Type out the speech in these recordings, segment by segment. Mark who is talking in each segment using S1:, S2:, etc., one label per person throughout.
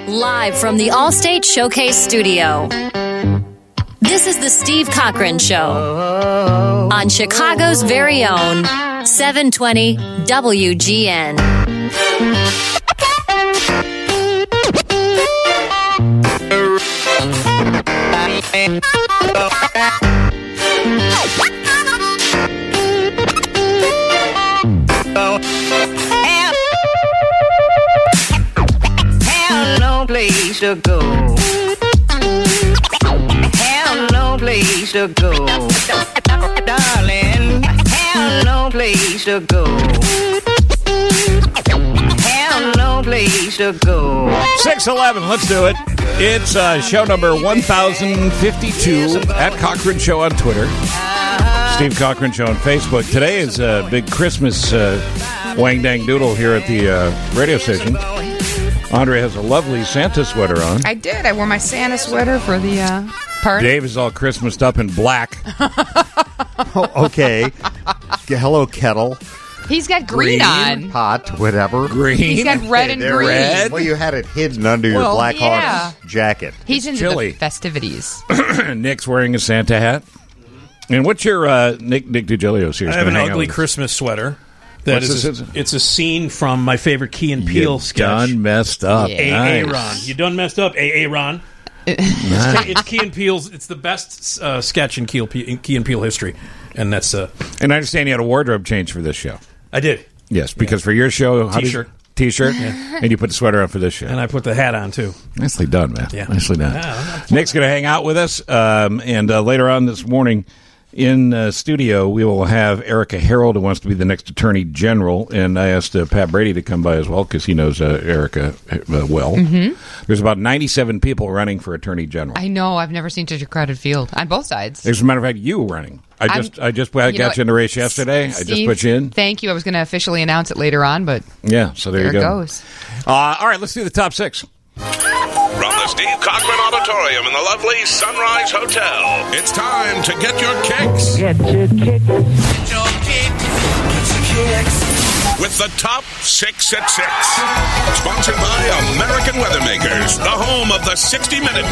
S1: Live from the Allstate Showcase Studio. This is the Steve Cochran Show on Chicago's very own 720 WGN.
S2: Have no place to go. Have no place to go. Darling, have no place to go. Have no place to go.
S3: 6:11, let's do it. It's show number 1052 at Cochran Show on Twitter. Steve Cochran Show on Facebook. Today is a big Christmas wang dang doodle here at the radio station. Andre has a lovely Santa sweater on.
S4: I did. I wore my Santa sweater for the party.
S3: Dave is all Christmased up in black.
S5: Oh, okay. Hello, kettle.
S4: He's got green on.
S5: Pot, whatever.
S3: Green.
S4: He's got red and green.
S3: Red.
S5: Well, you had it hidden under your Black Hawks jacket.
S4: He's into
S3: chilly.
S4: the festivities.
S3: Nick's wearing a Santa hat. And what's your Nick DiGilio's here?
S6: I have an ugly Christmas sweater. It's a scene from my favorite Key and Peele sketch.
S3: Done messed up.
S6: A.A.
S3: Nice.
S6: Ron. You done messed up, A.A. Ron. It's Key and Peele's. It's the best sketch in Key and Peele history, and that's.
S3: And I understand you had a wardrobe change for this show.
S6: I did.
S3: Yes, because for your show, T-shirt,
S6: yeah.
S3: And you put the sweater on for this show.
S6: And I put the hat on too.
S3: Nicely done, man.
S6: Yeah.
S3: Nicely done.
S6: Yeah,
S3: Nick's going to hang out with us, and later on this morning. In studio, we will have Erica Harold, who wants to be the next Attorney General, and I asked Pat Brady to come by as well because he knows Erica well. Mm-hmm. There's about 97 people running for Attorney General.
S4: I know. I've never seen such a crowded field on both sides.
S3: As a matter of fact, you were running. I just got you in the race yesterday.
S4: Steve,
S3: I just put you in.
S4: Thank you. I was going to officially announce it later on, but
S3: yeah, so there you go.
S4: It goes.
S3: All right, let's do the top six.
S7: From the Steve Cochran Auditorium in the lovely Sunrise Hotel, it's time to get your kicks.
S2: Get your kicks.
S7: Get your kicks. Get your kicks. With the top 6 at 6. Sponsored by American Weathermakers, the home of the 60-Minute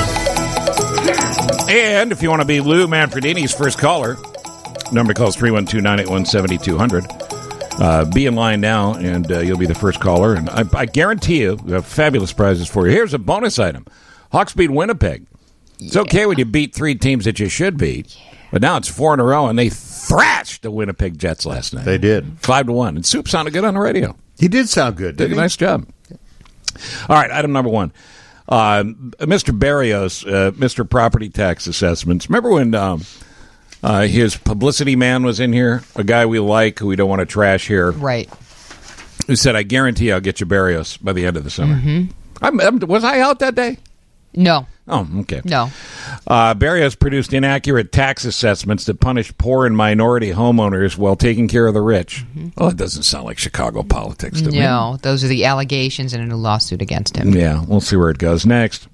S7: Men.
S3: And if you want to be Lou Manfredini's first caller, number calls 312-981-7200. Be in line now, and you'll be the first caller. And I guarantee you, we have fabulous prizes for you. Here's a bonus item. Hawks beat Winnipeg. It's okay when you beat 3 teams that you should beat. But now it's 4 in a row, and they thrashed the Winnipeg Jets last night.
S5: They did.
S3: 5-1. And Soup sounded good on the radio.
S5: He did sound good,
S3: Did a nice job. All right, item number 1. Mr. Barrios, Mr. Property Tax Assessments. Remember when... his publicity man was in here, a guy we like, who we don't want to trash here.
S4: Right.
S3: Who said, I guarantee I'll get you Barrios by the end of the summer. Mm-hmm. Was I out that day?
S4: No.
S3: Oh, okay.
S4: No.
S3: Barrios produced inaccurate tax assessments that punish poor and minority homeowners while taking care of the rich. Mm-hmm. Well, it doesn't sound like Chicago politics to me.
S4: No, those are the allegations in a new lawsuit against him.
S3: Yeah, we'll see where it goes next.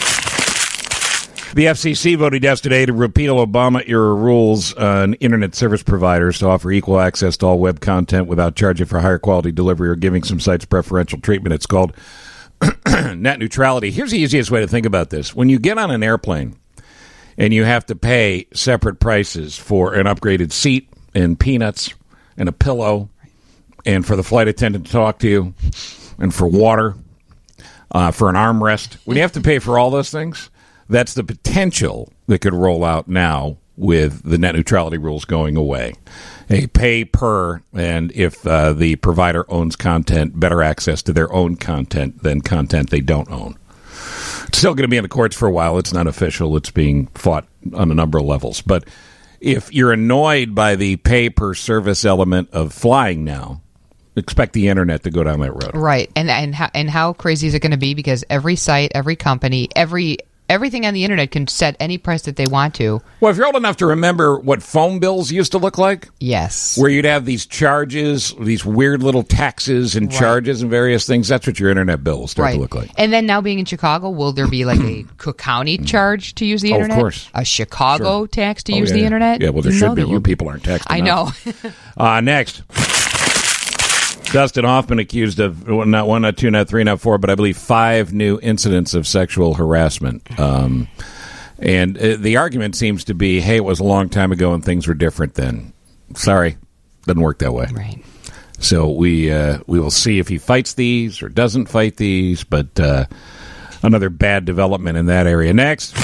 S3: The FCC voted yesterday to repeal Obama-era rules on Internet service providers to offer equal access to all web content without charging for higher quality delivery or giving some sites preferential treatment. It's called net neutrality. Here's the easiest way to think about this. When you get on an airplane and you have to pay separate prices for an upgraded seat and peanuts and a pillow and for the flight attendant to talk to you and for water, for an armrest, when you have to pay for all those things, that's the potential that could roll out now with the net neutrality rules going away. A pay per, and if the provider owns content, better access to their own content than content they don't own. It's still going to be in the courts for a while. It's not official. It's being fought on a number of levels. But if you're annoyed by the pay per service element of flying now, expect the internet to go down that road.
S4: Right. And how crazy is it going to be? Because every site, every company, everything on the internet can set any price that they want to.
S3: Well, if you're old enough to remember what phone bills used to look like.
S4: Yes.
S3: Where you'd have these charges, these weird little taxes and charges and various things. That's what your internet bill will start to look like.
S4: And then now being in Chicago, will there be like a Cook County charge to use the internet?
S3: Of course.
S4: A Chicago tax to use the internet?
S3: Yeah, well, there should be. You people aren't taxed
S4: I know.
S3: Next. Dustin Hoffman accused of not 1, not 2, not 3, not 4, but I believe 5 new incidents of sexual harassment. And the argument seems to be, hey, it was a long time ago and things were different then. Sorry, doesn't work that way.
S4: Right.
S3: So we will see if he fights these or doesn't fight these, but another bad development in that area. Next.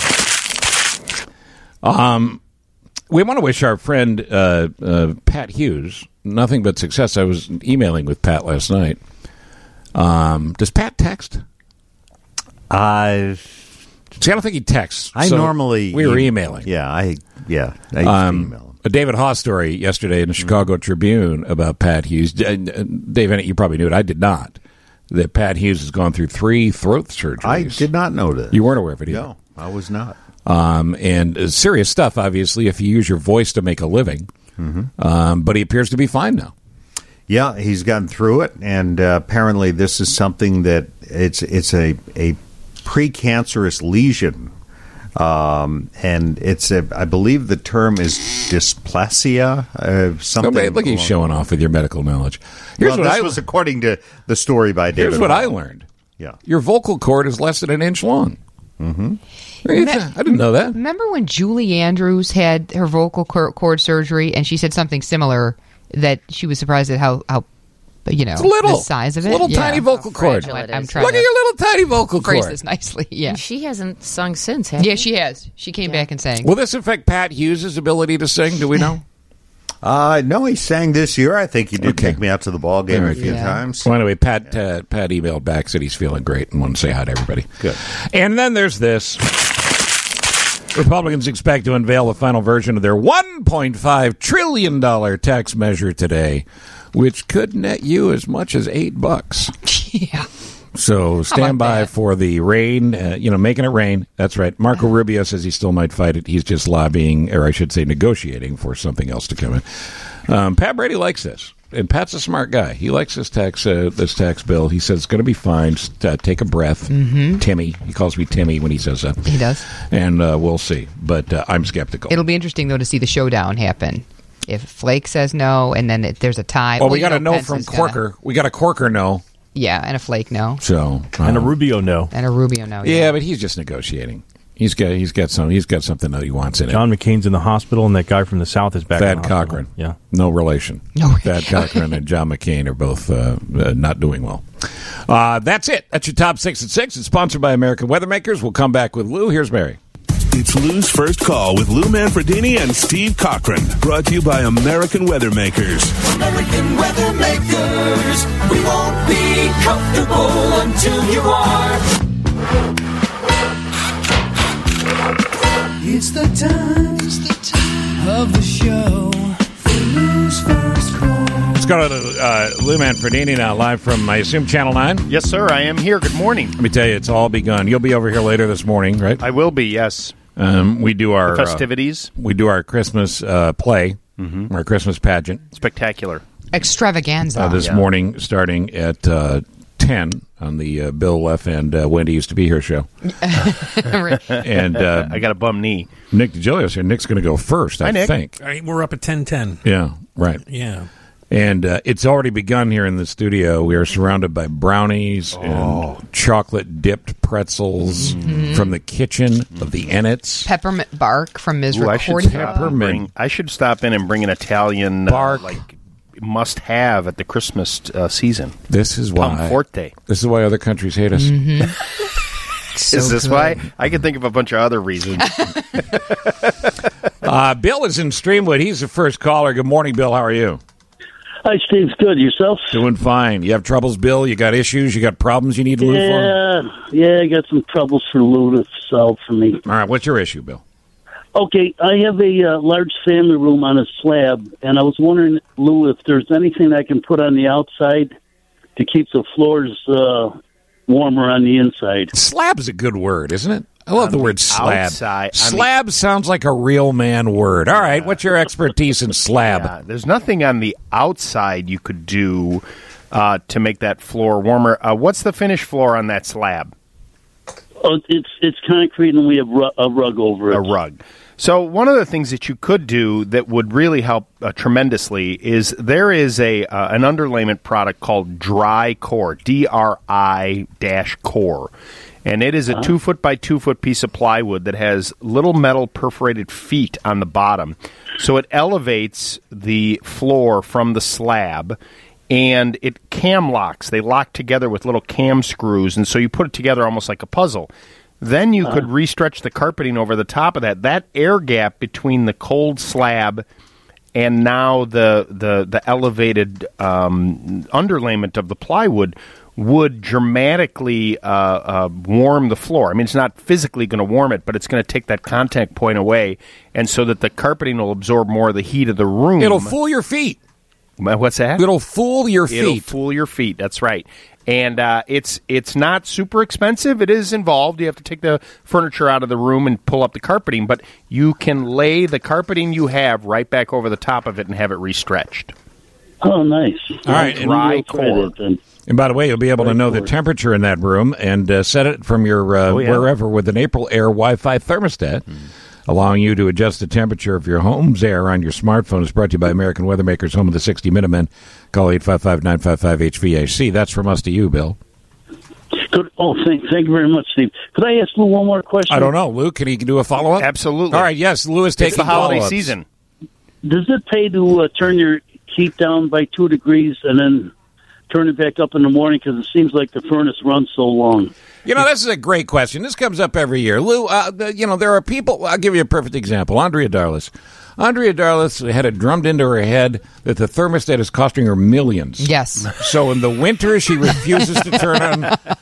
S3: We want to wish our friend Pat Hughes nothing but success. I was emailing with Pat last night. Does Pat text? See, I don't think he texts.
S5: I normally
S3: we were emailing.
S5: Yeah, I used to email him.
S3: A David Haas story yesterday in the Chicago Tribune about Pat Hughes. Dave, you probably knew it. I did not. That Pat Hughes has gone through 3 throat surgeries.
S5: I did not know that.
S3: You weren't aware of it either?
S5: No, I was not.
S3: And serious stuff, obviously, if you use your voice to make a living. But he appears to be fine now.
S5: Yeah, he's gotten through it, and apparently this is something that it's a precancerous lesion. And it's I believe the term is dysplasia. Something.
S3: Look, he's showing off with your medical knowledge.
S5: This was according to the story by David.
S3: Here's what I learned.
S5: Yeah,
S3: your vocal cord is less than an inch long. Mm-hmm. I didn't know that.
S4: Remember when Julie Andrews had her vocal cord surgery, and she said something similar, that she was surprised at how
S3: it's little,
S4: the size of it.
S3: Little tiny vocal cord.
S4: I'm trying
S3: Look at your little tiny vocal
S4: phrase
S3: cord.
S4: this nicely. Yeah,
S8: and she hasn't sung since, has
S4: she? She has. She came back and sang.
S3: Will this affect Pat Hughes' ability to sing? Do we know?
S5: No, he sang this year. I think he did take me out to the ball game a few times.
S3: Well, anyway, Pat emailed back, said he's feeling great and wanted to say hi to everybody.
S5: Good.
S3: And then there's this. Republicans expect to unveil the final version of their $1.5 trillion tax measure today, which could net you as much as $8.
S4: Yeah.
S3: So stand by for the rain, making it rain. That's right. Marco Rubio says he still might fight it. He's just lobbying, or I should say negotiating for something else to come in. Pat Brady likes this. And Pat's a smart guy. He likes this tax bill. He says it's going to be fine. Just, take a breath. Mm-hmm. Timmy. He calls me Timmy when he says that.
S4: He does.
S3: And we'll see. But I'm skeptical.
S4: It'll be interesting, though, to see the showdown happen. If Flake says no, and then there's a tie.
S3: Well, we got a no from Corker. We got a Corker no.
S4: Yeah, and a Flake no.
S3: So
S9: and a Rubio no.
S4: And a Rubio no.
S3: Yeah, but he's just negotiating. He's got something that he wants in it.
S9: John McCain's in the hospital, and that guy from the South is back.
S3: Thad Cochran.
S9: Yeah,
S3: no relation. Thad Cochran and John McCain are both not doing well. That's it. That's your top 6 at 6. It's sponsored by American Weathermakers. We'll come back with Lou. Here's Mary.
S10: It's Lou's First Call with Lou Manfredini and Steve Cochran. Brought to you by American Weathermakers.
S11: American Weathermakers. We won't be comfortable until you are. It's the time of the show for Lou's First Call.
S3: Let's go to Lou Manfredini now, live from, I assume, Channel 9?
S12: Yes, sir. I am here. Good morning.
S3: Let me tell you, it's all begun. You'll be over here later this morning, right?
S12: I will be, yes.
S3: We do our
S12: festivities.
S3: We do our Christmas play, our Christmas pageant.
S12: Spectacular.
S4: Extravaganza.
S3: This morning, starting at 10 on the Bill F. and Wendy Used to Be Here show. And
S12: I got a bum knee.
S3: Nick DeGilio's here. Nick's going to go first,
S12: Hi,
S3: I
S12: Nick.
S3: think.
S6: All right, we're up at 10:10.
S3: Yeah, right.
S6: Yeah.
S3: And it's already begun here in the studio. We are surrounded by brownies and chocolate-dipped pretzels from the kitchen of the Ennets.
S4: Peppermint bark from Ms.
S12: Ooh,
S4: Recording.
S12: I should stop in and bring an Italian
S3: bark.
S12: must-have at the Christmas season.
S3: This is why.
S12: Pum forte.
S3: This is why other countries hate us.
S12: Is this why? I can think of a bunch of other reasons.
S3: Bill is in Streamwood. He's the first caller. Good morning, Bill. How are you?
S13: Hi, Steve. Good. Yourself?
S3: Doing fine. You have troubles, Bill? You got issues? You got problems you need Lou for?
S13: Yeah, I got some troubles for Lou to solve for me.
S3: All right. What's your issue, Bill?
S13: Okay, I have a large family room on a slab, and I was wondering, Lou, if there's anything I can put on the outside to keep the floors warmer on the inside.
S3: Slab's a good word, isn't it? I love the word slab.
S12: Outside,
S3: slab sounds like a real man word. All right, what's your expertise in slab?
S12: Yeah, there's nothing on the outside you could do to make that floor warmer. What's the finished floor on that slab?
S13: Oh, it's concrete, and we have a rug over it.
S12: A rug. So one of the things that you could do that would really help tremendously is there is an underlayment product called Dry Core, DRI-Core. And it is a 2 foot by 2 foot piece of plywood that has little metal perforated feet on the bottom. So it elevates the floor from the slab, and it cam locks. They lock together with little cam screws, and so you put it together almost like a puzzle. Then you could restretch the carpeting over the top of that. That air gap between the cold slab and now the elevated underlayment of the plywood would dramatically warm the floor. I mean, it's not physically going to warm it, but it's going to take that contact point away, and so that the carpeting will absorb more of the heat of the room.
S3: It'll fool your feet.
S12: What's that?
S3: It'll fool your feet.
S12: It'll fool your feet. That's right. And it's not super expensive. It is involved. You have to take the furniture out of the room and pull up the carpeting, but you can lay the carpeting you have right back over the top of it and have it restretched.
S13: Oh, nice.
S3: All right.
S12: Dry Core.
S3: And by the way, you'll be able to know the temperature in that room and set it from your wherever with an April Air Wi-Fi thermostat, allowing you to adjust the temperature of your home's air on your smartphone. Is brought to you by American Weathermakers, home of the 60 Minutemen. Call 855-955-HVAC. That's from us to you, Bill.
S13: Good. Oh, thank you very much, Steve. Could I ask Lou one more question?
S3: I don't know. Lou, can he do a follow-up?
S12: Absolutely.
S3: All right, yes, Lou is taking
S12: It's the holiday
S3: follow-ups.
S12: season.
S13: Does it pay to turn your heat down by 2 degrees and then turn it back up in the morning, because it seems like the furnace runs so long?
S3: You know, this is a great question. This comes up every year. Lou, there are people, I'll give you a perfect example. Andrea Darlis. Andrea Darlis had it drummed into her head that the thermostat is costing her millions.
S4: Yes.
S3: So in the winter, she refuses to turn on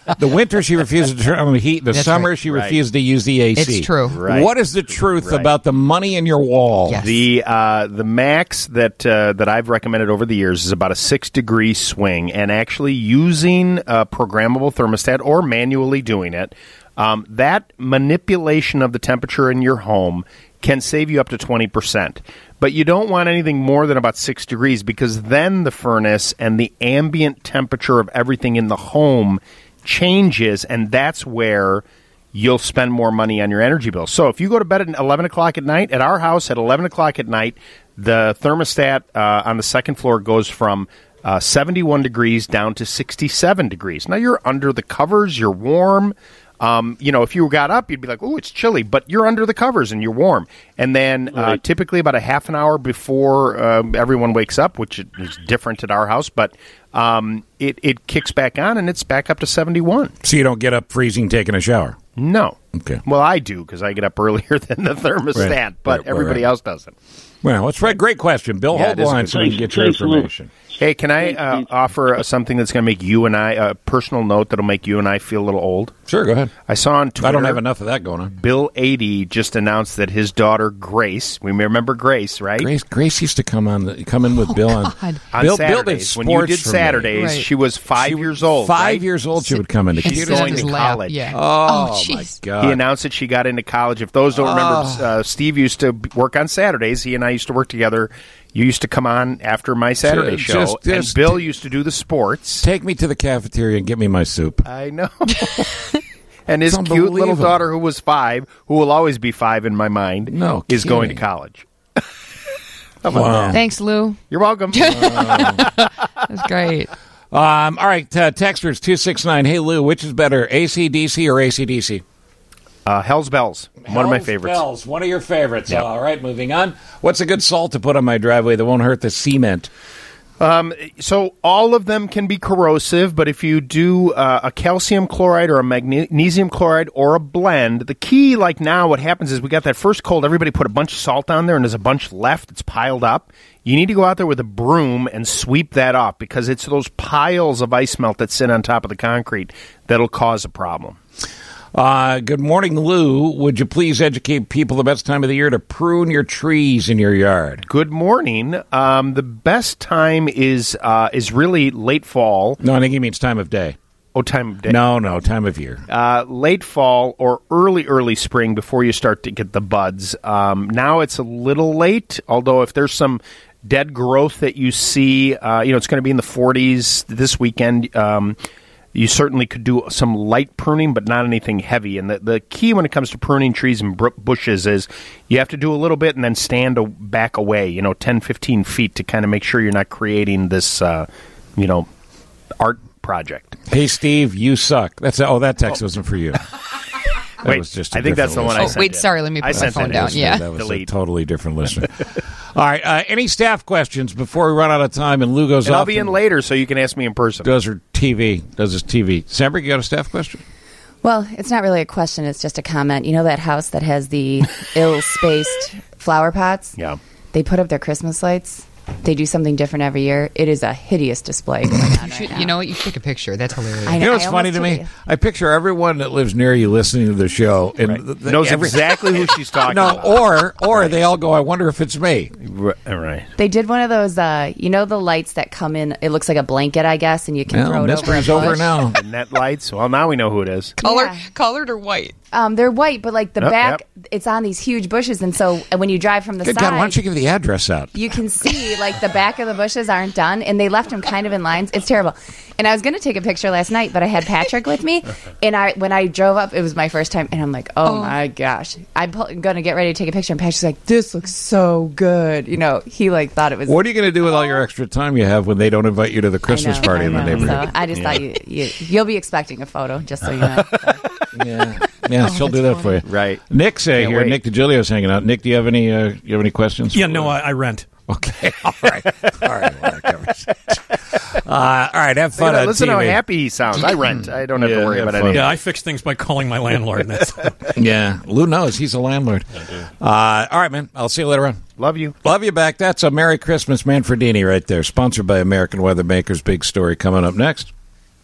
S3: the heat. The
S4: That's
S3: summer,
S4: right.
S3: she refuses to use the AC.
S4: It's true.
S12: Right.
S3: What is the truth
S12: Right.
S3: about the money in your wall?
S4: Yes.
S12: The max that I've recommended over the years is about a 6 degree swing, and actually using a programmable thermostat or manually doing it, that manipulation of the temperature in your home can save you up to 20%. But you don't want anything more than about 6 degrees, because then the furnace and the ambient temperature of everything in the home changes, and that's where you'll spend more money on your energy bill. So if you go to bed at 11 o'clock at night, at our house at 11 o'clock at night, the thermostat on the second floor goes from 71 degrees down to 67 degrees. Now you're under the covers, you're warm. If you got up, you'd be like, "Oh, it's chilly," but you're under the covers and you're warm. And then typically about a half an hour before everyone wakes up, which is different at our house, but it kicks back on and it's back up to 71.
S3: So you don't get up freezing taking a shower?
S12: No.
S3: Okay.
S12: Well, I do, because I get up earlier than the thermostat,
S3: Right.
S12: but everybody else doesn't.
S3: Well, that's right. Great question. Bill,
S12: Yeah,
S3: hold
S12: it is
S3: the
S12: a
S3: line
S12: good
S3: so we can get your information.
S12: Hey, can I offer something that's going to make you and I, a personal note that'll make you and I feel a little old?
S3: Sure, go ahead.
S12: I saw on Twitter.
S3: I don't have enough of that going on.
S12: Bill 80 just announced that his daughter Grace, we remember Grace, right?
S3: Grace used to come in with Bill on
S12: On
S3: Bill did
S12: Saturdays.
S3: sports
S12: When you did
S3: for me.
S12: Saturdays,
S4: Right.
S12: she was 5 years old.
S3: 5
S12: right?
S3: years old, she would come into
S12: She's
S3: Keto.
S12: going to college.
S4: Yeah.
S3: Oh, my
S4: jeez.
S3: God.
S12: He announced that she got into college. If those don't remember, Steve used to work on Saturdays. He and I used to work together. You used to come on after my Saturday show, and Bill used to do the sports.
S3: Take me to the cafeteria and get me my soup.
S12: I know. And his
S3: It's
S12: cute little
S3: unbelievable.
S12: daughter, who was 5, who will always be 5 in my mind, is going to
S3: kidding.
S12: college. How about
S3: Wow.
S12: that?
S4: Thanks, Lou.
S12: You're welcome.
S4: That's great.
S3: All right, texters 269. Hey, Lou, which is better, AC/DC or AC/DC?
S12: Hell's Bells, one of my favorites.
S3: Bells, one of your favorites.
S12: Yep.
S3: All right, moving on. What's a good salt to put on my driveway that won't hurt the cement?
S12: So all of them can be corrosive, but if you do a calcium chloride or a magnesium chloride or a blend, the key, like now, what happens is we got that first cold, everybody put a bunch of salt on there, and there's a bunch left. It's piled up. You need to go out there with a broom and sweep that off, because it's those piles of ice melt that sit on top of the concrete that'll cause a problem.
S3: Good morning, Lou. Would you please educate people the best time of the year to prune your trees in your yard?
S12: Good morning. The best time is really late fall.
S3: No, I think he means time of day.
S12: Oh, time of day.
S3: No, time of year.
S12: Late fall or early spring before you start to get the buds. Now it's a little late, although if there's some dead growth that you see, it's going to be in the 40s this weekend. You certainly could do some light pruning, but not anything heavy. And the key when it comes to pruning trees and bushes is you have to do a little bit and then stand back away, 10, 15 feet to kind of make sure you're not creating this, art project.
S3: Hey, Steve, you suck. That text wasn't for you.
S12: Wait,
S3: was just
S12: I think that's the one I sent.
S4: Sorry, let me put my phone down. Yeah.
S3: That was a totally different listener. All right, any staff questions before we run out of time and Lou goes off?
S12: I'll be in later so you can ask me in person.
S3: Does his TV. Sandberg, you got a staff question?
S14: Well, it's not really a question. It's just a comment. You know that house that has the ill-spaced flower pots?
S12: Yeah.
S14: They put up their Christmas lights. They do something different every year. It is a hideous display going on right now.
S4: You know what? You take a picture. That's hilarious.
S14: I know,
S3: you know what's funny to me? I picture everyone that lives near you listening to the show and
S12: knows exactly who she's talking about.
S3: Or they all go, I wonder if it's me.
S12: Right.
S14: They did one of those, the lights that come in, it looks like a blanket, I guess, and you can throw it over a
S3: mystery's
S14: bush.
S3: over now.
S12: The net lights? Well, now we know who it is.
S4: Colored or white?
S14: They're white, but like the back, it's on these huge bushes, and so when you drive from the
S3: Good
S14: side...
S3: God, why don't you give the address out?
S14: You can see, like, the back of the bushes aren't done, and they left them kind of in lines. It's terrible. And I was going to take a picture last night, but I had Patrick with me, and when I drove up, it was my first time, and I'm like, oh my gosh. I'm going to get ready to take a picture, and Patrick's like, this looks so good. He, thought it was...
S3: What are you going to do with all your extra time you have when they don't invite you to the Christmas party in the neighborhood?
S14: So I just thought you'll be expecting a photo, just so you know.
S3: Yeah, she'll do that for you.
S12: Right.
S3: Nick's here. Wait. Nick DiGilio's hanging out. Nick, do you have any questions?
S6: Yeah, no, I rent.
S3: Okay. All right. All right. Have fun on
S12: Listen
S3: TV.
S12: how happy he sounds. I rent. I don't have to worry about anything.
S6: Yeah, I fix things by calling my landlord.
S3: Yeah, Lou knows. He's a landlord. All right, man. I'll see you later on.
S12: Love you.
S3: Love you back. That's a Merry Christmas Manfredini right there. Sponsored by American Weathermakers. Big story coming up next.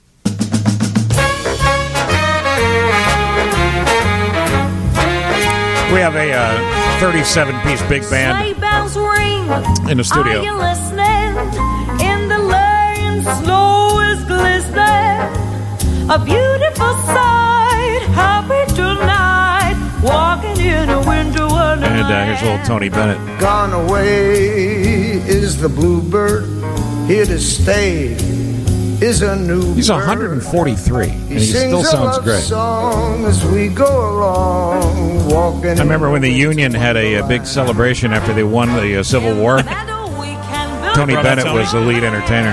S3: We have a 37-piece big band in the studio.
S11: Are you listening? In the lane, snow is glistening. A beautiful sight. Happy tonight. Walking in a winter wonderland.
S3: And here's old Tony Bennett.
S15: Gone away is the bluebird. Here to stay is a new
S3: He's 143, and he still sounds great.
S15: Song as we go along, walking.
S3: I remember when the Union had a big celebration after they won the Civil War. Tony Bennett was the lead entertainer.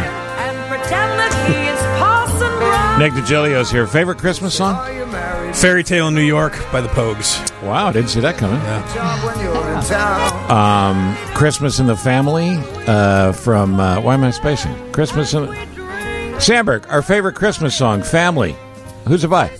S3: Nick DiGilio's here. Favorite Christmas song?
S6: Fairy Tale in New York by the Pogues.
S3: Wow, I didn't see that coming.
S6: Yeah.
S3: Christmas in the Family from, why am I spacing? Christmas in the... Sandberg, our favorite Christmas song, Family. Who's it by?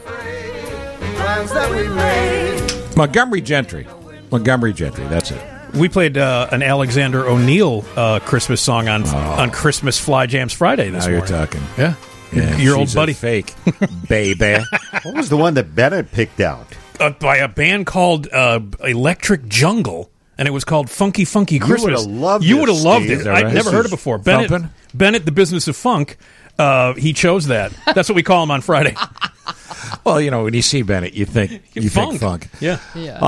S3: Montgomery Gentry. Montgomery Gentry, that's it.
S6: We played an Alexander O'Neill Christmas song on Christmas Fly Jams Friday this morning.
S3: Now you're talking.
S6: Yeah.
S3: Yeah,
S6: your old
S3: she's
S6: buddy.
S3: a fake, baby.
S5: What was the one that Bennett picked out?
S6: By a band called Electric Jungle, and it was called Funky Funky Christmas.
S5: You would have loved
S6: it.
S5: Steve.
S6: I'd never heard it before. Bennett, the Business of Funk, he chose that. That's what we call him on Friday.
S3: Well, when you see Bennett, you think funk.
S6: Yeah.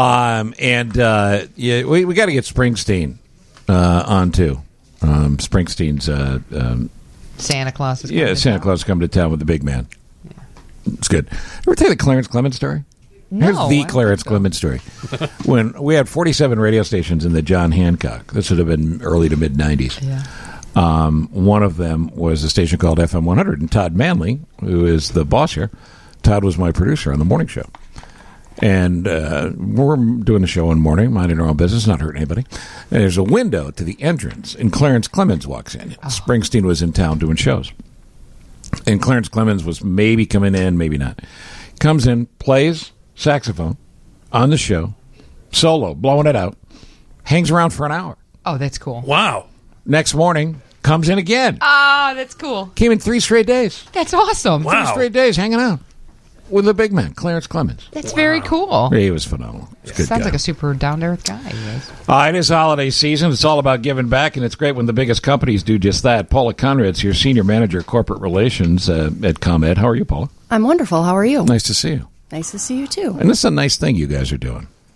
S3: We got to get Springsteen on too. Springsteen's
S4: Santa Claus is
S3: coming Santa Claus is coming to town with the big man. Yeah. It's good. Ever tell you the Clarence Clemens story?
S4: No,
S3: Here's the Clarence Clemens story. When we had 47 radio stations in the John Hancock, this would have been early to mid 90s.
S4: Yeah.
S3: One of them was a station called FM 100, and Todd Manley, who is the boss here, Todd was my producer on the morning show. And we're doing the show one morning, minding our own business, not hurting anybody. And there's a window to the entrance, and Clarence Clemens walks in. Springsteen was in town doing shows. And Clarence Clemens was maybe coming in, maybe not. Comes in, plays saxophone on the show, solo, blowing it out, hangs around for an hour.
S4: Oh, that's cool.
S6: Wow.
S3: Next morning, comes in again.
S4: Ah, that's cool.
S3: Came in 3 straight days.
S4: That's awesome.
S6: Wow.
S3: 3 straight days hanging out with the big man, Clarence Clemens.
S4: That's very cool.
S3: He was phenomenal. He's a good
S4: Sounds
S3: guy.
S4: like a super down-to-earth guy. He is.
S3: It is holiday season. It's all about giving back, and it's great when the biggest companies do just that. Paula Conrad's your Senior Manager of Corporate Relations at ComEd. How are you, Paula?
S16: I'm wonderful. How are you?
S3: Nice to see you.
S16: Nice to see you, too.
S3: And this is a nice thing you guys are doing.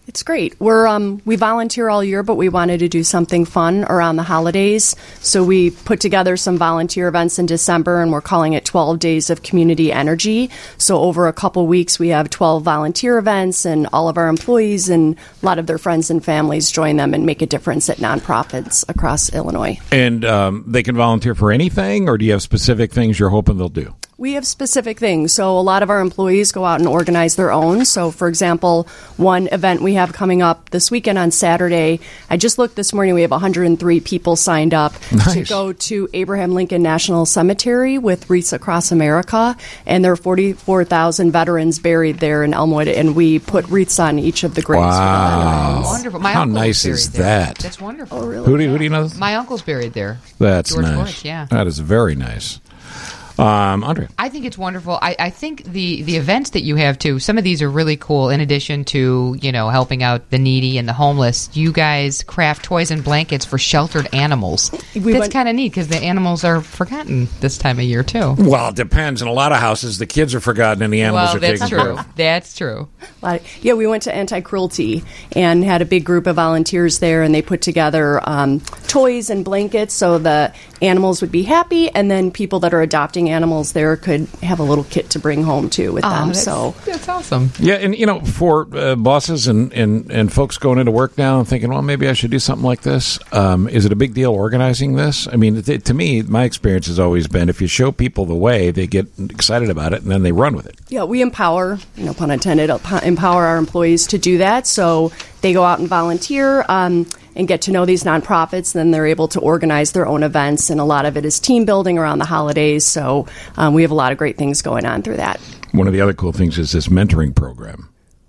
S16: It's great. We volunteer all year, but we wanted to do something fun around the holidays. So we put together some volunteer events in December, and we're calling it 12 Days of Community Energy. So over a couple weeks, we have 12 volunteer events, and all of our employees and a lot of their friends and families join them and make a difference at nonprofits across Illinois.
S3: And they can volunteer for anything, or do you have specific things you're hoping they'll do?
S16: We have specific things. So a lot of our employees go out and organize their own. So, for example, one event we have coming up this weekend on Saturday, I just looked this morning, we have 103 people signed up to go to Abraham Lincoln National Cemetery with Wreaths Across America. And there are 44,000 veterans buried there in Elmwood, and we put wreaths on each of the graves.
S3: Wow.
S4: Wonderful. My
S3: How
S4: uncle's
S3: nice
S4: buried
S3: is
S4: there.
S3: that?
S4: That's wonderful.
S16: Oh, really?
S3: Who do you know?
S4: My uncle's buried there.
S3: That's
S4: George
S3: nice.
S4: Lawrence, yeah.
S3: That is very nice. Andrea.
S4: I think it's wonderful. I think the events that you have too, some of these are really cool. In addition to, helping out the needy and the homeless, you guys craft toys and blankets for sheltered animals. That's kind of neat because the animals are forgotten this time of year too.
S3: Well, it depends. In a lot of houses, the kids are forgotten and the animals are taken care of.
S4: That's true.
S16: Yeah, we went to Anti-Cruelty and had a big group of volunteers there, and they put together toys and blankets so the animals would be happy, and then people that are adopting animals there could have a little kit to bring home too with them.
S4: That's awesome.
S3: Yeah, and for bosses and folks going into work now and thinking, well, maybe I should do something like this. Is it a big deal organizing this? I mean, to me, my experience has always been if you show people the way, they get excited about it and then they run with it.
S16: Yeah, we empower, no pun intended, empower our employees to do that. So they go out and volunteer and get to know these nonprofits. Then they're able to organize their own events, and a lot of it is team building around the holidays. So we have a lot of great things going on through that.
S3: One of the other cool things is this mentoring program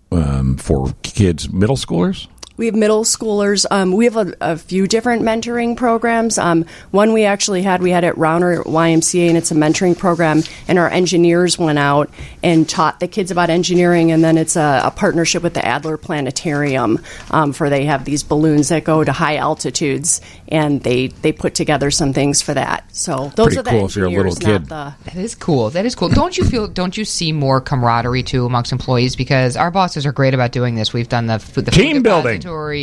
S3: for kids, middle schoolers.
S16: We have middle schoolers. We have a few different mentoring programs. One we had at Rauner YMCA, and it's a mentoring program, and our engineers went out and taught the kids about engineering, and then it's a partnership with the Adler Planetarium, for they have these balloons that go to high altitudes, and they put together some things for that. So those
S3: Pretty
S16: are the
S3: cool
S16: engineers,
S3: if you're a little kid.
S16: not the...
S4: That is cool. That is cool. Don't you see more camaraderie too amongst employees? Because our bosses are great about doing this. We've done the
S3: team building.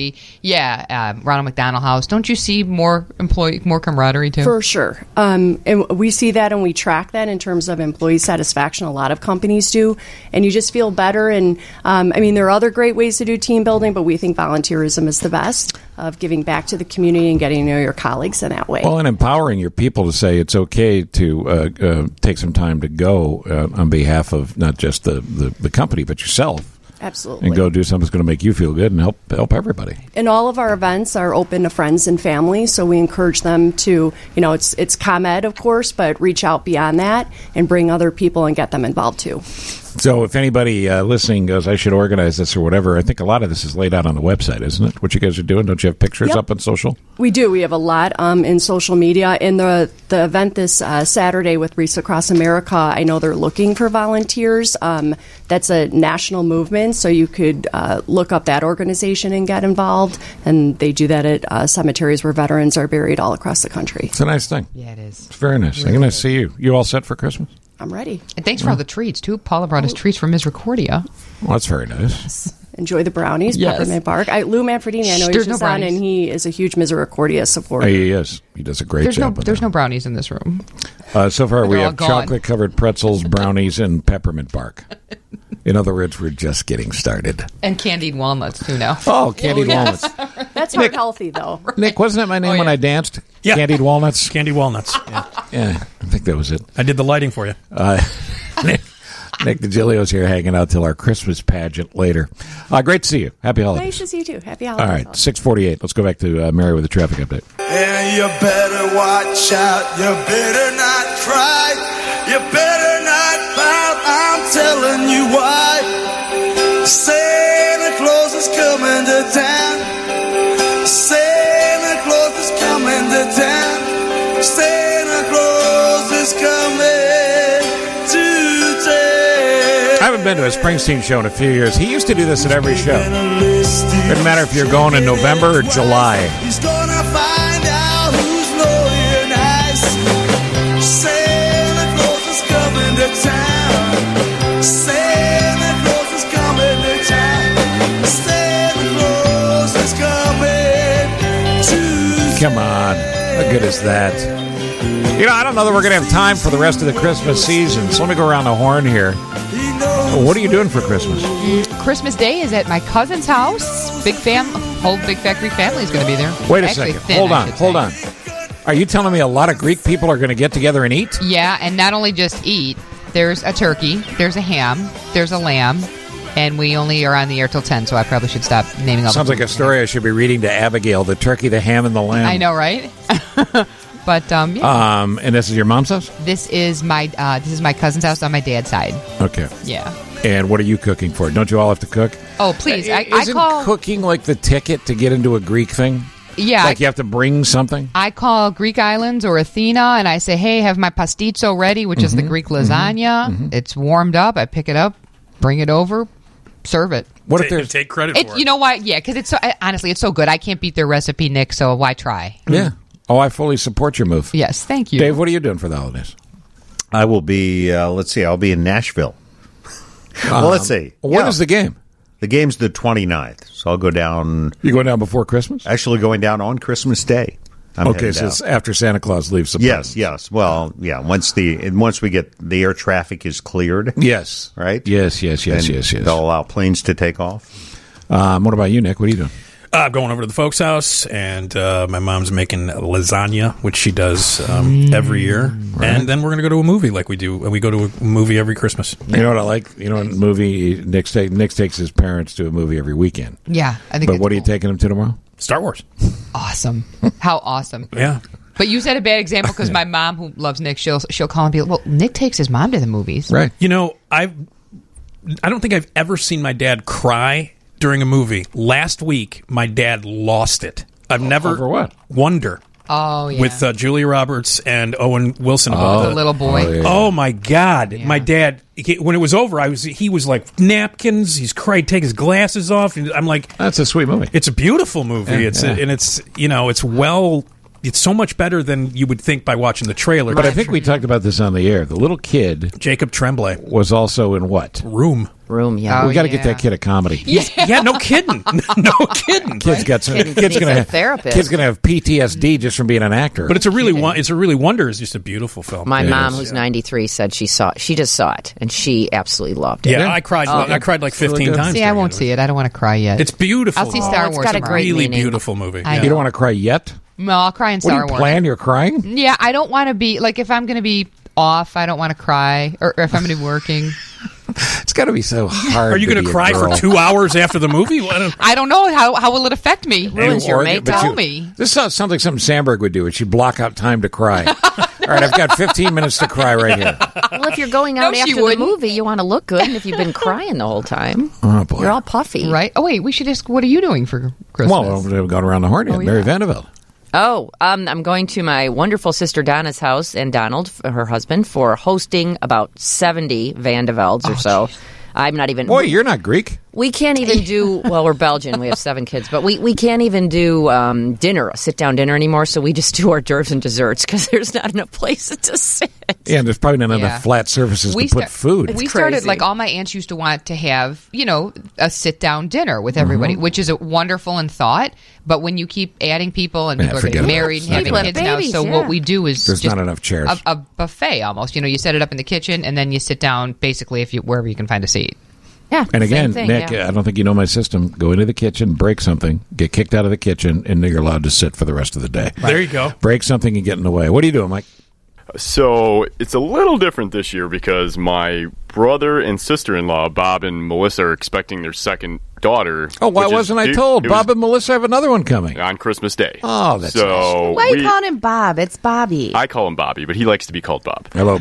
S4: Ronald McDonald House. Don't you see more camaraderie too?
S16: For sure. And we see that and we track that in terms of employee satisfaction. A lot of companies do. And you just feel better. And there are other great ways to do team building, but we think volunteerism is the best of giving back to the community and getting to know your colleagues in that way.
S3: Well, and empowering your people to say it's okay to take some time to go on behalf of not just the company, but yourself.
S16: Absolutely.
S3: And go do something that's going to make you feel good and help everybody.
S16: And all of our events are open to friends and family, so we encourage them to, it's ComEd, of course, but reach out beyond that and bring other people and get them involved too.
S3: So if anybody listening goes, I should organize this or whatever, I think a lot of this is laid out on the website, isn't it? What you guys are doing? Don't you have pictures up on social?
S16: We do. We have a lot in social media. In the event this Saturday with Wreaths Across America, I know they're looking for volunteers. That's a national movement, so you could look up that organization and get involved. And they do that at cemeteries where veterans are buried all across the country.
S3: It's a nice thing.
S4: Yeah, it is.
S3: It's very nice. I'm going to see you. You all set for Christmas?
S16: I'm ready.
S4: And thanks for all the treats, too. Paula brought us treats from Misericordia.
S3: Well, that's very nice.
S16: Enjoy the brownies, peppermint bark. Lou Manfredini, I know he's just on, and he is a huge Misericordia supporter.
S3: He is. He does a great job.
S4: There's no brownies in this room.
S3: So far, we have
S4: gone.
S3: chocolate-covered pretzels, brownies, and peppermint bark. In other words, we're just getting started.
S4: And candied walnuts, too, now.
S3: Oh, candied walnuts.
S16: That's not healthy, though.
S3: Nick, wasn't that my name when I danced?
S6: Yeah.
S3: Candied walnuts?
S6: Candied walnuts, yeah.
S3: Yeah, I think that was it.
S6: I did the lighting for you.
S3: Nick DeGilio's here hanging out till our Christmas pageant later. Great to see you. Happy holidays.
S16: Nice to see you, too. Happy
S3: All
S16: holidays.
S3: right, 6:48. Let's go back to Mary with the traffic update.
S17: And you better watch out. You better not cry. You better not pout. I'm telling you why. Santa Claus is coming to town. Santa Claus is coming to town. Santa Claus is coming to town.
S3: I haven't been to a Springsteen show in a few years. He used to do this at every show. Doesn't matter if you're going in November or July.
S17: He's gonna find out who's loyal and nice. Santa Claus is coming to town. Santa Claus is coming to town. Santa
S3: Come on. How good is that? You know, I don't know that we're going to have time for the rest of the Christmas season, so let me go around the horn here. What are you doing for Christmas?
S4: Christmas Day is at my cousin's house. Big whole Big Factory family is going to be there.
S3: Wait a
S4: Actually,
S3: second.
S4: thin,
S3: Hold on. Are you telling me a lot of Greek people are going to get together and eat?
S4: Yeah, and not only just eat. There's a turkey, there's a ham, there's a lamb, and we only are on the air till 10, so I probably should stop naming all
S3: Sounds
S4: the
S3: like a story I should be reading to Abigail, the turkey, the ham, and the lamb.
S4: I know, right? But, yeah.
S3: And this is your mom's house?
S4: This is my cousin's house on my dad's side.
S3: Okay.
S4: Yeah.
S3: And what are you cooking for? Don't you all have to cook?
S4: Oh, please. I
S3: Isn't
S4: call
S3: cooking like the ticket to get into a Greek thing?
S4: Yeah.
S3: Like you have to bring something?
S4: I call Greek Islands or Athena, and I say, hey, have my pastizo ready, which is the Greek lasagna. It's warmed up. I pick it up, bring it over, serve it.
S3: What if there's
S6: take credit for it?
S4: You know what? Yeah, because it's so, honestly, it's so good. I can't beat their recipe, Nick, so why try?
S3: Yeah. Oh, I fully support your move.
S4: Yes, thank you.
S3: Dave, what are you doing for the holidays?
S5: I will be, I'll be in Nashville. Well, let's see.
S3: When is the game?
S5: The game's the 29th, so I'll go down.
S3: You going down before Christmas?
S5: Actually, going down on Christmas Day.
S3: Okay, so it's after Santa Claus leaves.
S5: Yes. Well, yeah. Once we get the air traffic is cleared.
S3: Yes.
S5: Right.
S3: Yes.
S5: They'll allow planes to take off.
S3: What about you, Nick? What are you doing?
S6: I'm going over to the folks' house, and my mom's making lasagna, which she does every year.
S3: Right.
S6: And then we're going to go to a movie like we do. We go to a movie every Christmas.
S3: You know what I like? You know what movie? Nick takes his parents to a movie every weekend.
S4: Yeah, I think.
S3: But what are you taking them to tomorrow?
S6: Star Wars.
S4: Awesome. How awesome.
S6: Yeah.
S4: But you said a bad example because my mom, who loves Nick, she'll call and be like, well, Nick takes his mom to the movies.
S3: Right.
S6: You know, I don't think I've ever seen my dad cry during a movie. Last week, my dad lost it. I've never...
S3: Over what?
S6: Wonder.
S4: Oh, yeah.
S6: With Julia Roberts and Owen Wilson.
S4: The little boy.
S3: Oh, yeah.
S6: Oh my God!
S4: Yeah.
S6: My dad. When it was over, he was like napkins. He's crying, take his glasses off. And I'm like,
S3: that's a sweet movie.
S6: It's a beautiful movie. It's so much better than you would think by watching the trailer.
S3: But I think we talked about this on the air. The little kid,
S6: Jacob Tremblay,
S3: was also in what?
S6: Room.
S8: Yeah.
S3: We got to get that kid a comedy.
S6: Yeah, no kidding. No kidding.
S3: Kid's got some.
S8: Kid's
S3: Kid's gonna
S8: a
S3: have
S8: therapist.
S3: Kid's gonna have PTSD just from being an actor.
S6: But it's a really Wonder is just a beautiful film.
S8: My mom, who's 93, said she just saw it, and she absolutely loved it.
S6: Yeah, I cried. I cried like 15 times.
S4: See, I won't see it. I don't want to cry yet.
S6: It's beautiful.
S4: I'll see Star
S8: it's
S4: Wars
S8: got a
S4: tomorrow.
S8: great
S6: Really
S8: meaning.
S6: beautiful movie.
S3: You don't want to cry yet?
S4: No, I'll cry in
S3: What
S4: Star
S3: do you
S4: Wars.
S3: plan? You're crying?
S4: Yeah, I don't want to be like if I'm going to be off. I don't want to cry, or if I'm going to be working.
S3: It's got to be so hard.
S6: Are you
S3: going
S6: to cry for 2 hours after the movie?
S4: I don't know how will it affect me.
S8: Ruins your mate.
S4: Tell me.
S3: This sounds like something Sandberg would do. She'd block out time to cry. All right, I've got 15 minutes to cry right here.
S8: Well, if you're going out
S4: she
S8: after the
S4: wouldn't.
S8: movie, you want to look good, and if you've been crying the whole time,
S3: Oh boy.
S8: you're all puffy.
S4: Right? Oh wait, we should ask. What are you doing for Christmas?
S3: Well, we've gone around the horn yet. Mary Vanderbilt.
S8: I'm going to my wonderful sister Donna's house and Donald, her husband, for hosting about 70 Vandevelds or so.
S3: Geez.
S8: I'm not even...
S3: Boy, you're not Greek.
S8: We can't even do... Well, we're Belgian. We have 7 kids. But we can't even do dinner, a sit-down dinner anymore, so we just do hors d'oeuvres and desserts because there's not enough places to sit.
S3: Yeah, and there's probably not enough flat surfaces to put food.
S4: We started, like, all my aunts used to want to have, a sit-down dinner with everybody, which is a wonderful in thought. But when you keep adding people and people are getting married and having kids now, so what we do is
S3: there's
S4: just
S3: not enough chairs.
S4: A buffet almost. You set it up in the kitchen and then you sit down basically wherever you can find a seat.
S8: Yeah.
S3: And again,
S8: thing,
S3: Nick, I don't think you know my system. Go into the kitchen, break something, get kicked out of the kitchen, and then you're allowed to sit for the rest of the day.
S6: There you go.
S3: Break something and get in the way. What are you doing, Mike?
S18: So it's a little different this year because my brother and sister-in-law, Bob and Melissa, are expecting their second daughter.
S3: Oh, why wasn't I told? Bob and Melissa have another one coming.
S18: On Christmas Day.
S3: Oh, that's
S18: so
S3: nice.
S14: Why are you calling him Bob? It's Bobby.
S18: I call him Bobby, but he likes to be called Bob.
S3: Hello,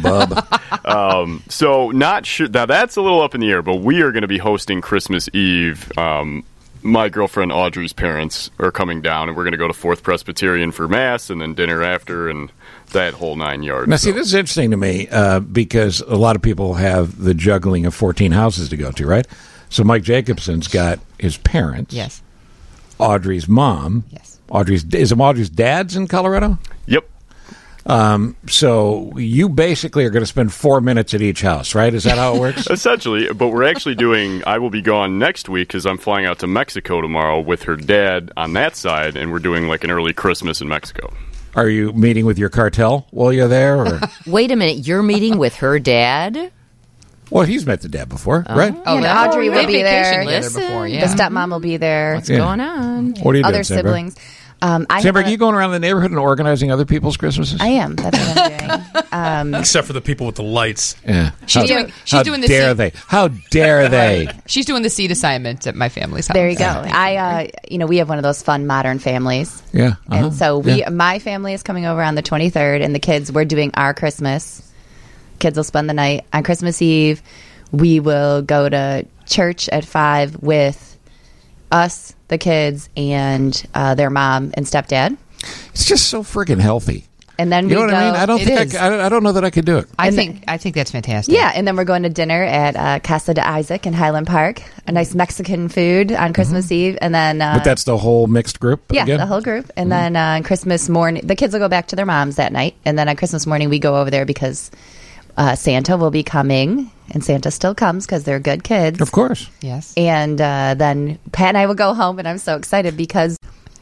S3: Bob.
S18: So not sure. Now, that's a little up in the air, but we are going to be hosting Christmas Eve. My girlfriend Audrey's parents are coming down, and we're going to go to Fourth Presbyterian for Mass and then dinner after and that whole 9 yards.
S3: Now, see, this is interesting to me because a lot of people have the juggling of 14 houses to go to, right? So Mike Jacobson's got his parents.
S4: Yes.
S3: Audrey's mom.
S4: Yes.
S3: Audrey's dad's in Colorado?
S18: Yep.
S3: So you basically are going to spend 4 minutes at each house, right? Is that how it works?
S18: Essentially, but we're actually doing, I will be gone next week because I'm flying out to Mexico tomorrow with her dad on that side, and we're doing like an early Christmas in Mexico.
S3: Are you meeting with your cartel while you're there? Or?
S8: Wait a minute, you're meeting with her dad?
S3: Well, he's met the dad before, right?
S14: And Audrey will be there.
S4: Before,
S14: The stepmom will be there.
S8: What's going on?
S3: What are you doing,
S14: Other
S3: Sandberg?
S14: siblings. I
S3: Sandberg, are you going around the neighborhood and organizing other people's Christmases?
S14: I am. That's what I'm doing.
S6: Except for the people with the lights.
S3: Yeah.
S4: She's
S3: How
S4: doing the
S3: dare
S4: seed-
S3: they? How dare they?
S4: She's doing the seed assignment at my family's house.
S14: There you go. We have one of those fun modern families.
S3: Yeah.
S14: And so my family is coming over on the 23rd, and the kids, we're doing our Christmas. Kids will spend the night on Christmas Eve. We will go to church at 5 with us, the kids, and their mom and stepdad.
S3: It's just so friggin' healthy.
S14: And then
S3: You know what I mean? I don't
S4: It
S3: think
S4: is.
S3: I don't know that I could do it.
S4: I think that's fantastic.
S14: Yeah, and then we're going to dinner at Casa de Isaac in Highland Park. A nice Mexican food on Christmas Eve, and then
S3: But that's the whole mixed group.
S14: yeah,
S3: again?
S14: the whole group. And then on Christmas morning, the kids will go back to their moms that night, and then on Christmas morning we go over there because Santa will be coming, and Santa still comes because they're good kids.
S3: Of course.
S4: Yes.
S14: And then Pat and I will go home, and I'm so excited because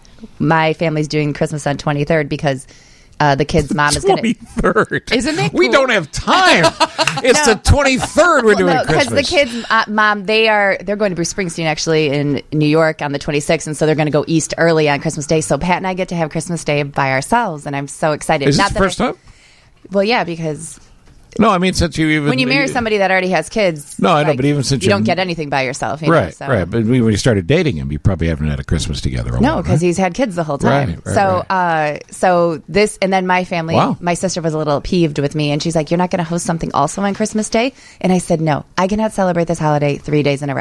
S14: my family's doing Christmas on 23rd because the kid's mom is going to...
S3: 23rd.
S4: Isn't it
S3: We
S4: cool?
S3: don't have time. It's the 23rd we're doing
S14: because
S3: Christmas.
S14: the kids' mom, they're going to Bruce Springsteen actually in New York on the 26th, and so they're going to go east early on Christmas Day. So Pat and I get to have Christmas Day by ourselves, and I'm so excited.
S3: Is this
S14: Not
S3: the
S14: that
S3: first time?
S14: Well, yeah, because
S3: No, I mean since you even
S14: when you marry somebody that already has kids,
S3: No, I know, but even since
S14: you
S3: you-
S14: don't get anything by yourself, you know,
S3: right,
S14: so.
S3: right. But when you started dating him, you probably haven't had a Christmas together. Alone,
S14: No, because
S3: right?
S14: he's had kids the whole time.
S3: Right,
S14: So this, and then my family,
S3: Wow.
S14: my sister was a little peeved with me, and she's like, "You're not going to host something also on Christmas Day?" And I said, "No, I cannot celebrate this holiday 3 days in a row."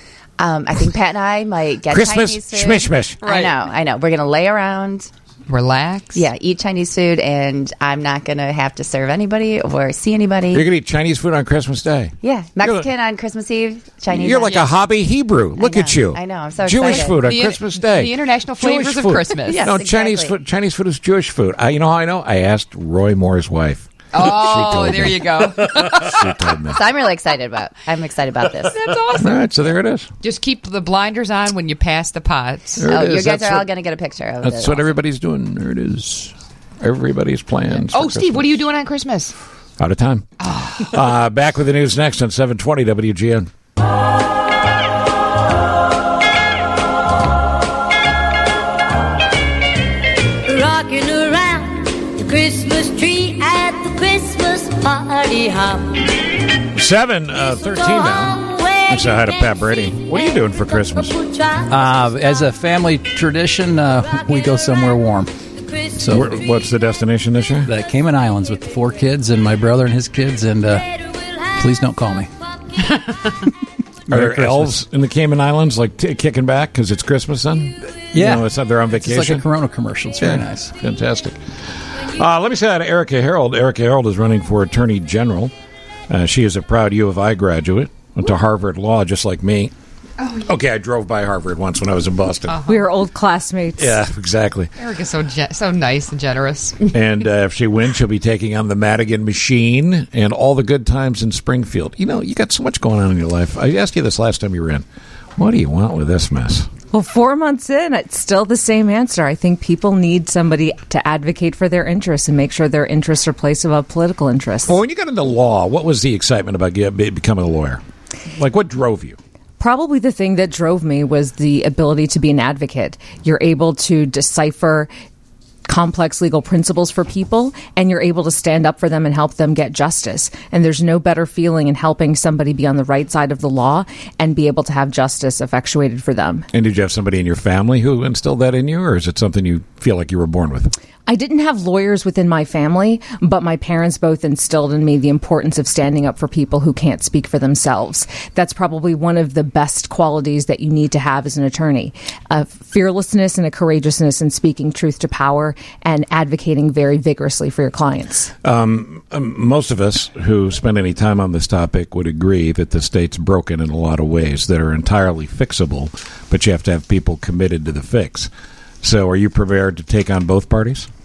S14: I think Pat and I might get
S3: Christmas
S14: Chinese food.
S3: schmish-mish.
S14: I know. We're going to lay around,
S4: relax,
S14: eat Chinese food, and I'm not going to have to serve anybody or see anybody.
S3: You're going to eat Chinese food on Christmas Day.
S14: Yeah, Mexican on Christmas Eve, Chinese.
S3: You're
S14: on-
S3: like a hobby Hebrew. Look at you.
S14: I know. I'm so
S3: Jewish
S14: excited.
S3: food on
S4: The-
S3: Christmas Day.
S4: the international
S3: Jewish
S4: flavors of
S3: food.
S4: Christmas.
S14: Yes,
S3: no,
S14: exactly.
S3: Chinese food is Jewish food. You know how I know? I asked Roy Moore's wife.
S4: Oh,
S3: told
S4: there
S3: me.
S4: you go.
S3: She told me.
S14: So I'm really excited about. I'm excited about this.
S4: That's awesome.
S3: All right, so there it is.
S4: Just keep the blinders on when you pass the pots.
S3: There it
S14: You
S3: is.
S14: guys
S3: That's
S14: are all
S3: what-
S14: going to get a picture of
S3: That's
S14: it.
S3: what everybody's doing. There it is. Everybody's plans.
S4: Oh,
S3: for
S4: Steve, what are
S3: Christmas.
S4: you doing on Christmas?
S3: Out of time. Back with the news next on 720 WGN.
S11: Rocking around the Christmas tree at the Christmas party hop.
S3: 7:13 now. Thanks to hi to Pat Brady. What are you doing for Christmas?
S19: As a family tradition, we go somewhere warm. So,
S3: what's the destination this year?
S19: The Cayman Islands with the 4 kids and my brother and his kids. And please don't call me.
S3: Are there elves in the Cayman Islands, like kicking back because it's Christmas then?
S19: Yeah.
S3: You know, it's not they're on vacation.
S19: It's like a Corona commercial. It's very nice.
S3: Fantastic. Let me say hi to Erica Harold. Erica Harold is running for Attorney General. She is a proud U of I graduate. Went to Harvard Law just like me. Okay, I drove by Harvard once when I was in Boston.
S20: We were old classmates.
S3: Yeah, exactly.
S4: Erica's so nice and generous.
S3: And if she wins, she'll be taking on the Madigan Machine and all the good times in Springfield. You know, you got so much going on in your life. I asked you this last time you were in. What do you want with this mess?
S20: Well, 4 months in, it's still the same answer. I think people need somebody to advocate for their interests and make sure their interests are placed above political interests.
S3: Well, when you got into law, what was the excitement about becoming a lawyer? Like, what drove you?
S20: Probably the thing that drove me was the ability to be an advocate. You're able to decipher complex legal principles for people, and you're able to stand up for them and help them get justice. And there's no better feeling in helping somebody be on the right side of the law and be able to have justice effectuated for them.
S3: And did you have somebody in your family who instilled that in you, or is it something you feel like you were born with?
S20: I didn't have lawyers within my family, but my parents both instilled in me the importance of standing up for people who can't speak for themselves. That's probably one of the best qualities that you need to have as an attorney. A fearlessness and a courageousness in speaking truth to power and advocating very vigorously for your clients.
S3: Most of us who spend any time on this topic would agree that the state's broken in a lot of ways that are entirely fixable, but you have to have people committed to the fix. So are you prepared to take on both parties?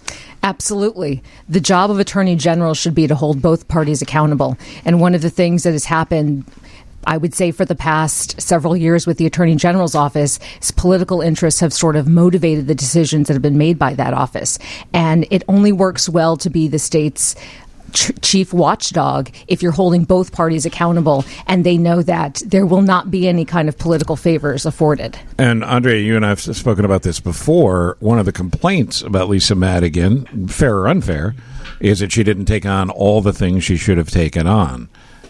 S20: Absolutely. The job of Attorney General should be to hold both parties accountable. And one of the things that has happened, I would say, for the past several years with the Attorney General's office is political interests have sort of motivated the decisions that have been made by that office. And it only works well to be the state's chief watchdog if you're holding both parties accountable and they know that there will not be any kind of political favors afforded.
S3: And Andrea, you and I have spoken about this before. One of the complaints about Lisa Madigan, fair or unfair, is that she didn't take on all the things she should have taken on.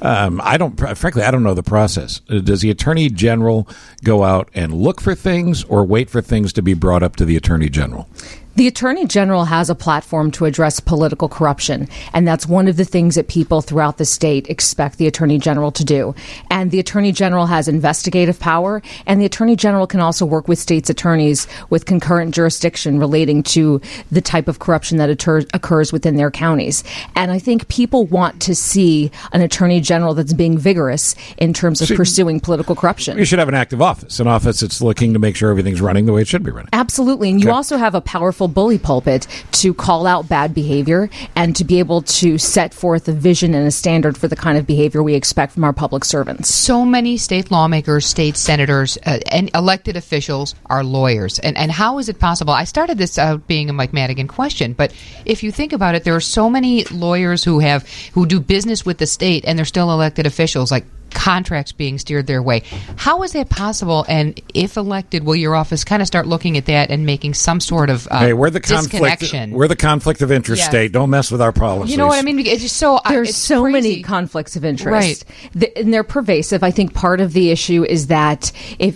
S3: I don't know the process. Does the Attorney General go out and look for things or wait for things to be brought up to the Attorney General?
S20: The Attorney General has a platform to address political corruption, and that's one of the things that people throughout the state expect the Attorney General to do. And the Attorney General has investigative power, and the Attorney General can also work with states' attorneys with concurrent jurisdiction relating to the type of corruption that occurs within their counties. And I think people want to see an Attorney General that's being vigorous in terms of pursuing political corruption.
S3: You should have an active office, an office that's looking to make sure everything's running the way it should be running.
S20: Absolutely. And you also have a powerful bully pulpit to call out bad behavior and to be able to set forth a vision and a standard for the kind of behavior we expect from our public servants.
S4: So many state lawmakers, state senators, and elected officials are lawyers. And how is it possible? I started this out being a Mike Madigan question, but if you think about it, there are so many lawyers who do business with the state and they're still elected officials, like contracts being steered their way. How is that possible? And if elected, will your office kind of start looking at that and making some sort of
S3: we're the
S4: disconnection?
S3: We're the conflict of interest state. Don't mess with our policies.
S20: You know what I mean? It's just so there's so crazy. Many conflicts of interest, and they're pervasive. I think part of the issue is that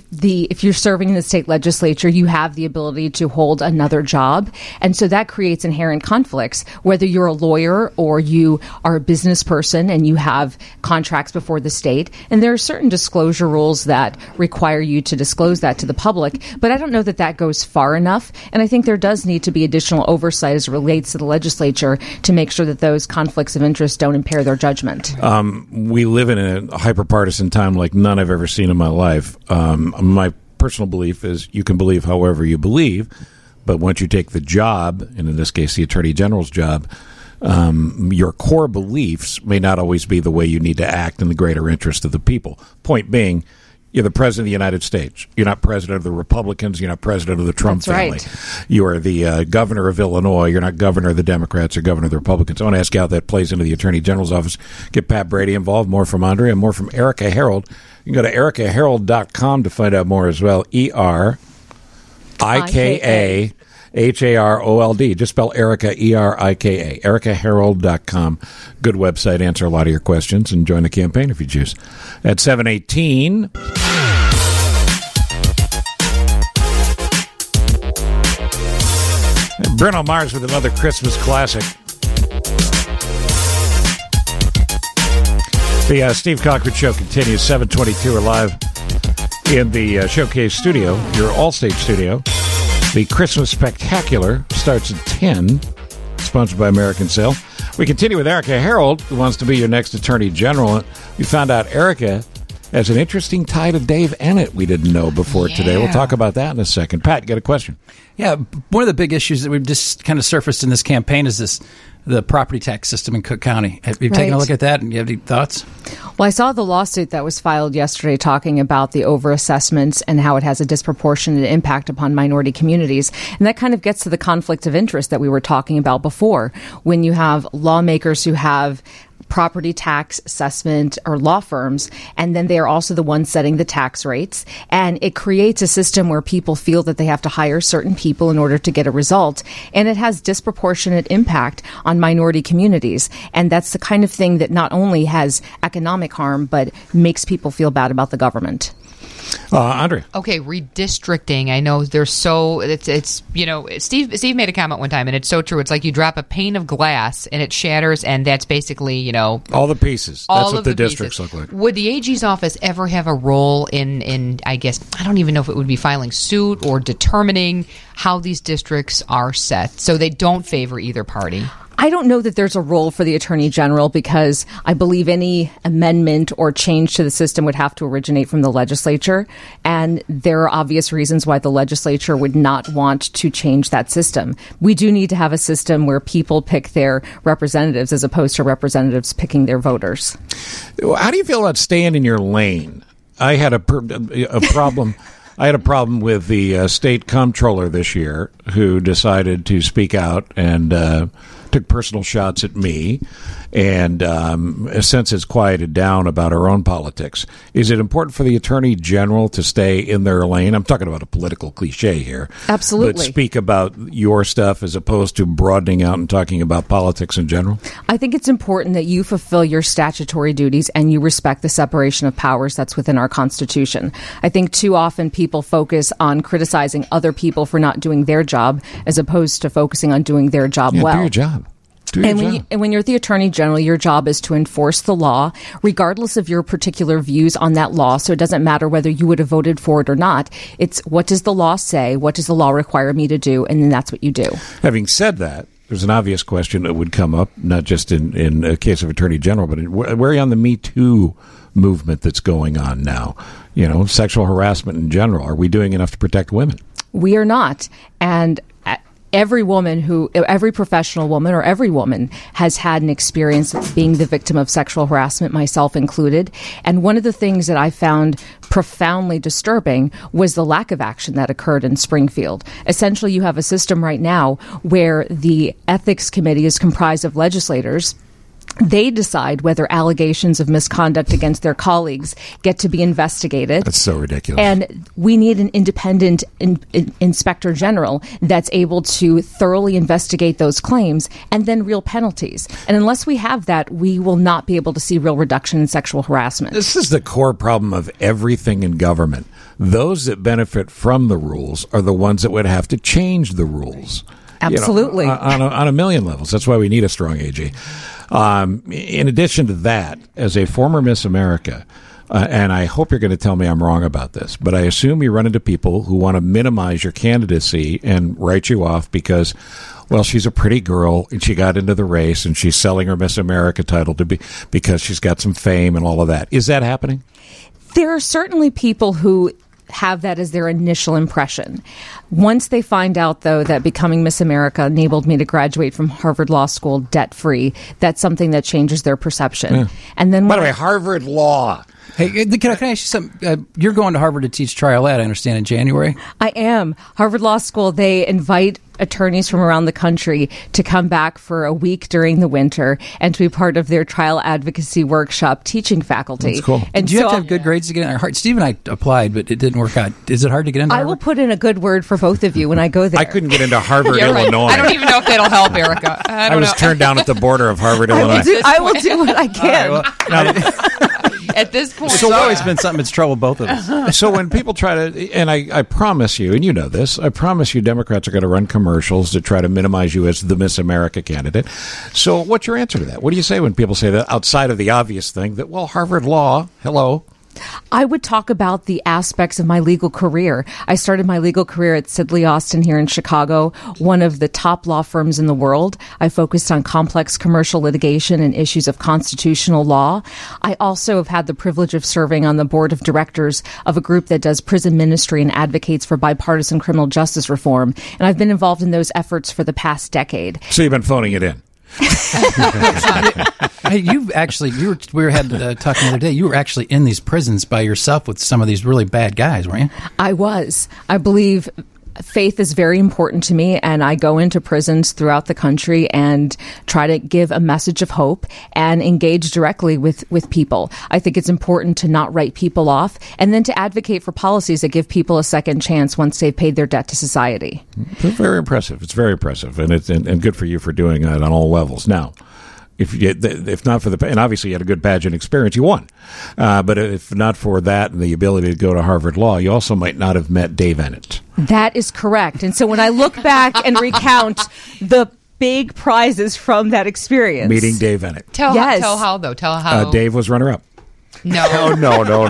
S20: if you're serving in the state legislature, you have the ability to hold another job, and so that creates inherent conflicts. Whether you're a lawyer or you are a business person and you have contracts before the state. And there are certain disclosure rules that require you to disclose that to the public, but I don't know that that goes far enough. And I think there does need to be additional oversight as it relates to the legislature to make sure that those conflicts of interest don't impair their judgment.
S3: We live in a hyper-partisan time like none I've ever seen in my life. My personal belief is you can believe however you believe, but once you take the job, and in this case the Attorney General's job, your core beliefs may not always be the way you need to act in the greater interest of the people. Point being, you're the president of the United States. You're not president of the Republicans. You're not president of the Trump family.
S20: Right.
S3: You are the governor of Illinois. You're not governor of the Democrats or governor of the Republicans. I want to ask you how that plays into the Attorney General's office. Get Pat Brady involved. More from Andrea and more from Erica Harold. You can go to ericaharold.com to find out more as well. ERIKA HAROLD. Just spell Erica, ERIKA. EricaHarold.com. Good website. Answer a lot of your questions and join the campaign if you choose. At 7:18. Bruno Mars with another Christmas classic. The Steve Cochran Show continues. 7:22. We're live in the Showcase studio, your Allstate studio. The Christmas Spectacular starts at 10, sponsored by American Sail. We continue with Erica Harold, who wants to be your next Attorney General. We found out Erica has an interesting tie to Dave Ennett we didn't know before today. We'll talk about that in a second. Pat, you got a question?
S19: Yeah, one of the big issues that we've just kind of surfaced in this campaign is the property tax system in Cook County. Have you taken a look at that, and you have any thoughts?
S20: Well, I saw the lawsuit that was filed yesterday talking about the overassessments and how it has a disproportionate impact upon minority communities. And that kind of gets to the conflict of interest that we were talking about before. When you have lawmakers who have property tax assessment or law firms, and then they are also the ones setting the tax rates. And it creates a system where people feel that they have to hire certain people in order to get a result. And it has disproportionate impact on minority communities. And that's the kind of thing that not only has economic harm, but makes people feel bad about the government.
S3: Andrea.
S4: Okay, redistricting. I know there's it's you know, Steve made a comment one time, and it's so true. It's like you drop a pane of glass and it shatters, and that's basically, you know,
S3: all the pieces. That's what the districts look like.
S4: Would the AG's office ever have a role in I guess, I don't even know if it would be filing suit or determining how these districts are set so they don't favor either party?
S20: I don't know that there's a role for the Attorney General because I believe any amendment or change to the system would have to originate from the legislature. And there are obvious reasons why the legislature would not want to change that system. We do need to have a system where people pick their representatives as opposed to representatives picking their voters.
S3: How do you feel about staying in your lane? I had a problem. I had a problem with the state comptroller this year who decided to speak out and took personal shots at me, and since it's quieted down about our own politics. Is it important for the Attorney General to stay in their lane? I'm talking about a political cliche here.
S20: Absolutely.
S3: But speak about your stuff as opposed to broadening out and talking about politics in general?
S20: I think it's important that you fulfill your statutory duties and you respect the separation of powers that's within our Constitution. I think too often people focus on criticizing other people for not doing their job as opposed to focusing on doing their job well.
S3: Do your job.
S20: And when you're the Attorney General, your job is to enforce the law, regardless of your particular views on that law. So it doesn't matter whether you would have voted for it or not. It's what does the law say? What does the law require me to do? And then that's what you do.
S3: Having said that, there's an obvious question that would come up, not just in a case of Attorney General, but where are you on the Me Too movement that's going on now? You know, sexual harassment in general. Are we doing enough to protect women?
S20: We are not. And every professional woman or every woman has had an experience of being the victim of sexual harassment, myself included. And one of the things that I found profoundly disturbing was the lack of action that occurred in Springfield. Essentially, you have a system right now where the ethics committee is comprised of legislators. They decide whether allegations of misconduct against their colleagues get to be investigated.
S3: That's so ridiculous.
S20: And we need an independent inspector general that's able to thoroughly investigate those claims and then real penalties. And unless we have that, we will not be able to see real reduction in sexual harassment.
S3: This is the core problem of everything in government. Those that benefit from the rules are the ones that would have to change the rules.
S20: Absolutely.
S3: You know, on a million levels. That's why we need a strong AG. In addition to that, as a former Miss America, and I hope you're going to tell me I'm wrong about this, but I assume you run into people who want to minimize your candidacy and write you off because, well, she's a pretty girl and she got into the race and she's selling her Miss America title because she's got some fame and all of that. Is that happening?
S20: There are certainly people who have that as their initial impression. Once they find out, though, that becoming Miss America enabled me to graduate from Harvard Law School debt-free, that's something that changes their perception.
S3: Yeah.
S20: And then,
S3: by the way, Harvard Law.
S19: Hey, can I ask you something? You're going to Harvard to teach trial ed, I understand, in January?
S20: I am. Harvard Law School, they invite attorneys from around the country to come back for a week during the winter and to be part of their trial advocacy workshop teaching faculty.
S19: That's cool. And do you have to have good grades to get in? Steve and I applied, but it didn't work out. Is it hard to get into Harvard?
S20: I will put in a good word for both of you when I go there.
S3: I couldn't get into Harvard,
S4: You're right.
S3: Illinois.
S4: I don't even know if that'll help, Erica.
S3: I was turned down at the border of Harvard, Illinois.
S20: I will do what I can.
S4: At this point,
S19: so always been something that's troubled both of us.
S3: So when people try to, and I promise you, and you know this, I promise you Democrats are going to run commercials to try to minimize you as the Miss America candidate. So what's your answer to that? What do you say when people say that outside of the obvious thing that, well, Harvard Law, hello?
S20: I would talk about the aspects of my legal career. I started my legal career at Sidley Austin here in Chicago, one of the top law firms in the world. I focused on complex commercial litigation and issues of constitutional law. I also have had the privilege of serving on the board of directors of a group that does prison ministry and advocates for bipartisan criminal justice reform. And I've been involved in those efforts for the past decade.
S3: So you've been phoning it in.
S19: Hey, you've actually, we were talking the other day, you were actually in these prisons by yourself with some of these really bad guys, weren't you?
S20: I was. I believe faith is very important to me, and I go into prisons throughout the country and try to give a message of hope and engage directly with people. I think it's important to not write people off and then to advocate for policies that give people a second chance once they've paid their debt to society.
S3: It's very impressive. It's very impressive, and it's and good for you for doing that on all levels. Now, if not for and obviously you had a good pageant experience, you won. But if not for that and the ability to go to Harvard Law, you also might not have met Dave Ennett.
S20: That is correct. And so when I look back and recount the big prizes from that experience.
S3: Meeting Dave Ennett.
S4: Tell how, though. Tell how.
S3: Dave was runner-up.
S4: No.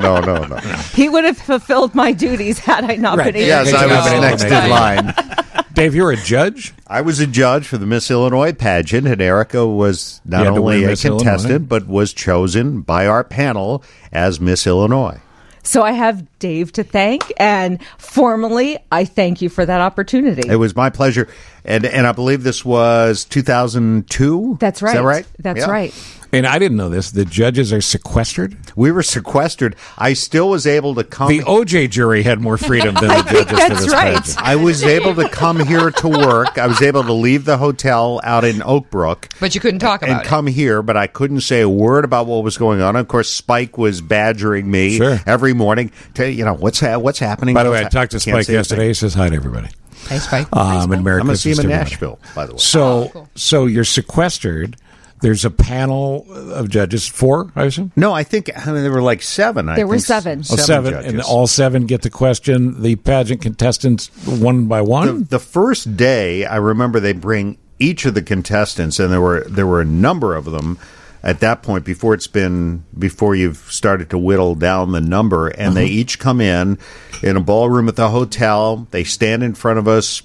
S5: No.
S20: He would have fulfilled my duties had I not been able to.
S5: Yes, I was next in line.
S3: Dave, you're a judge?
S5: I was a judge for the Miss Illinois pageant, and Erica was
S3: You
S5: not
S3: had to
S5: only
S3: win
S5: a
S3: Miss
S5: contestant,
S3: Illinois.
S5: but was chosen by our panel as Miss Illinois.
S20: So I have Dave to thank, and formally, I thank you for that opportunity.
S5: It was my pleasure. And I believe this was 2002?
S20: That's right.
S5: Is that right?
S20: That's
S5: Yeah.
S20: right.
S3: And I didn't know this. The judges are sequestered?
S5: We were sequestered. I still was able to come.
S3: The OJ jury had more freedom than the judges for this pageant.
S5: I was able to come here to work. I was able to leave the hotel out in Oak Brook.
S4: But you couldn't talk about
S5: and come here, but I couldn't say a word about what was going on. Of course, Spike was badgering me every morning to, what's happening.
S3: By the way, I talked to Spike yesterday. He says hi to everybody.
S4: Hey, Spike.
S3: And Merry
S5: I'm going to see
S3: Christmas
S5: him in
S3: to everybody.
S5: Nashville, by the way.
S3: So you're sequestered. There's a panel of judges, 4, I assume?
S5: No, I think there were like 7.
S20: There were 7.
S3: Oh, 7,
S5: judges.
S3: and all 7 get to question the pageant contestants one by one?
S5: The first day, I remember they bring each of the contestants, and there were a number of them at that point before you've started to whittle down the number, and they each come in a ballroom at the hotel. They stand in front of us.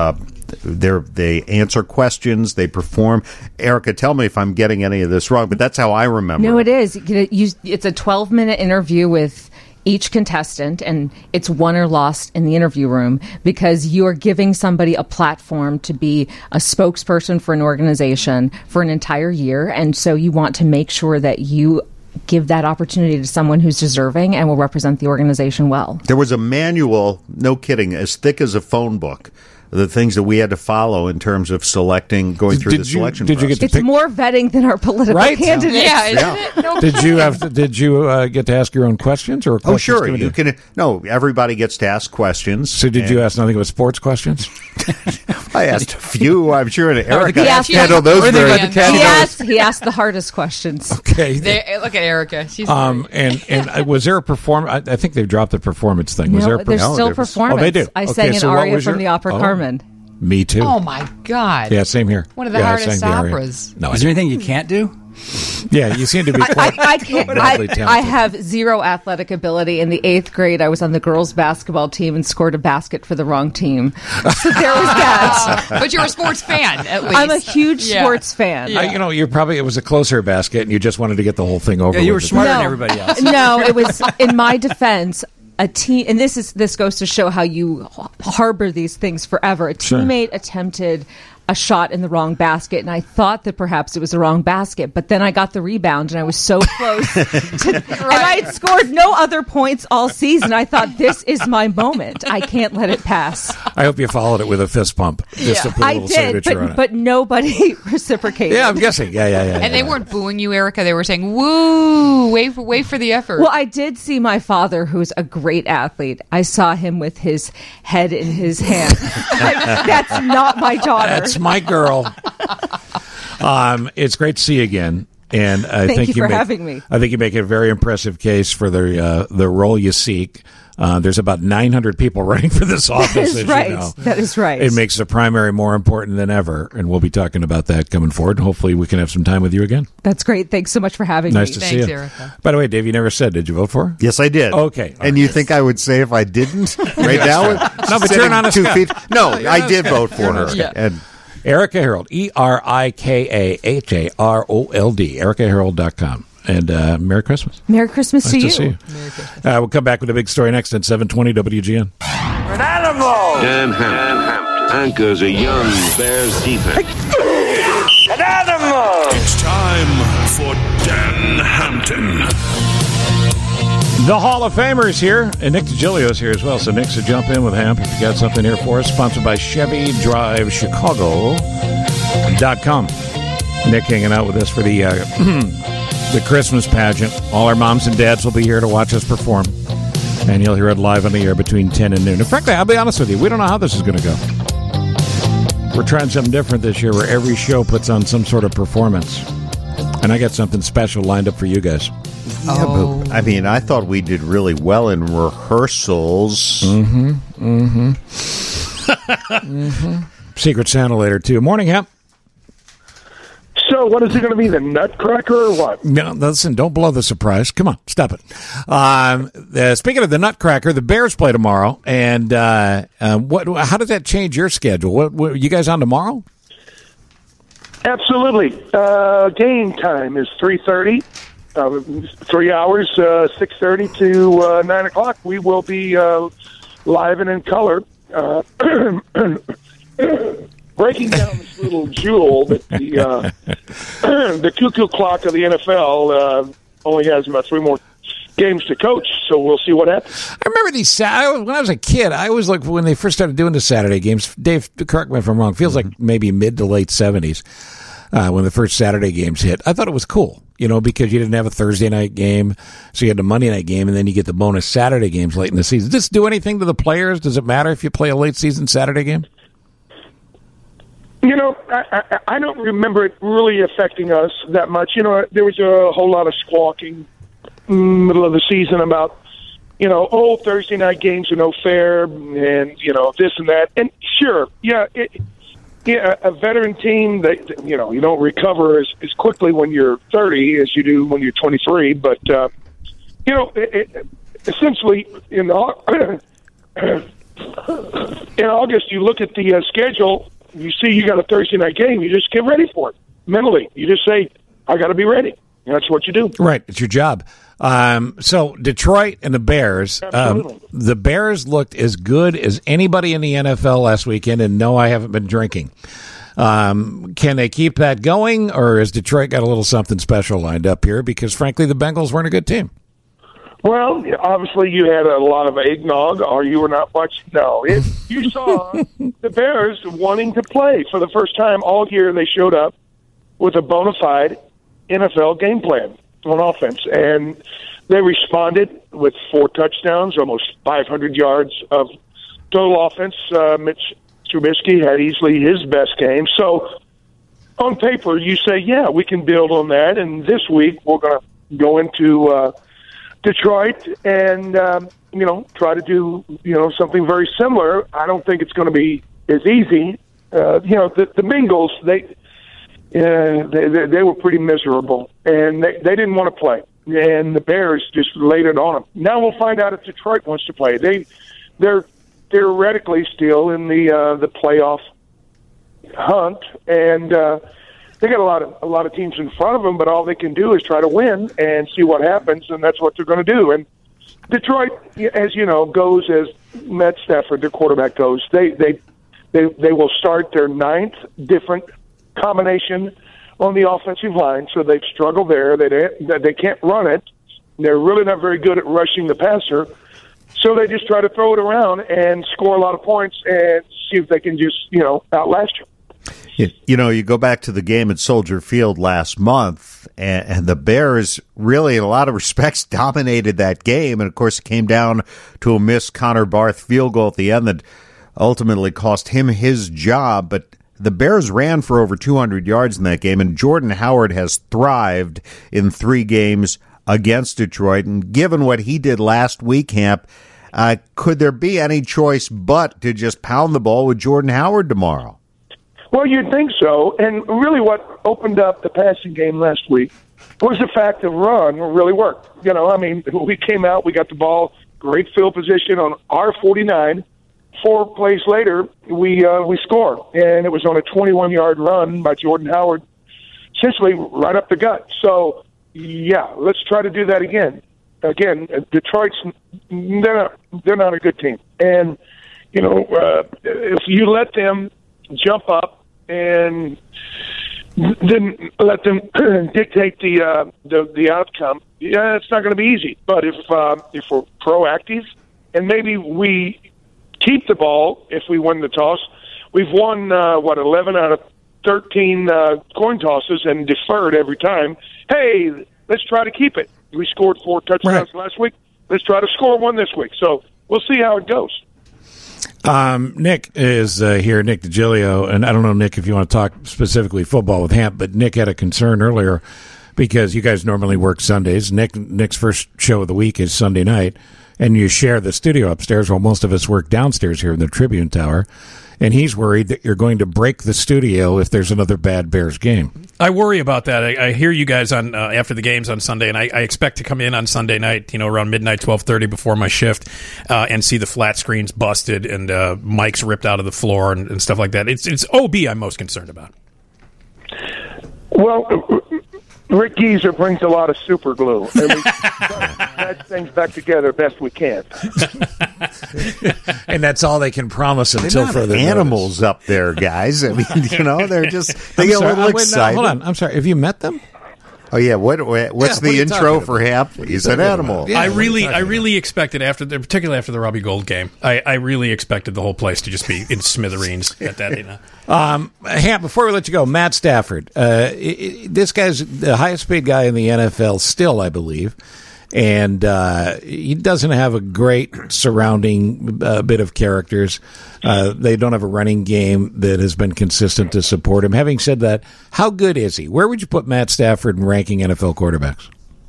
S5: They answer questions. They perform. Erica, tell me if I'm getting any of this wrong, but that's how I remember.
S20: No, it is. It's a 12-minute interview with each contestant, and it's won or lost in the interview room because you are giving somebody a platform to be a spokesperson for an organization for an entire year, and so you want to make sure that you give that opportunity to someone who's deserving and will represent the organization well.
S5: There was a manual, no kidding, as thick as a phone book, the things that we had to follow in terms of going through the selection process.
S20: It's more vetting than our political candidates.
S4: Yeah, isn't it? No
S3: Did you get to ask your own questions? Or
S5: Oh,
S3: questions
S5: sure.
S3: given to
S5: You can. No, everybody gets to ask questions.
S3: So did you ask nothing but sports questions?
S5: I asked a few. I'm sure Erica
S20: He
S5: handled those very
S20: He asked the hardest questions.
S3: Okay.
S4: Look at Erica. She's
S3: and was there a perform? I think they've dropped the performance thing. Was there?
S20: There's still performance.
S3: Oh, they do.
S20: I sang an
S3: so what
S20: aria
S3: was
S20: from the opera Carmen.
S3: Me too.
S4: Oh my God!
S3: Yeah, same here.
S4: One of the
S3: I
S4: hardest
S3: sang the aria.
S4: operas.
S3: No,
S19: Is there anything you can't do?
S3: Yeah, you seem to be quite
S20: I can't.
S3: wildly talented.
S20: I have zero athletic ability. In the 8th grade, I was on the girls' basketball team and scored a basket for the wrong team. So there was that.
S4: But you're a sports fan, at least.
S20: I'm a huge sports fan.
S3: You're probably, it was a closer basket, and you just wanted to get the whole thing over.
S19: Yeah, you were
S3: with.
S19: smarter than everybody else.
S20: No, it was in my defense. A team, and this goes to show how you harbor these things forever. A teammate attempted a shot in the wrong basket, and I thought that perhaps it was the wrong basket, but then I got the rebound, and I was so close. And I had scored no other points all season. I thought, this is my moment. I can't let it pass.
S3: I hope you followed it with a fist pump. Just to put a
S20: I
S3: little
S20: did,
S3: signature on it.
S20: but nobody reciprocated.
S3: Yeah, I'm guessing. Yeah.
S4: And they weren't booing you, Erica. They were saying, "Woo! Wait for the effort."
S20: Well, I did see my father, who's a great athlete. I saw him with his head in his hand. That's not my daughter.
S3: That's my girl. It's great to see you again. And I
S20: Thank
S3: think
S20: you for
S3: make,
S20: having me.
S3: I think you make a very impressive case for the role you seek. There's about 900 people running for this office.
S20: That is
S3: as
S20: right.
S3: You know.
S20: That is right.
S3: It makes the primary more important than ever, and we'll be talking about that coming forward. Hopefully, we can have some time with you again.
S20: That's great. Thanks so much for having me.
S3: Nice to see you.
S4: Erica.
S3: By the way, Dave, you never said, did you vote for her?
S5: Yes, I did.
S3: Okay.
S5: And you think I would say if I didn't? Right now?
S3: No, but you're an honest
S5: 2
S3: guy.
S5: feet. No, I did vote for her.
S3: Yeah.
S5: And
S3: Erica Harold, ErikaHarold, ErikaHarold.com. And Merry Christmas.
S20: Merry Christmas
S3: Nice
S20: to you.
S3: see you. We'll come back with a big story next at 7:20 WGN.
S17: An animal!
S21: Dan Hampton anchors a young Bears defense.
S17: An animal!
S7: It's time for Dan Hampton.
S3: The Hall of Famer is here, and Nick DiGilio is here as well. So Nick, so jump in with Hamp if you got something here for us. Sponsored by ChevyDriveChicago.com. Nick hanging out with us for the the Christmas pageant. All our moms and dads will be here to watch us perform, and you'll hear it live on the air between 10 and noon. And frankly, I'll be honest with you, we don't know how this is going to go. We're trying something different this year where every show puts on some sort of performance. And I got something special lined up for you guys.
S5: Yeah, but I mean, I thought we did really well in rehearsals.
S3: Secret Santa later, too. Morning, Hemp.
S1: So what is it going to be, the Nutcracker or what?
S3: No, listen, don't blow the surprise. Come on, stop it. Speaking of the Nutcracker, the Bears play tomorrow, and how does that change your schedule? What you guys on tomorrow?
S1: Absolutely. Game time is 3:30. 3 hours, 6:30 to 9 o'clock. We will be live and in color. Breaking down this little jewel that the cuckoo clock of the NFL only has about 3 more games to coach, so we'll see what happens.
S3: I remember when I was a kid, I was like, when they first started doing the Saturday games, Dave, correct me if I'm wrong, feels like maybe mid to late 70s when the first Saturday games hit. I thought it was cool, because you didn't have a Thursday night game, so you had the Monday night game, and then you get the bonus Saturday games late in the season. Does this do anything to the players? Does it matter if you play a late season Saturday game?
S1: I don't remember it really affecting us that much. There was a whole lot of squawking in the middle of the season about, Thursday night games are no fair and, this and that. And sure, a veteran team that, you don't recover as quickly when you're 30 as you do when you're 23. But, essentially in August, you look at the schedule, you see you got a Thursday night game, you just get ready for it mentally. You just say, I got to be ready. And that's what you do.
S3: Right. It's your job. So Detroit and the Bears, the Bears looked as good as anybody in the NFL last weekend, and no, I haven't been drinking. Can they keep that going, or has Detroit got a little something special lined up here? Because, frankly, the Bengals weren't a good team.
S1: Well, obviously you had a lot of eggnog, or you were not watching. No, you saw the Bears wanting to play. For the first time all year, they showed up with a bona fide NFL game plan on offense, and they responded with 4 touchdowns, almost 500 yards of total offense. Mitch Trubisky had easily his best game. So on paper, you say, yeah, we can build on that, and this week we're going to go into Detroit and, try to do, something very similar. I don't think it's going to be as easy. The Bengals, they were pretty miserable, and they didn't want to play. And the Bears just laid it on them. Now we'll find out if Detroit wants to play. They're theoretically still in the playoff hunt, and they got a lot of teams in front of them, but all they can do is try to win and see what happens, and that's what they're going to do. And Detroit, as you know, goes as Matt Stafford, their quarterback, goes. They will start their 9th different combination on the offensive line, so they've struggled there. They can't run it. They're really not very good at rushing the passer, so they just try to throw it around and score a lot of points and see if they can just outlast you.
S5: You go back to the game at Soldier Field last month, and the Bears really, in a lot of respects, dominated that game. And, of course, it came down to a missed Connor Barth field goal at the end that ultimately cost him his job. But the Bears ran for over 200 yards in that game, and Jordan Howard has thrived in 3 games against Detroit. And given what he did last week, Hamp, could there be any choice but to just pound the ball with Jordan Howard tomorrow?
S1: Well, you'd think so. And really what opened up the passing game last week was the fact that run really worked. We came out, we got the ball, great field position on our 49. 4 plays later, we scored. And it was on a 21-yard run by Jordan Howard, essentially right up the gut. So, yeah, let's try to do that again. Again, Detroit's, they're not a good team. And, if you let them jump up and then let them dictate the outcome, it's not going to be easy. But if we're proactive and maybe we keep the ball, if we win the toss, we've won 11 out of 13 coin tosses and deferred every time. Hey, let's try to keep it. We scored 4 touchdowns last week. Let's try to score 1 this week. So we'll see how it goes.
S3: Nick is here, Nick DiGilio, and I don't know, Nick, if you want to talk specifically football with Hamp, but Nick had a concern earlier because you guys normally work Sundays. Nick's first show of the week is Sunday night, and you share the studio upstairs. Well, most of us work downstairs here in the Tribune Tower, and he's worried that you're going to break the studio if there's another bad Bears game.
S6: I worry about that. I hear you guys on after the games on Sunday, and I expect to come in on Sunday night, around midnight, 12:30 before my shift, and see the flat screens busted and mics ripped out of the floor and stuff like that. It's OB I'm most concerned about.
S1: Well, Rick Geezer brings a lot of super glue, and we patch things back together best we can.
S3: And that's all they can promise until further
S5: animals
S3: notice.
S5: Up there, guys. I mean, they're just they get a little excited.
S3: Hold on, I'm sorry. Have you met them?
S5: Oh yeah, what's the intro for Hap? He's an animal.
S6: Yeah, I really expected particularly after the Robbie Gould game. I really expected the whole place to just be in smithereens at that.
S3: Hap, before we let you go, Matt Stafford. This guy's the highest paid guy in the NFL still, I believe. And he doesn't have a great surrounding bit of characters. They don't have a running game that has been consistent to support him. Having said that, how good is he? Where would you put Matt Stafford in ranking NFL quarterbacks?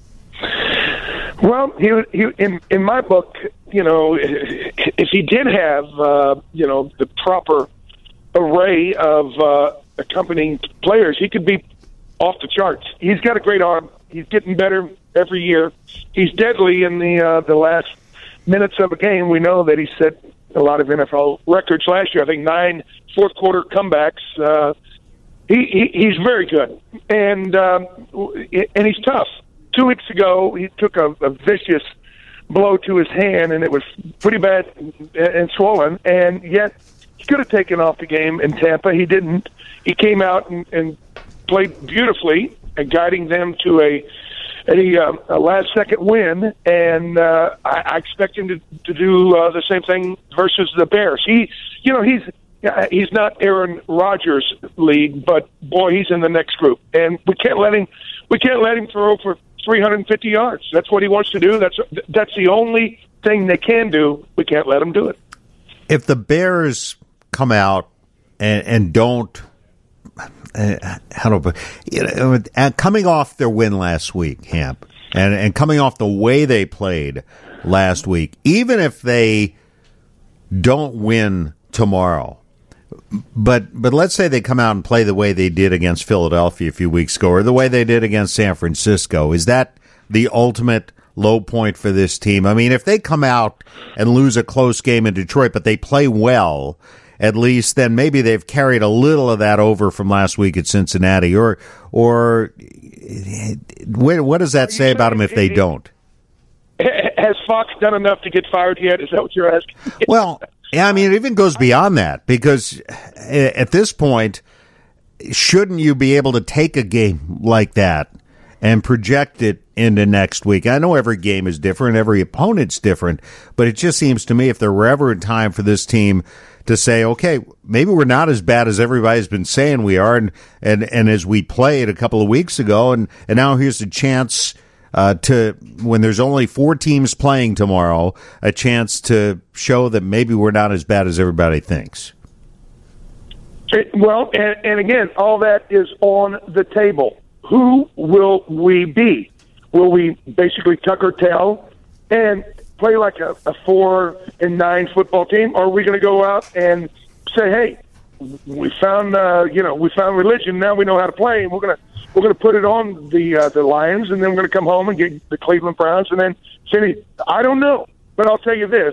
S1: Well, he in my book, if he did have the proper array of accompanying players, he could be off the charts. He's got a great arm. He's getting better every year. He's deadly in the last minutes of a game. We know that he set a lot of NFL records last year. I think 9 fourth-quarter comebacks. He's very good, and he's tough. 2 weeks ago, he took a vicious blow to his hand, and it was pretty bad and swollen, and yet he could have taken off the game in Tampa. He didn't. He came out and played beautifully, guiding them to a last-second win, and I expect him to do the same thing versus the Bears. He's not Aaron Rodgers' league, but boy, he's in the next group, and we can't let him throw for 350 yards. That's what he wants to do. That's the only thing they can do. We can't let him do it.
S5: If the Bears come out and don't. Coming off their win last week, Hamp, and coming off the way they played last week, even if they don't win tomorrow, but let's say they come out and play the way they did against Philadelphia a few weeks ago, or the way they did against San Francisco, is that the ultimate low point for this team? I mean, if they come out and lose a close game in Detroit, but they play well, at least then maybe they've carried a little of that over from last week at Cincinnati. Or what does that say about them if they don't?
S1: Has Fox done enough to get fired yet? Is that what you're asking?
S5: Well, yeah, I mean, it even goes beyond that, because at this point, shouldn't you be able to take a game like that and project it into next week? I know every game is different, every opponent's different, but it just seems to me if there were ever a time for this team to say, okay, maybe we're not as bad as everybody's been saying we are, and as we played a couple of weeks ago, and now here's a chance to, when there's only 4 teams playing tomorrow, a chance to show that maybe we're not as bad as everybody thinks.
S1: Well, and again, all that is on the table. Who will we be? Will we basically tuck our tail and play like a 4-9 football team, or are we going to go out and say, "Hey, we found religion. Now we know how to play, and we're going to put it on the Lions, and then we're going to come home and get the Cleveland Browns, and then City." I don't know, but I'll tell you this: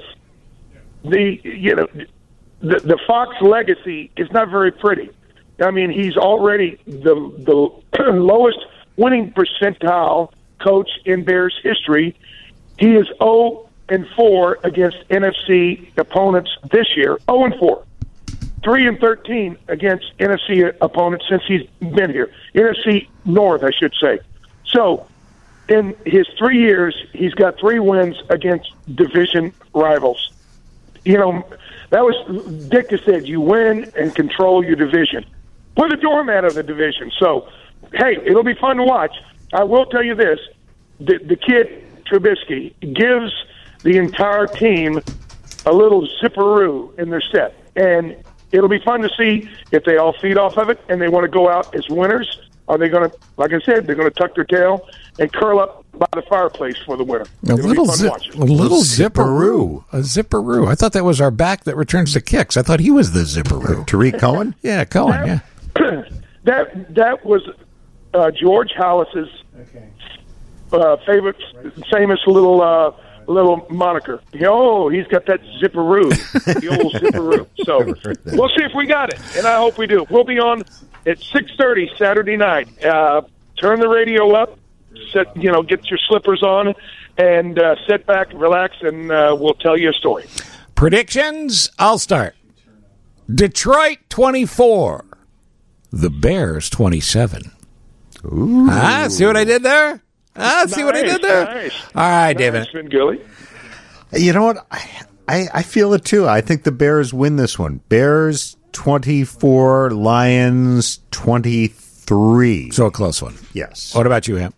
S1: the Fox legacy is not very pretty. I mean, he's already the lowest winning percentile coach in Bears history. He is 0-4 against NFC opponents this year. 0-4. 3-13 against NFC opponents since he's been here. NFC North, I should say. So, in his 3 years, he's got 3 wins against division rivals. That was, Dick has said, you win and control your division. We're the doormat of the division. So, hey, it'll be fun to watch. I will tell you this. The kid, Trubisky, gives the entire team a little zipperoo in their step. And it'll be fun to see if they all feed off of it and they want to go out as winners. Are they going to, like I said, they're going to tuck their tail and curl up by the fireplace for the winter.
S3: A
S1: It'll
S3: little,
S1: be fun to watch.
S3: a little zipperoo. A zipperoo. I thought that was our back that returns the kicks. I thought he was the zipperoo.
S5: Tariq Cohen?
S3: Yeah, Cohen, yeah.
S1: That was George Halas's favorite, famous little moniker. Oh, he's got that zipperoo, the old zipperoo. So we'll see if we got it, and I hope we do. We'll be on at 6:30 Saturday night. Turn the radio up, get your slippers on, and sit back, relax, and we'll tell you a story.
S3: Predictions? I'll start. Detroit 24. The Bears 27.
S5: Ooh.
S3: See what I did there? See what I did there?
S1: Nice.
S3: All right, David.
S1: Nice, Gilly.
S5: You know what? I feel it too. I think the Bears win this one. Bears 24, Lions 23.
S3: So a close one.
S5: Yes.
S3: What about you, Ham?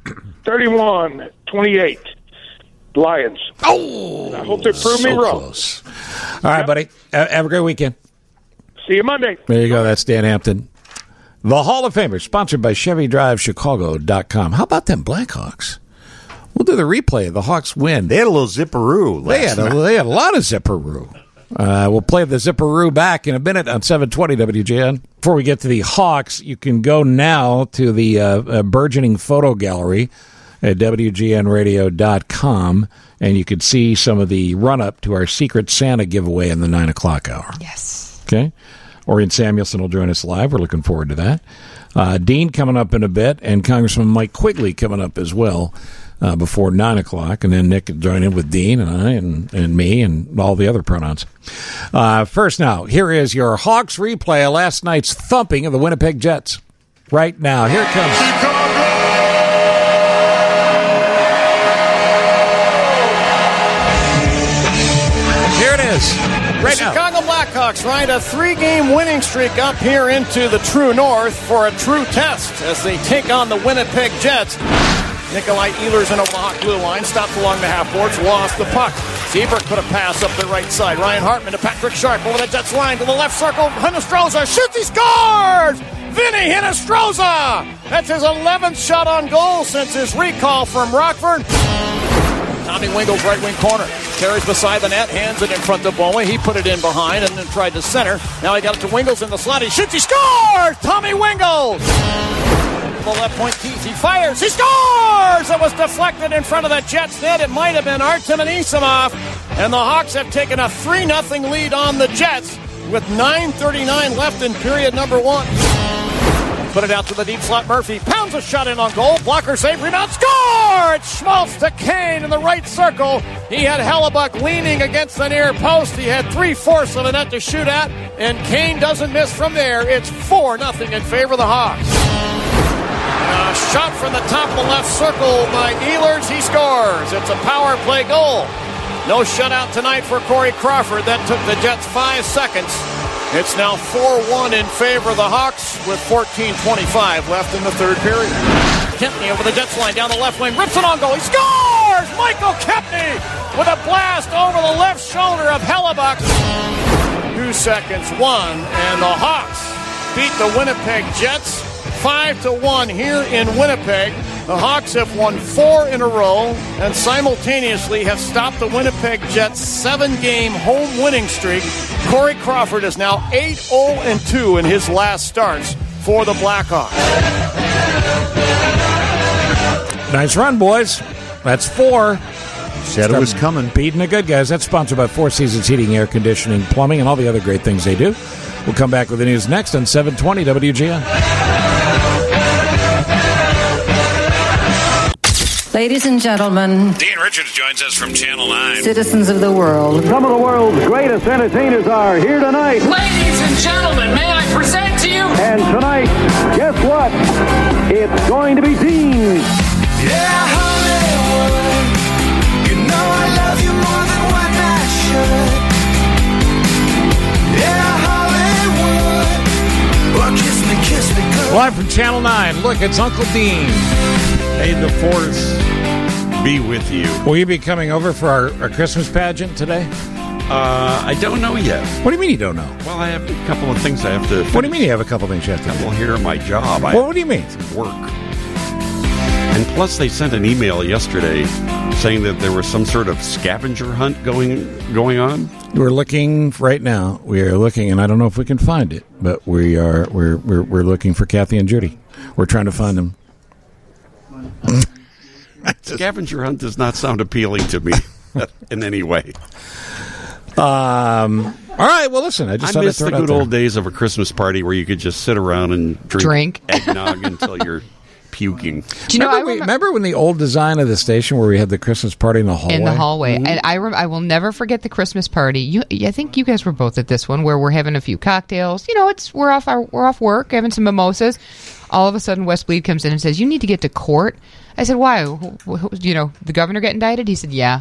S1: 31-28. Lions.
S3: Oh!
S1: I hope they prove me wrong.
S3: Close. All right, buddy. Have a great weekend.
S1: See you Monday.
S3: There you go. That's Dan Hampton. The Hall of Famers, sponsored by ChevyDriveChicago.com. How about them Blackhawks? We'll do the replay of the Hawks win.
S5: They had a little zipperoo last night.
S3: They had a lot of zipperoo. We'll play the zipperoo back in a minute on 720 WGN. Before we get to the Hawks, you can go now to the burgeoning photo gallery at WGNradio.com, and you can see some of the run-up to our Secret Santa giveaway in the 9 o'clock hour.
S4: Yes.
S3: Okay? Orion Samuelson will join us live. We're looking forward to that. Dean coming up in a bit, and Congressman Mike Quigley coming up as well before 9 o'clock. And then Nick will join in with Dean and I and me and all the other pronouns. First now, here is your Hawks replay of last night's thumping of the Winnipeg Jets. Right now, here it comes. Here it is.
S12: The Chicago Blackhawks ride a 3-game winning streak up here into the true north for a true test as they take on the Winnipeg Jets. Nikolai Ehlers in over the Hawk blue line, stopped along the half boards, lost the puck. Seabrook put a pass up the right side. Ryan Hartman to Patrick Sharp over the Jets line to the left circle. Hinostroza shoots, he scores! Vinny Hinostroza! That's his 11th shot on goal since his recall from Rockford. Tommy Wingels, right wing corner. Carries beside the net, hands it in front of Bowman. He put it in behind and then tried to center. Now he got it to Wingels in the slot. He shoots, he scores! Tommy Wingels! The left point, Keith, he fires, he scores! It was deflected in front of the Jets net. It might have been Artem Anisimov. And the Hawks have taken a 3-0 lead on the Jets with 9:39 left in period number 1. Put it out to the deep slot. Murphy pounds a shot in on goal. Blocker save, rebound, score! It's Schmaltz to Kane in the right circle. He had Hellebuck leaning against the near post. He had 3/4 of the net to shoot at, and Kane doesn't miss from there. It's 4-0 in favor of the Hawks. A shot from the top of the left circle by Ehlers. He scores. It's a power play goal. No shutout tonight for Corey Crawford. That took the Jets 5 seconds. It's now 4-1 in favor of the Hawks with 14:25 left in the third period. Kempney over the Jets line down the left wing. Rips it on goal. He scores! Michael Kempney with a blast over the left shoulder of Hellebuck. 2 seconds, 1, and the Hawks beat the Winnipeg Jets 5-1 here in Winnipeg. The Hawks have won 4 in a row and simultaneously have stopped the Winnipeg Jets' 7-game home winning streak. Corey Crawford is now 8-0-2 in his last starts for the Blackhawks.
S3: Nice run, boys. That's 4.
S5: Said it was coming.
S3: Beating the good guys. That's sponsored by Four Seasons Heating, Air Conditioning, Plumbing, and all the other great things they do. We'll come back with the news next on 720 WGN.
S2: Ladies and gentlemen,
S3: Dean Richards joins us from Channel 9.
S2: Citizens of the world.
S22: Some of the world's greatest entertainers are here tonight.
S23: Ladies and gentlemen, may I present to you?
S22: And tonight, guess what? It's going to be Dean.
S17: Yeah, Hollywood, you know I love you more than what I should. Yeah, Hollywood, well, kiss me good.
S3: Live from Channel 9. Look, it's Uncle Dean.
S24: May the force be with you.
S3: Will you be coming over for our Christmas pageant today?
S24: I don't know yet.
S3: What do you mean you don't know?
S24: Well, I have a couple of things I have to finish.
S3: What do you mean you have a couple of things you have to do?
S24: Well, here are my job.
S3: Well, what do you mean?
S24: Work.
S9: And plus, they sent an email yesterday saying that there was some sort of scavenger hunt going on.
S3: We're looking right now. We are looking, and I don't know if we can find it, but we're looking for Kathy and Judy. We're trying to find them.
S9: Scavenger hunt does not sound appealing to me in any way.
S3: All right. Well, listen. I
S9: miss the good old days of a Christmas party where you could just sit around and drink eggnog until you're puking.
S4: Do you know?
S3: Remember when the old design of the station where we had the Christmas party in the hallway?
S4: In the hallway,
S3: Mm-hmm.
S4: and I will never forget the Christmas party. I think you guys were both at this one where we're having a few cocktails. You know, we're off work, having some mimosas. All of a sudden, Wes Bleed comes in and says, "You need to get to court." I said, "Why? You know, the governor got indicted?" He said, "Yeah."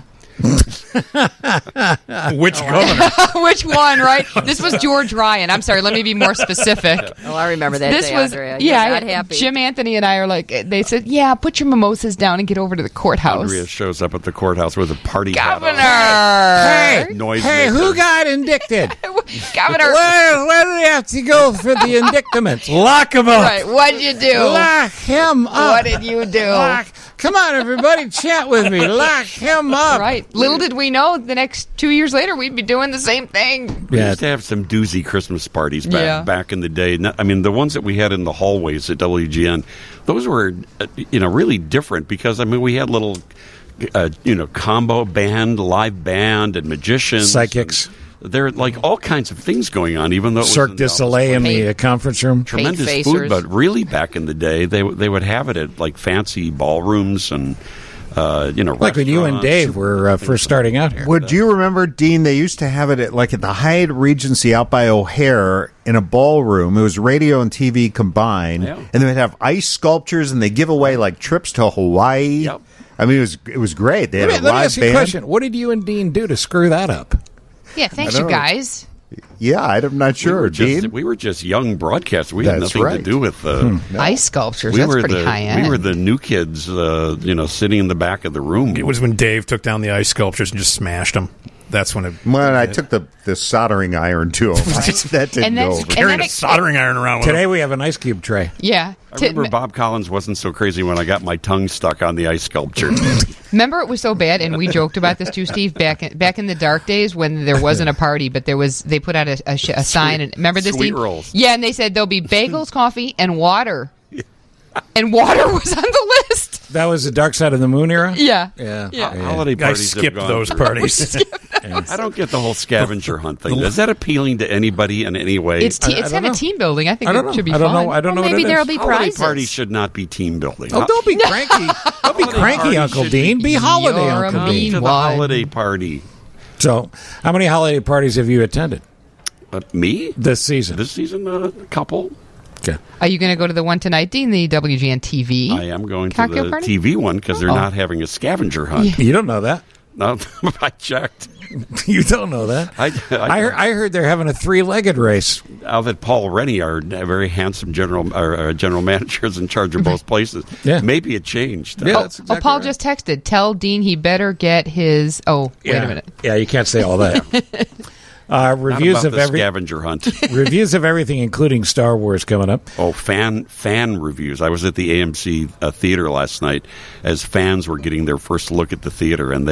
S6: Which governor?
S4: Which one, right? This was George Ryan. I'm sorry, let me be more specific.
S8: Oh, I remember that
S4: This
S8: day,
S4: was,
S8: Andrea.
S4: yeah,
S8: You're not happy.
S4: Jim Anthony and I are like, they said, yeah, put your mimosas down and get over to the courthouse.
S9: Andrea shows up at the courthouse with a party
S4: Governor!
S9: hat on. Noise
S3: Hey,
S9: maker.
S3: who got indicted?
S4: Governor!
S3: Where do they have to go for the indictments? Lock him up.
S4: Right, what'd you do?
S3: Lock him up.
S4: What did you do?
S3: Come on, everybody, chat with me. Lock him up.
S4: Right. Little did we know the next 2 years later we'd be doing the same thing.
S9: We used to have some doozy Christmas parties back in the day. I mean, the ones that we had in the hallways at WGN, those were, really different because, I mean, we had little, combo band, live band, and magicians.
S3: Psychics.
S9: There are like all kinds of things going on, even though it was
S3: Cirque du Soleil in the conference room.
S9: tremendous food. But really, back in the day, they would have it at like fancy ballrooms and
S3: like when you and Dave were first starting out here.
S5: Would you remember, Dean? They used to have it at the Hyatt Regency out by O'Hare in a ballroom. It was radio and TV combined, and they would have ice sculptures, and they give away like trips to Hawaii.
S9: Yep.
S5: I mean, it was great. They had
S3: Let
S5: a
S3: me
S5: live
S3: ask you a
S5: band.
S3: question. What did you and Dean do to screw that up?
S4: Yeah, thanks,
S5: I
S4: you
S5: don't know.
S4: guys.
S5: Yeah, I'm not sure, Dean.
S9: We were just young broadcasters. We had
S5: That's
S9: nothing
S5: right.
S9: to do with
S4: Ice sculptures.
S9: We
S4: That's
S9: were
S4: pretty
S9: the
S4: high end.
S9: we were the new kids, sitting in the back of the room.
S6: It was when Dave took down the ice sculptures and just smashed them. That's when it.
S5: When I took the soldering iron to them, that didn't go over.
S6: Carrying a soldering iron around with
S3: Today
S6: him.
S3: we have an ice cube tray.
S4: Yeah.
S9: I remember Bob Collins wasn't so crazy when I got my tongue stuck on the ice sculpture.
S4: Remember, it was so bad, and we joked about this too, Steve. Back in the dark days when there wasn't a party, but they put out a sign. And remember this?
S9: Sweet
S4: Steve?
S9: rolls.
S4: Yeah, and they said there'll be bagels, coffee, and water. And water was on the list.
S3: That was the Dark Side of the Moon era?
S4: Yeah.
S3: Yeah.
S9: Holiday
S6: I
S9: parties have
S6: skipped
S9: gone
S6: those
S9: through.
S6: parties.
S9: I don't get the whole scavenger hunt thing. Is that appealing to anybody in any way?
S4: It's kind of team building. I think it should be
S3: I don't
S4: fun.
S3: know. I don't know what
S14: maybe
S3: it
S14: there'll
S3: is.
S14: be
S9: Holiday
S14: prizes.
S9: parties should not be team building.
S3: Oh, don't be cranky. Don't be cranky,
S9: party
S3: Uncle
S9: should
S3: Dean. Be holiday,
S4: You're a
S3: Uncle
S9: Come
S3: Dean.
S9: to the
S4: one.
S9: holiday party.
S3: So, how many holiday parties have you attended
S9: Me?
S3: this season?
S9: This season, a couple.
S3: Okay.
S4: Are you going to go to the one tonight, Dean? The WGN TV?
S9: I am going to
S4: Cocktail
S9: the
S4: party?
S9: TV one because they're not having a scavenger hunt.
S3: You don't know that.
S9: No, I checked.
S3: You don't know that. I heard they're having a three-legged race.
S9: Now that Paul Rennie, our very handsome general manager, is in charge of both places, maybe it changed.
S3: Yeah, that's exactly
S4: Paul
S3: right.
S4: just texted. Tell Dean he better get his. Oh, wait a minute.
S3: Yeah, you can't say all that. Reviews
S9: Not about
S3: of
S9: the
S3: every
S9: scavenger hunt.
S3: reviews of everything, including Star Wars, coming up.
S9: Oh, fan reviews. I was at the AMC theater last night as fans were getting their first look at the theater, and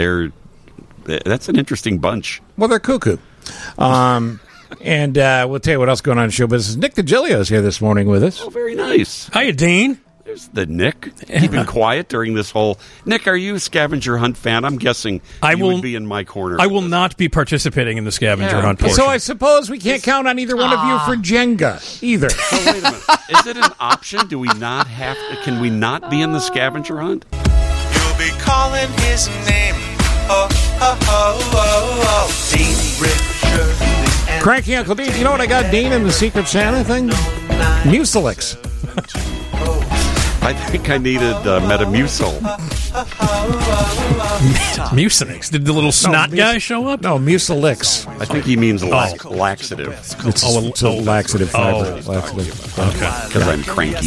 S9: that's an interesting bunch.
S3: Well, they're cuckoo. And we'll tell you what else going on in show business. Nick DiGilio is here this morning with us.
S9: Oh, very nice.
S6: Hiya, Dean.
S9: There's the Nick. Keeping quiet during this whole... Nick, are you a scavenger hunt fan? I'm guessing you would be in my corner.
S6: I will not be participating in the scavenger hunt portion.
S3: So I suppose we can't count on either one of you for Jenga either.
S9: So wait a minute. Is it an option? Do we not have... Can we not be in the scavenger hunt?
S17: You'll be calling his name. Oh, oh, oh, oh, oh. Dean Richard.
S3: Cranky Uncle Dean. You know what I got Dean in the Secret Santa thing? Mucilix.
S9: I think I needed Metamucil.
S6: Mucinex. Did the little snot guy show up?
S3: No, Mucilix.
S9: I think he means laxative.
S3: It's a laxative fiber. Laxative.
S6: Okay.
S9: Because I'm cranky.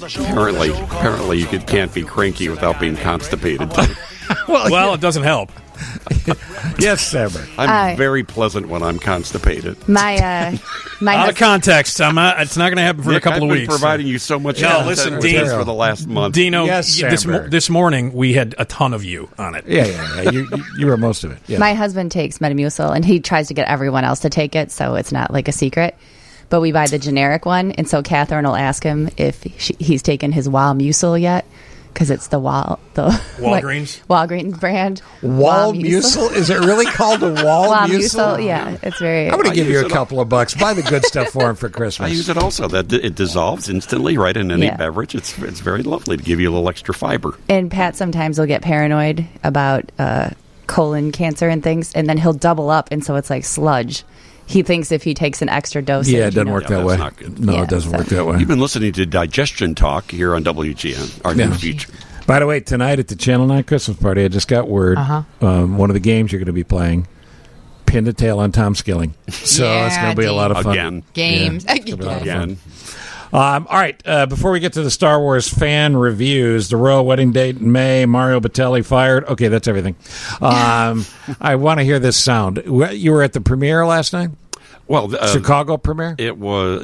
S9: Apparently you can't be cranky without being constipated.
S6: Well, it doesn't help.
S3: Yes, Saber.
S9: I'm very pleasant when I'm constipated.
S14: My
S6: out of context. It's not going to happen for
S9: Nick,
S6: a couple
S9: I've
S6: of
S9: been
S6: weeks.
S9: providing you so much.
S6: No, listen, Dean,
S9: for the last month.
S6: Dino,
S3: Yes,
S6: this morning we had a ton of you on it.
S3: Yeah. You were most of it. Yes.
S14: My husband takes Metamucil, and he tries to get everyone else to take it, so it's not like a secret. But we buy the generic one, and so Catherine will ask him if he's taken his Walmucil yet, because it's the
S6: Walgreens?
S14: Walgreens brand.
S3: Walmucil? Is it really called a Walmucil?
S14: Yeah, it's very...
S3: I'm going to give you a couple of bucks. Buy the good stuff for him for Christmas.
S9: I use it also. That it dissolves instantly right in any beverage. It's very lovely to give you a little extra fiber.
S14: And Pat sometimes will get paranoid about colon cancer and things, and then he'll double up, and so it's like sludge. He thinks if he takes an extra dosage...
S3: Yeah, it doesn't work that way.
S9: Not good.
S3: No, it doesn't work that way.
S9: You've been listening to Digestion Talk here on WGN, our new feature.
S3: By the way, tonight at the Channel 9 Christmas party, I just got word, one of the games you're going to be playing, Pin the Tail on Tom Skilling. So it's going to be a lot of fun.
S9: Again.
S4: Games.
S3: Yeah, again. All right, before we get to the Star Wars fan reviews, the royal wedding date in May, Mario Batali fired. Okay, that's everything. I want to hear this sound. You were at the premiere last night?
S9: Well,
S3: Chicago premiere?
S9: It was,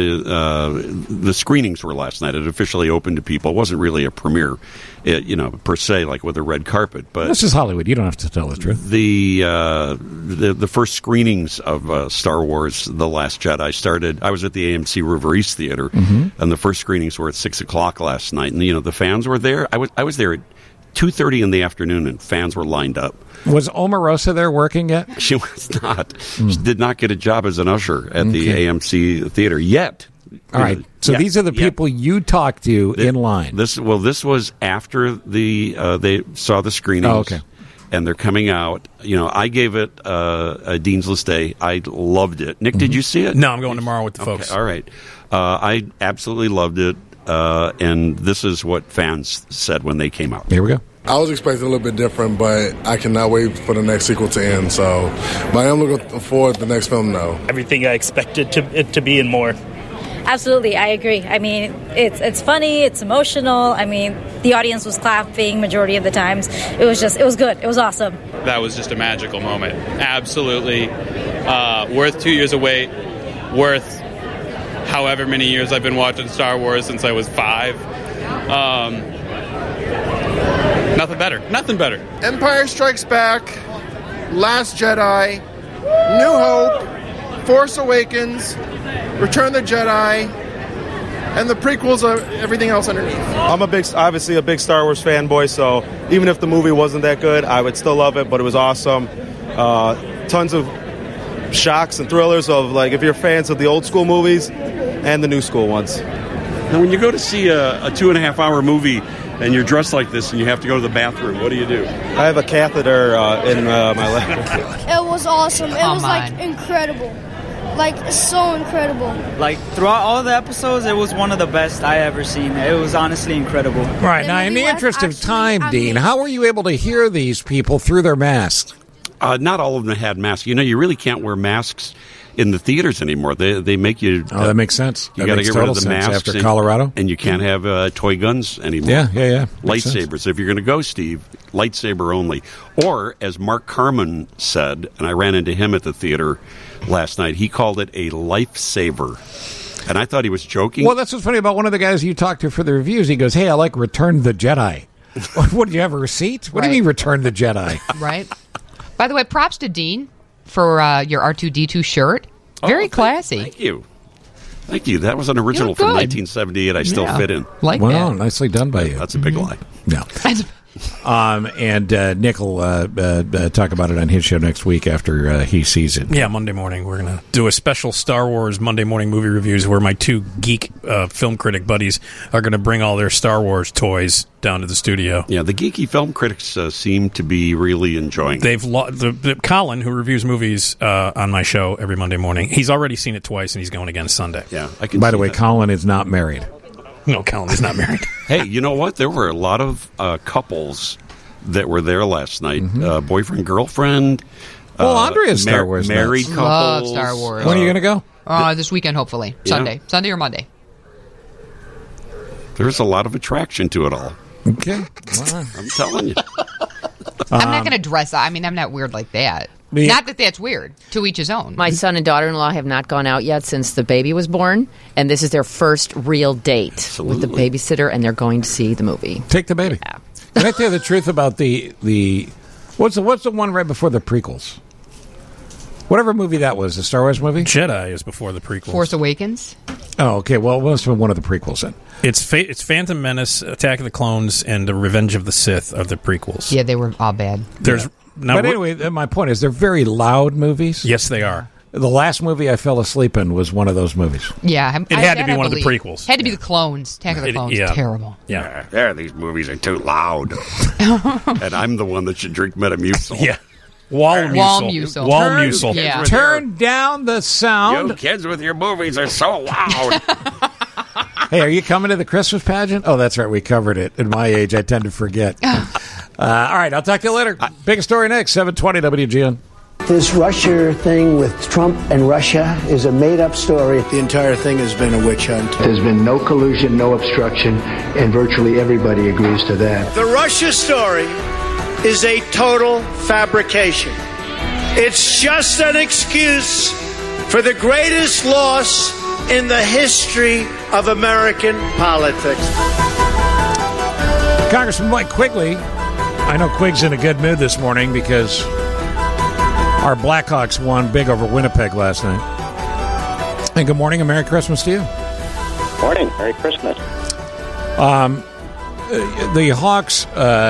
S9: the screenings were last night. It officially opened to people. It wasn't really a premiere, per se, like with a red carpet. But
S3: this is Hollywood. You don't have to tell the truth.
S9: The first screenings of Star Wars: The Last Jedi started. I was at the AMC River East Theater, and the first screenings were at 6:00 last night. And the fans were there. I was there at 2:30 in the afternoon, and fans were lined up.
S3: Was Omarosa there working yet?
S9: She was not. She did not get a job as an usher at the AMC theater yet.
S3: All right. So these are the people you talked to in line.
S9: This was after they saw the screenings.
S3: Oh, okay.
S9: And they're coming out. I gave it a Dean's List A. I loved it. Nick, did you see it?
S6: No, I'm going tomorrow with the folks.
S9: All right. I absolutely loved it. And this is what fans said when they came out.
S3: Here we go.
S10: I was expecting a little bit different, but I cannot wait for the next sequel to end. But I am looking forward to the next film now.
S13: Everything I expected it to be and more.
S15: Absolutely, I agree. I mean, it's funny, it's emotional. I mean, the audience was clapping majority of the times. It was good. It was awesome.
S16: That was just a magical moment. Absolutely. Worth 2 years of wait. Worth however many years I've been watching Star Wars since I was 5. Nothing better.
S25: Empire Strikes Back, Last Jedi, New Hope, Force Awakens, Return of the Jedi, and the prequels are everything else underneath.
S26: I'm obviously a big Star Wars fanboy, so even if the movie wasn't that good, I would still love it, but it was awesome. Tons of shocks and thrillers of, if you're fans of the old school movies and the new school ones.
S9: Now, when you go to see a 2.5-hour movie and you're dressed like this and you have to go to the bathroom, what do you do?
S26: I have a catheter in my leg.
S27: It was awesome. It was incredible. So incredible.
S28: Throughout all the episodes, it was one of the best I ever seen. It was honestly incredible.
S3: Right. Now, in the interest of time, Dean, how were you able to hear these people through their masks?
S9: Not all of them had masks. You really can't wear masks in the theaters anymore. They make you...
S3: that makes sense.
S9: You got to get rid of the masks
S3: after Colorado.
S9: And you can't have toy guns anymore.
S3: Yeah.
S9: Lightsabers. If you're going to go, Steve, lightsaber only. Or, as Mark Carman said, and I ran into him at the theater last night, he called it a lifesaver. And I thought he was joking.
S3: Well, that's what's funny about one of the guys you talked to for the reviews. He goes, hey, I like Return the Jedi. What, do you have a receipt? What do you mean Return the Jedi?
S4: Right. By the way, props to Dean for your R2-D2 shirt. Very classy.
S9: Thank you. That was an original from 1978. I still fit in.
S3: Wow, nicely done by you.
S9: That's a big lie.
S3: No. And Nick will talk about it on his show next week after he sees it.
S6: Yeah, Monday morning. We're going to do a special Star Wars Monday morning movie reviews where my two geek film critic buddies are going to bring all their Star Wars toys down to the studio.
S9: Yeah, the geeky film critics seem to be really enjoying it.
S6: Colin, who reviews movies on my show every Monday morning, he's already seen it twice, and he's going again Sunday.
S9: Yeah, I can.
S3: By the way, Colin is not married.
S6: No, Colin is not married.
S9: Hey, you know what? There were a lot of couples that were there last night. Boyfriend, girlfriend.
S3: Well, Andrea's Star Wars
S9: married couples.
S4: Love Star Wars.
S3: When are you going to
S4: go? This weekend, hopefully.
S9: Yeah.
S4: Sunday or Monday.
S9: There's a lot of attraction to it all.
S3: Okay.
S9: I'm telling you.
S4: I'm not going to dress up. I mean, I'm not weird like that. Not that that's weird. To each his own.
S8: My son and daughter-in-law have not gone out yet since the baby was born, and this is their first real date with the babysitter, and they're going to see the movie.
S3: Take the baby.
S8: Yeah.
S3: Can I tell you the truth about the what's the one right before the prequels? Whatever movie that was, the Star Wars movie?
S6: Jedi is before the prequels.
S4: Force Awakens?
S3: Oh, okay. Well, it must have been one of the prequels then.
S6: It's Phantom Menace, Attack of the Clones, and the Revenge of the Sith of the prequels.
S4: Yeah, they were all bad.
S3: But anyway, my point is they're very loud movies.
S6: Yes, they are.
S3: The last movie I fell asleep in was one of those movies.
S4: Yeah.
S6: It had to be one of the prequels.
S4: Had to be the Clones. Attack of the Clones. Terrible.
S6: Yeah.
S9: There, these movies are too loud. And I'm the one that should drink Metamucil.
S6: Yeah. Walmusel.
S4: Yeah.
S3: Turn down the sound.
S9: You kids with your movies are so loud.
S3: Hey, are you coming to the Christmas pageant? Oh, that's right. We covered it. At my age, I tend to forget. All right. I'll talk to you later. Big story next. 720 WGN.
S1: This Russia thing with Trump and Russia is a made-up story. The entire thing has been a witch hunt.
S7: There's been no collusion, no obstruction, and virtually everybody agrees to that.
S1: The Russia story is a total fabrication. It's just an excuse for the greatest loss in the history of American politics.
S3: Congressman Mike Quigley. I know Quig's in a good mood this morning because our Blackhawks won big over Winnipeg last night. And good morning and Merry Christmas to you.
S11: Morning. Merry Christmas.
S3: The Hawks,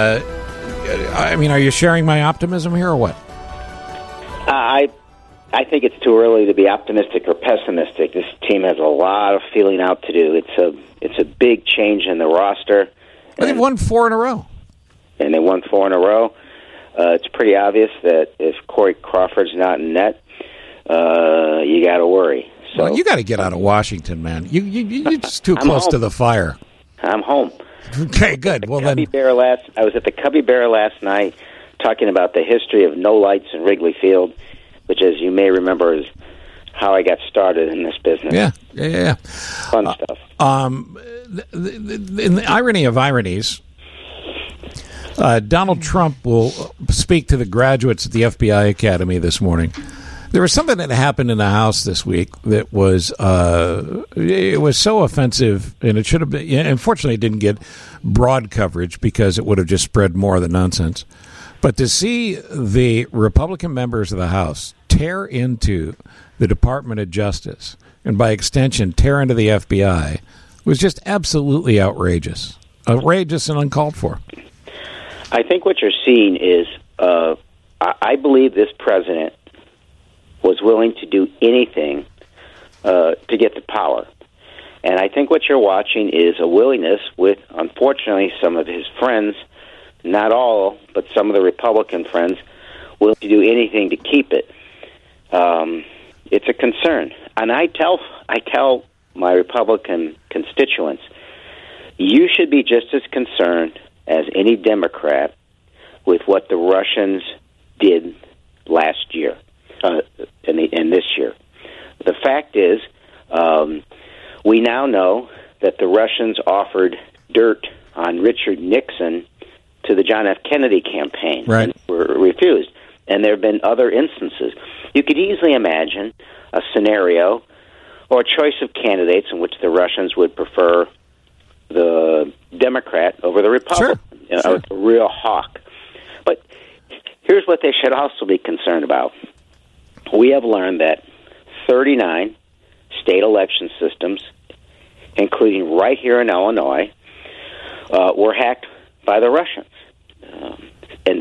S3: I mean, are you sharing my optimism here or what?
S11: I think it's too early to be optimistic or pessimistic. This team has a lot of feeling out to do. It's a big change in the roster.
S3: But they've won 4 in a row.
S11: And they won 4 in a row. It's pretty obvious that if Corey Crawford's not in net, you got to worry. So
S3: well, you got to get out of Washington, man. You're just too close to the fire.
S11: I'm home.
S3: Okay, good. Well,
S11: I was at the Cubby Bear last night talking about the history of no lights in Wrigley Field, which, as you may remember, is how I got started in this business.
S3: Yeah.
S11: Fun stuff.
S3: In the irony of ironies, Donald Trump will speak to the graduates at the FBI Academy this morning. There was something that happened in the House this week that was it was so offensive, and it should have been. Unfortunately, it didn't get broad coverage because it would have just spread more of the nonsense. But to see the Republican members of the House tear into the Department of Justice, and by extension tear into the FBI, was just absolutely outrageous and uncalled for.
S11: I think what you're seeing is, I believe this president was willing to do anything to get the power. And I think what you're watching is a willingness with, unfortunately, some of his friends, not all, but some of the Republican friends, willing to do anything to keep it. It's a concern. And I tell my Republican constituents, you should be just as concerned as any Democrat with what the Russians did last year and this year. The fact is, we now know that the Russians offered dirt on Richard Nixon to the John F. Kennedy campaign,
S3: right,
S11: and were refused. And there have been other instances. You could easily imagine a scenario or a choice of candidates in which the Russians would prefer the Democrat over the Republican.
S3: Sure. Sure.
S11: It's a real hawk. But here's what they should also be concerned about. We have learned that 39 state election systems, including right here in Illinois, were hacked by the Russians. And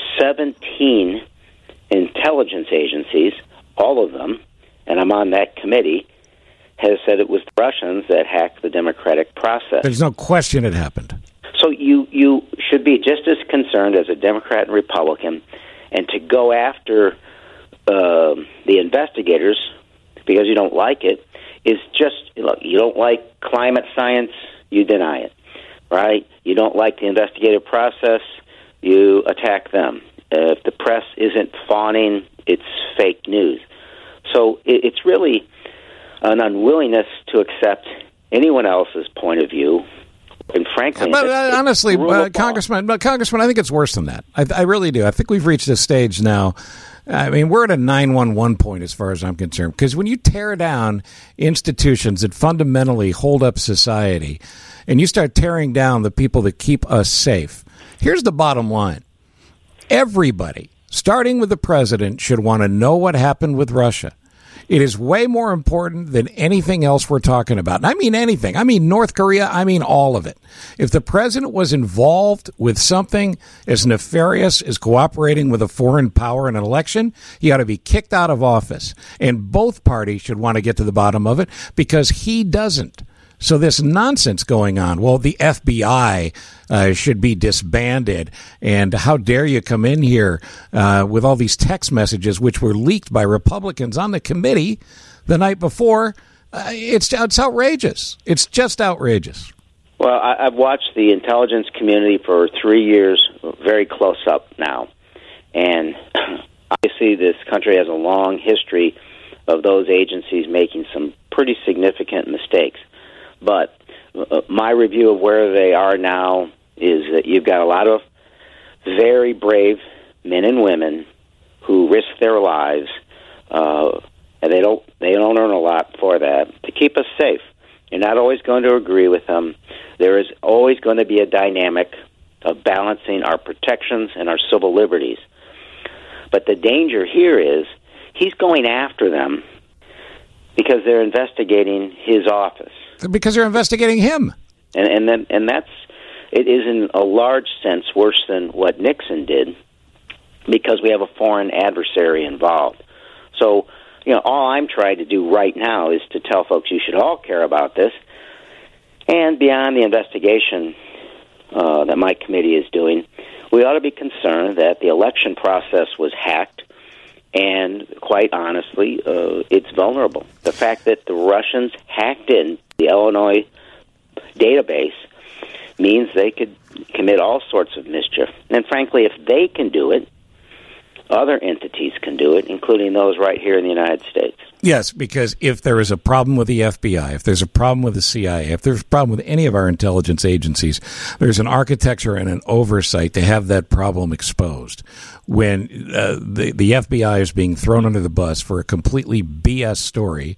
S11: 17 intelligence agencies, all of them, and I'm on that committee, has said it was the Russians that hacked the democratic process.
S3: There's no question it happened.
S11: So you should be just as concerned as a Democrat and Republican, and to go after the investigators because you don't like it is just, look, you don't like climate science, you deny it, right? You don't like the investigative process, you attack them. If the press isn't fawning, it's fake news. So it's really an unwillingness to accept anyone else's point of view and frankly,
S3: but honestly, Congressman, I think it's worse than that. I really do. I think we've reached a stage now. I mean, we're at a 911 point as far as I'm concerned, because when you tear down institutions that fundamentally hold up society and you start tearing down the people that keep us safe, here's the bottom line. Everybody, starting with the president, should want to know what happened with Russia. It is way more important than anything else we're talking about. And I mean anything. I mean North Korea. I mean all of it. If the president was involved with something as nefarious as cooperating with a foreign power in an election, he ought to be kicked out of office. And both parties should want to get to the bottom of it, because he doesn't. So this nonsense going on, well, the FBI should be disbanded, and how dare you come in here with all these text messages which were leaked by Republicans on the committee the night before. It's outrageous. It's just outrageous.
S11: Well, I've watched the intelligence community for 3 years very close up now, and obviously this country has a long history of those agencies making some pretty significant mistakes. But my review of where they are now is that you've got a lot of very brave men and women who risk their lives, and they don't earn a lot for that, to keep us safe. You're not always going to agree with them. There is always going to be a dynamic of balancing our protections and our civil liberties. But the danger here is he's going after them because they're investigating his office.
S3: Because they're investigating him.
S11: And that's, it is in a large sense worse than what Nixon did, because we have a foreign adversary involved. So, all I'm trying to do right now is to tell folks you should all care about this. And beyond the investigation that my committee is doing, we ought to be concerned that the election process was hacked. And quite honestly, it's vulnerable. The fact that the Russians hacked in the Illinois database means they could commit all sorts of mischief. And frankly, if they can do it, other entities can do it, including those right here in the United States.
S3: Yes, because if there is a problem with the FBI, if there's a problem with the CIA, if there's a problem with any of our intelligence agencies, there's an architecture and an oversight to have that problem exposed. When the FBI is being thrown under the bus for a completely BS story,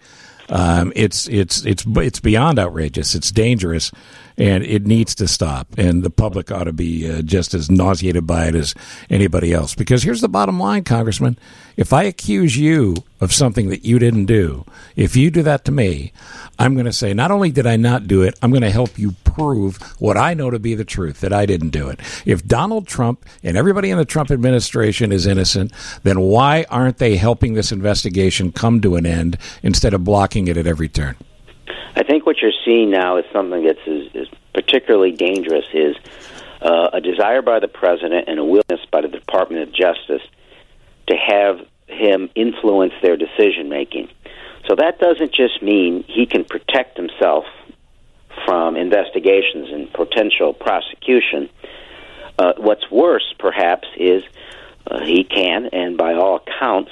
S3: it's beyond outrageous. It's dangerous, and it needs to stop. And the public ought to be just as nauseated by it as anybody else. Because here's the bottom line, Congressman. If I accuse you of something that you didn't do, if you do that to me, I'm going to say, not only did I not do it, I'm going to help you prove what I know to be the truth, that I didn't do it. If Donald Trump and everybody in the Trump administration is innocent, then why aren't they helping this investigation come to an end instead of blocking it at every turn?
S11: I think what you're seeing now is something that's is particularly dangerous, is a desire by the president and a willingness by the Department of Justice to have him influence their decision-making. So that doesn't just mean he can protect himself from investigations and potential prosecution. What's worse, perhaps, is he can, and by all accounts,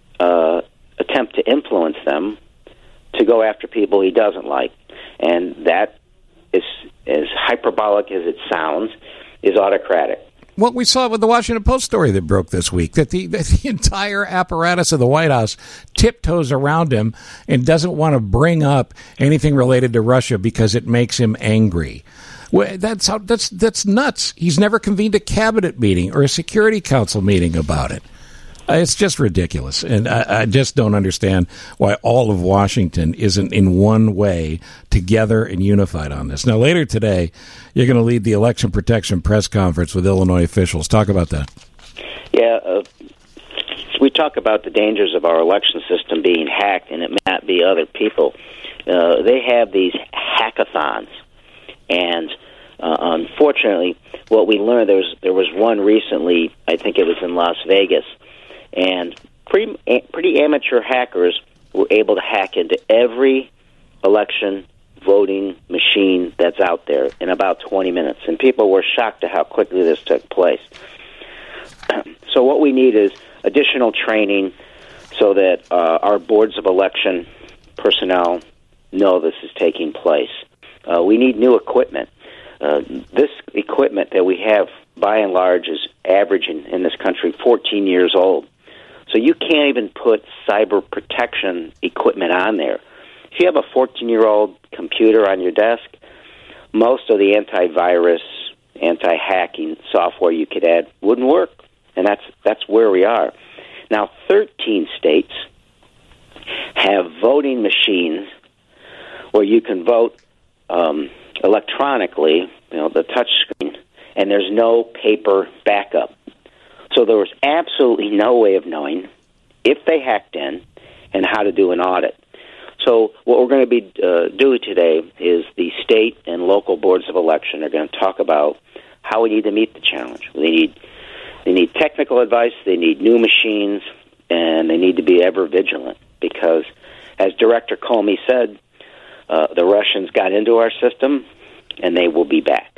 S11: attempt to influence them to go after people he doesn't like. And that is, as hyperbolic as it sounds, is autocratic.
S3: Well, we saw it with the Washington Post story that broke this week, that the entire apparatus of the White House tiptoes around him and doesn't want to bring up anything related to Russia because it makes him angry. Well, that's nuts. He's never convened a cabinet meeting or a Security Council meeting about it. It's just ridiculous, and I just don't understand why all of Washington isn't in one way together and unified on this. Now, later today, you're going to lead the election protection press conference with Illinois officials. Talk about that.
S11: Yeah, we talk about the dangers of our election system being hacked, and it may not be other people. They have these hackathons, and unfortunately, what we learned, there was one recently, I think it was in Las Vegas, and pretty amateur hackers were able to hack into every election voting machine that's out there in about 20 minutes. And people were shocked at how quickly this took place. So what we need is additional training so that our boards of election personnel know this is taking place. We need new equipment. This equipment that we have, by and large, is averaging in this country 14 years old. So you can't even put cyber protection equipment on there. If you have a 14-year-old computer on your desk, most of the antivirus, anti-hacking software you could add wouldn't work, and that's where we are. Now, 13 states have voting machines where you can vote electronically, the touch screen, and there's no paper backup. So there was absolutely no way of knowing if they hacked in and how to do an audit. So what we're going to be doing today is the state and local boards of election are going to talk about how we need to meet the challenge. They need technical advice, they need new machines, and they need to be ever vigilant because, as Director Comey said, the Russians got into our system, and they will be back.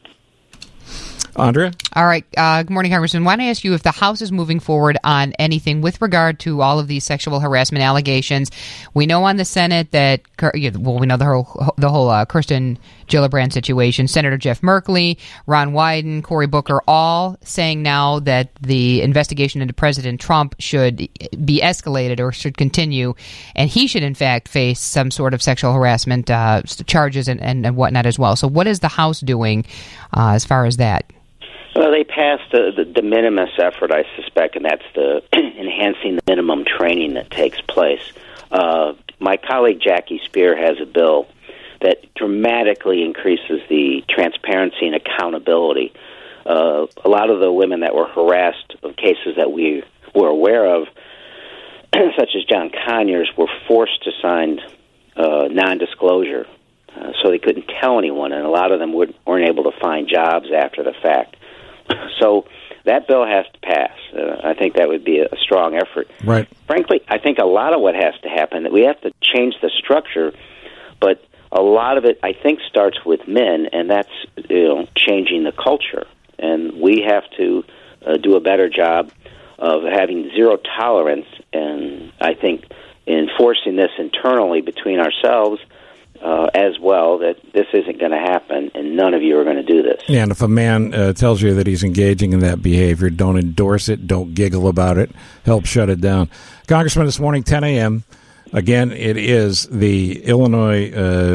S3: Andrea?
S4: All right. Good morning, Congressman. I want to ask you if the House is moving forward on anything with regard to all of these sexual harassment allegations. We know on the Senate that, we know the whole Kirsten Gillibrand situation. Senator Jeff Merkley, Ron Wyden, Cory Booker, all saying now that the investigation into President Trump should be escalated or should continue, and he should, in fact, face some sort of sexual harassment charges and whatnot as well. So what is the House doing as far as that?
S11: Well, they passed the de minimis effort, I suspect, and that's the enhancing the minimum training that takes place. My colleague Jackie Spear has a bill that dramatically increases the transparency and accountability. A lot of the women that were harassed in cases that we were aware of, such as John Conyers, were forced to sign non-disclosure, so they couldn't tell anyone, and a lot of them weren't able to find jobs after the fact. So that bill has to pass. I think that would be a strong effort.
S3: Right.
S11: Frankly, I think a lot of what has to happen, that we have to change the structure, but a lot of it, I think, starts with men, and that's changing the culture. And we have to do a better job of having zero tolerance, and I think enforcing this internally between ourselves as well, that this isn't going to happen, and none of you are going to do this.
S3: Yeah, and if a man tells you that he's engaging in that behavior, don't endorse it, don't giggle about it, help shut it down. Congressman, this morning, 10 a.m., again, it is the Illinois,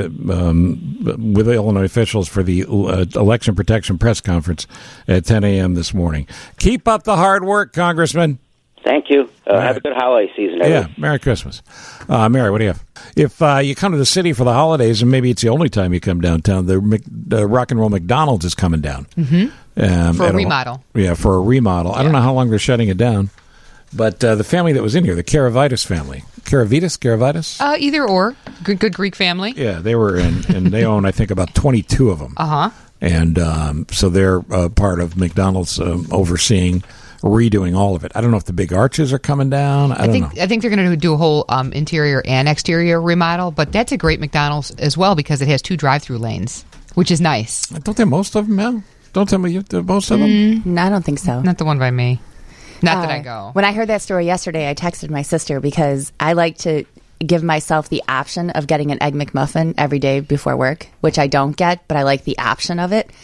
S3: with Illinois officials for the election protection press conference at 10 a.m. this morning. Keep up the hard work, Congressman.
S11: Thank you. Have a good holiday season, everyone.
S3: Yeah, Merry Christmas. Mary, what do you have? If you come to the city for the holidays, and maybe it's the only time you come downtown, the Rock and Roll McDonald's is coming down.
S4: Mm-hmm. For a remodel.
S3: For a remodel. Yeah. I don't know how long they're shutting it down, but the family that was in here, the Karavitis family. Karavitis?
S4: Either or. Good Greek family.
S3: Yeah, they were in, and they own, I think, about 22 of them.
S4: Uh-huh.
S3: And so they're part of McDonald's overseeing redoing all of it. I don't know if the big arches are coming down. I don't know.
S4: I think they're going to do a whole interior and exterior remodel, but that's a great McDonald's as well because it has 2 drive-through lanes, which is nice.
S3: Don't they most of them, Mel? Don't tell me most of them?
S14: No, I don't think so.
S4: Not the one by me. Not that I go.
S14: When I heard that story yesterday, I texted my sister because I like to give myself the option of getting an Egg McMuffin every day before work, which I don't get, but I like the option of it.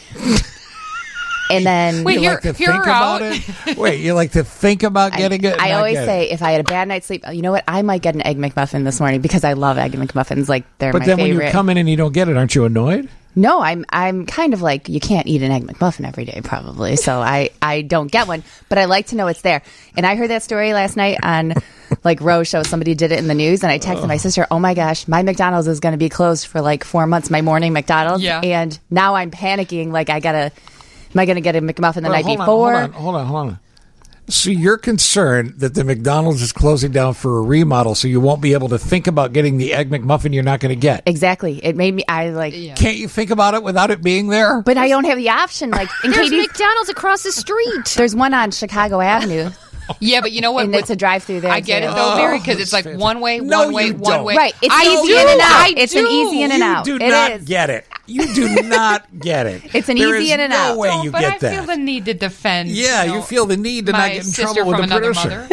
S14: And then
S3: you like to think about it? Wait, you like to think about getting it?
S14: I always say if I had a bad night's sleep, you know what? I might get an Egg McMuffin this morning because I love Egg McMuffins. Like they're my favorite.
S3: But then when you come in and you don't get it, aren't you annoyed?
S14: No, I'm kind of like, you can't eat an Egg McMuffin every day probably, so I don't get one, but I like to know it's there. And I heard that story last night on like Rose Show. Somebody did it in the news, and I texted my sister, oh my gosh, my McDonald's is going to be closed for like 4 months, my morning McDonald's.
S4: Yeah.
S14: And now I'm panicking, like am I going to get a McMuffin the night before?
S3: Hold on. So you're concerned that the McDonald's is closing down for a remodel, so you won't be able to think about getting the Egg McMuffin you're not going to get.
S14: Exactly. It made me,
S3: Can't you think about it without it being there?
S14: But I don't have the option. Like,
S8: there's McDonald's across the street.
S14: There's one on Chicago Avenue.
S4: Yeah, but you know what?
S14: And it's a drive-through there.
S4: I get it, though, Mary, because it's like one way.
S14: Right. It's easy in and out. It's an easy in and out.
S3: You do not get it. You do not get it.
S14: It's an easy in and out.
S3: There is no way you get that.
S4: But I feel the need to defend.
S3: Yeah, you feel the need to not get in trouble with the producer.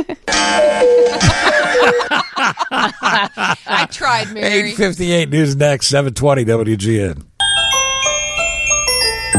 S4: I tried, Mary.
S3: 8:58 news next. 7:20 WGN.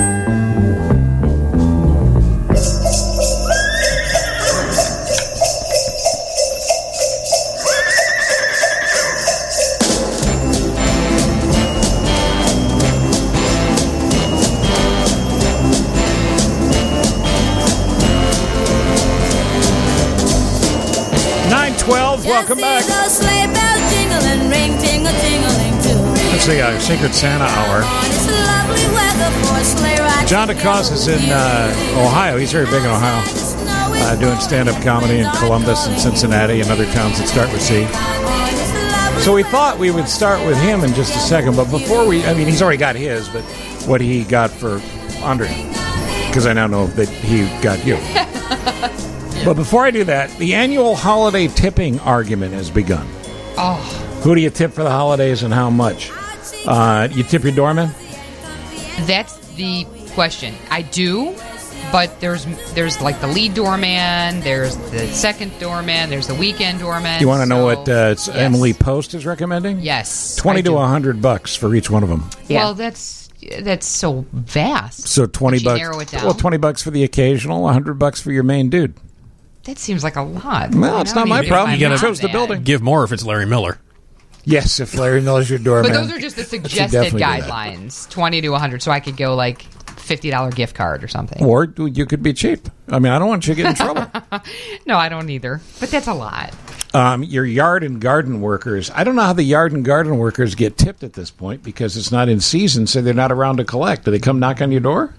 S3: Welcome back. It's the Secret Santa Hour. John DeCoste is in Ohio. He's very big in Ohio. Doing stand-up comedy in Columbus and Cincinnati and other towns that start with C. So we thought we would start with him in just a second, but before he's already got his, but what he got for Andre, because I now know that he got you. But before I do that, the annual holiday tipping argument has begun.
S4: Oh.
S3: Who do you tip for the holidays and how much? You tip your doorman?
S4: That's the question. I do, but there's like the lead doorman, there's the second doorman, there's the weekend doorman.
S3: You want to know what Emily Post is recommending?
S4: Yes.
S3: $20 to $100 for each one of them.
S4: Yeah. Well, that's so vast.
S3: So $20.
S4: Narrow it down?
S3: Well, $20 for the occasional, $100 for your main dude.
S4: That seems like a lot.
S3: Well, it's not my problem. You chose the building.
S6: Give more if it's Larry Miller.
S3: Yes, if Larry Miller's your doorman.
S4: But those are just the suggested guidelines, 20 to 100. So I could go like $50 gift card or something.
S3: Or you could be cheap. I mean, I don't want you to get in trouble.
S4: No, I don't either. But that's a lot.
S3: Your yard and garden workers. I don't know how the yard and garden workers get tipped at this point because it's not in season, so they're not around to collect. Do they come knock on your door?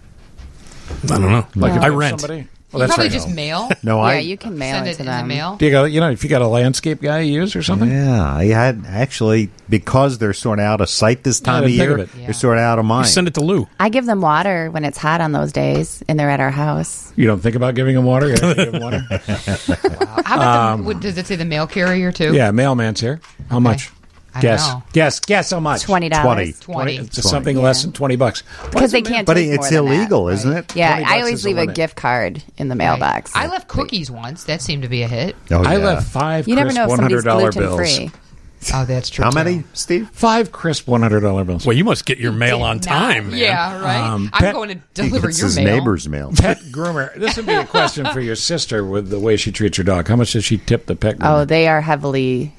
S6: I don't know.
S3: Like
S6: I rent.
S3: Somebody?
S4: Well, that's probably just mail.
S5: No,
S14: you can mail
S4: send
S14: it to
S4: in
S14: them.
S4: the mail.
S3: Do you got, if you got a landscape guy you use or something?
S5: Yeah, I had actually, because they're sorting out of sight this time of year, they're sorting out of mine.
S6: You send it to Lou.
S14: I give them water when it's hot on those days, and they're at our house.
S3: You don't think about giving them water? You have to give them water?
S4: Wow. How about does it say the mail carrier too?
S3: Yeah, mailman's here. How much? Guess how much?
S14: $20.
S3: 20. It's something less than $20
S14: because they can't.
S5: But
S14: take
S5: it's
S14: more than
S5: illegal,
S14: that.
S5: isn't it?
S14: Yeah, I always leave a gift card in the mailbox.
S4: I left cookies once. That seemed to be a hit.
S5: Oh,
S3: I left 5
S14: You
S3: crisp
S14: never know if somebody's
S3: $100
S14: gluten
S3: bills.
S14: free.
S4: Oh, that's true.
S5: How many, Steve?
S3: 5 crisp $100 bills.
S6: Well, you must get your mail on time, man.
S4: Yeah, right. I'm going to deliver your
S5: his
S4: mail.
S5: neighbor's mail.
S3: Pet groomer. This would be a question for your sister with the way she treats her dog. How much does she tip the pet groomer?
S14: Oh, they are heavily.